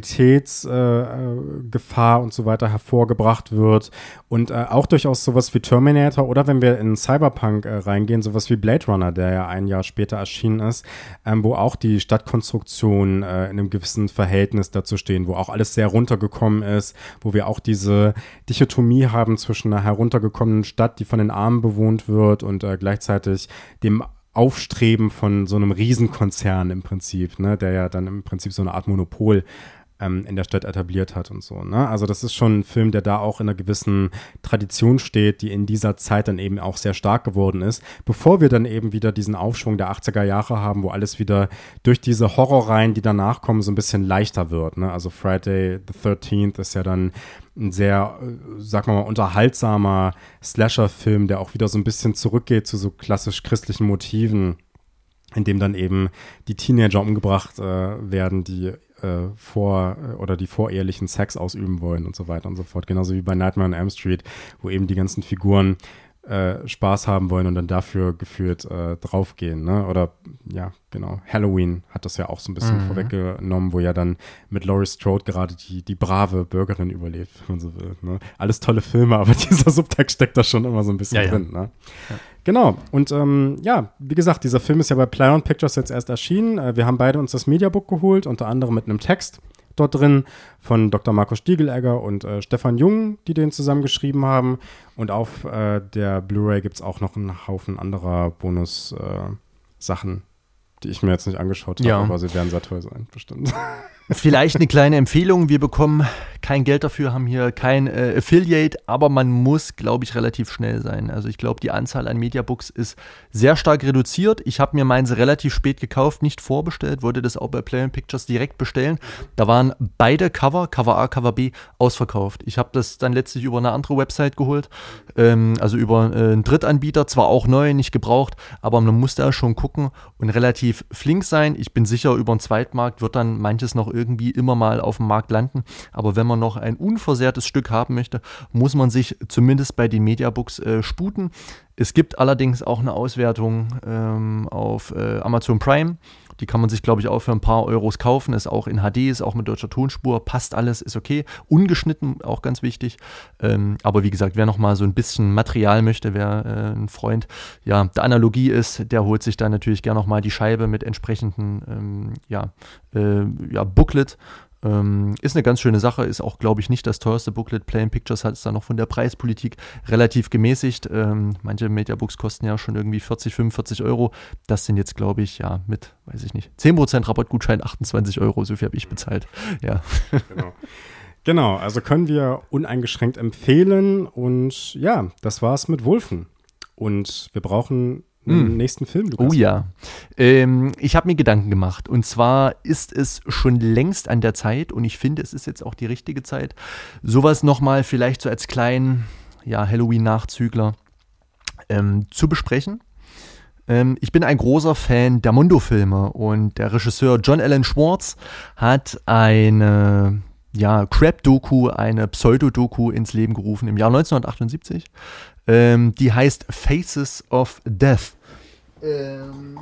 Kriminalitätsgefahr äh, und so weiter hervorgebracht wird und äh, auch durchaus sowas wie Terminator oder wenn wir in Cyberpunk äh, reingehen, sowas wie Blade Runner, der ja ein Jahr später erschienen ist, ähm, wo auch die Stadtkonstruktion äh, in einem gewissen Verhältnis dazu stehen, wo auch alles sehr runtergekommen ist, wo wir auch diese Dichotomie haben zwischen einer heruntergekommenen Stadt, die von den Armen bewohnt wird und äh, gleichzeitig dem Aufstreben von so einem Riesenkonzern im Prinzip, ne, der ja dann im Prinzip so eine Art Monopol ähm, in der Stadt etabliert hat und so, ne? Also das ist schon ein Film, der da auch in einer gewissen Tradition steht, die in dieser Zeit dann eben auch sehr stark geworden ist, bevor wir dann eben wieder diesen Aufschwung der achtziger Jahre haben, wo alles wieder durch diese Horrorreihen, die danach kommen, so ein bisschen leichter wird, ne? Also Friday the thirteenth ist ja dann ein sehr, sag mal, unterhaltsamer Slasher-Film, der auch wieder so ein bisschen zurückgeht zu so klassisch christlichen Motiven, in dem dann eben die Teenager umgebracht äh, werden, die äh, vor oder die vorehelichen Sex ausüben wollen und so weiter und so fort. Genauso wie bei Nightmare on Elm Street, wo eben die ganzen Figuren äh, Spaß haben wollen und dann dafür gefühlt äh, draufgehen, ne? Oder ja, genau. Halloween hat das ja auch so ein bisschen mhm. vorweggenommen, wo ja dann mit Laurie Strode gerade die, die brave Bürgerin überlebt, wenn man so will. Ne? Alles tolle Filme, aber dieser Subtext steckt da schon immer so ein bisschen ja, drin. Ja. Ne? Ja. Genau. Und ähm, ja, wie gesagt, dieser Film ist ja bei Play-On Pictures jetzt erst erschienen. Äh, wir haben beide uns das Mediabook geholt, unter anderem mit einem Text dort drin von Doktor Markus Stiegelegger und äh, Stefan Jung, die den zusammen geschrieben haben. Und auf äh, der Blu-ray gibt es auch noch einen Haufen anderer Bonus-Sachen, äh, die ich mir jetzt nicht angeschaut habe, ja. aber sie werden sehr toll sein, bestimmt. Vielleicht eine kleine Empfehlung. Wir bekommen kein Geld dafür, haben hier kein äh, Affiliate, aber man muss, glaube ich, relativ schnell sein. Also ich glaube, die Anzahl an Mediabooks ist sehr stark reduziert. Ich habe mir meins relativ spät gekauft, nicht vorbestellt, wollte das auch bei Play-On Pictures direkt bestellen. Da waren beide Cover, Cover A, Cover B, ausverkauft. Ich habe das dann letztlich über eine andere Website geholt, ähm, also über äh, einen Drittanbieter, zwar auch neu, nicht gebraucht, aber man muss da schon gucken und relativ flink sein. Ich bin sicher, über den Zweitmarkt wird dann manches noch irgendwie immer mal auf dem Markt landen. Aber wenn man noch ein unversehrtes Stück haben möchte, muss man sich zumindest bei den Mediabooks äh, sputen. Es gibt allerdings auch eine Auswertung ähm, auf äh, Amazon Prime. Die kann man sich, glaube ich, auch für ein paar Euros kaufen. Ist auch in H D, ist auch mit deutscher Tonspur. Passt alles, ist okay. Ungeschnitten, auch ganz wichtig. Ähm, aber wie gesagt, wer noch mal so ein bisschen Material möchte, wer äh, ein Freund ja, der Analogie ist, der holt sich da natürlich gerne noch mal die Scheibe mit entsprechenden ähm, ja, äh, ja, Booklet. Ähm, ist eine ganz schöne Sache, ist auch, glaube ich, nicht das teuerste Booklet. Play-On Pictures hat es da noch von der Preispolitik relativ gemäßigt. Ähm, manche Mediabooks kosten ja schon irgendwie vierzig, fünfundvierzig Euro. Das sind jetzt, glaube ich, ja, mit, weiß ich nicht, zehn Prozent Rabattgutschein, achtundzwanzig Euro, so viel habe ich bezahlt. Ja. Genau. Genau, also können wir uneingeschränkt empfehlen. Und ja, das war's mit Wulfen. Und wir brauchen im hm. nächsten Film, Lukas. Oh ja. Ähm, ich habe mir Gedanken gemacht. Und zwar ist es schon längst an der Zeit, und ich finde, es ist jetzt auch die richtige Zeit, sowas nochmal vielleicht so als kleinen ja, Halloween-Nachzügler ähm, zu besprechen. Ähm, ich bin ein großer Fan der Mondo-Filme und der Regisseur John Alan Schwartz hat eine ja, Crap-Doku, eine Pseudo-Doku ins Leben gerufen im Jahr neunzehnhundertachtundsiebzig. Ähm, die heißt Faces of Death. Ähm,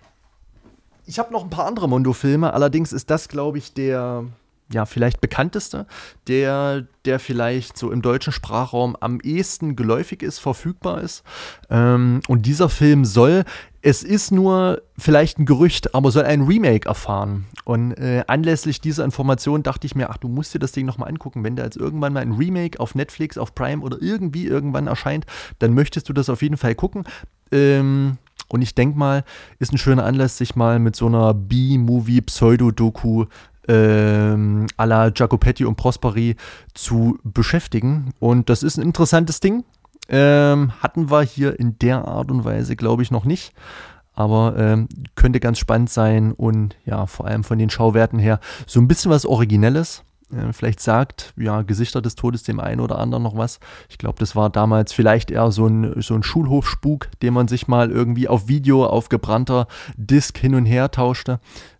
ich habe noch ein paar andere Mondo-Filme, allerdings ist das, glaube ich, der ja, vielleicht bekannteste, der, der vielleicht so im deutschen Sprachraum am ehesten geläufig ist, verfügbar ist. Ähm, und dieser Film soll, es ist nur vielleicht ein Gerücht, aber soll ein Remake erfahren. Und äh, anlässlich dieser Information dachte ich mir, ach, du musst dir das Ding nochmal angucken. Wenn da jetzt irgendwann mal ein Remake auf Netflix, auf Prime oder irgendwie irgendwann erscheint, dann möchtest du das auf jeden Fall gucken. Ähm, und ich denke mal, ist ein schöner Anlass, sich mal mit so einer B-Movie-Pseudo-Doku Ähm, à la Jacopetti und Prosperi zu beschäftigen. Und das ist ein interessantes Ding. Ähm, hatten wir hier in der Art und Weise, glaube ich, noch nicht. Aber ähm, könnte ganz spannend sein und ja, vor allem von den Schauwerten her so ein bisschen was Originelles. Äh, vielleicht sagt, ja, Gesichter des Todes dem einen oder anderen noch was. Ich glaube, das war damals vielleicht eher so ein, so ein Schulhofspuk, den man sich mal irgendwie auf Video, auf gebrannter Disk hin und her tauschte.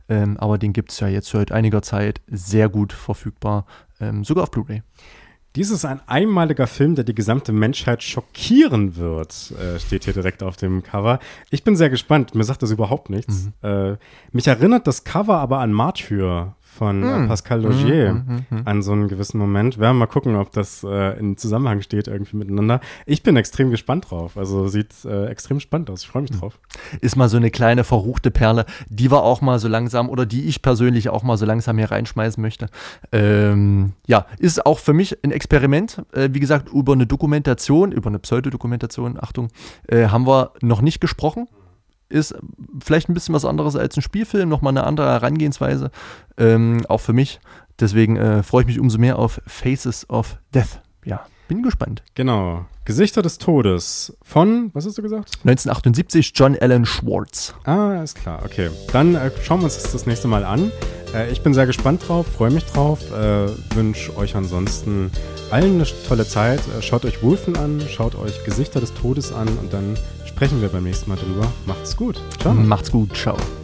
ähm, aber den gibt es ja jetzt seit einiger Zeit sehr gut verfügbar, ähm, sogar auf Blu-ray. Dies ist ein einmaliger Film, der die gesamte Menschheit schockieren wird, äh, steht hier direkt auf dem Cover. Ich bin sehr gespannt, mir sagt das überhaupt nichts. Mhm. Äh, mich erinnert das Cover aber an Martyr von äh, Pascal Laugier mhm, mhm, an so einen gewissen Moment. Wir werden mal gucken, ob das äh, in Zusammenhang steht irgendwie miteinander. Ich bin extrem gespannt drauf. Also sieht äh, extrem spannend aus. Ich freue mich drauf. Ist mal so eine kleine verruchte Perle, die wir auch mal so langsam oder die ich persönlich auch mal so langsam hier reinschmeißen möchte. Ähm, ja, ist auch für mich ein Experiment. Äh, wie gesagt, über eine Dokumentation, über eine Pseudodokumentation, Achtung, äh, haben wir noch nicht gesprochen. Ist vielleicht ein bisschen was anderes als ein Spielfilm, nochmal eine andere Herangehensweise, ähm, auch für mich. Deswegen äh, freue ich mich umso mehr auf Faces of Death. Ja, bin gespannt. Genau. Gesichter des Todes von, was hast du gesagt? neunzehnhundertachtundsiebzig, John Alan Schwartz. Ah, ist klar, okay. Dann äh, schauen wir uns das das nächste Mal an. Äh, ich bin sehr gespannt drauf, freue mich drauf, äh, wünsche euch ansonsten allen eine tolle Zeit. Äh, schaut euch Wolfen an, schaut euch Gesichter des Todes an und dann sprechen wir beim nächsten Mal drüber. Macht's gut. Ciao. Macht's gut. Ciao.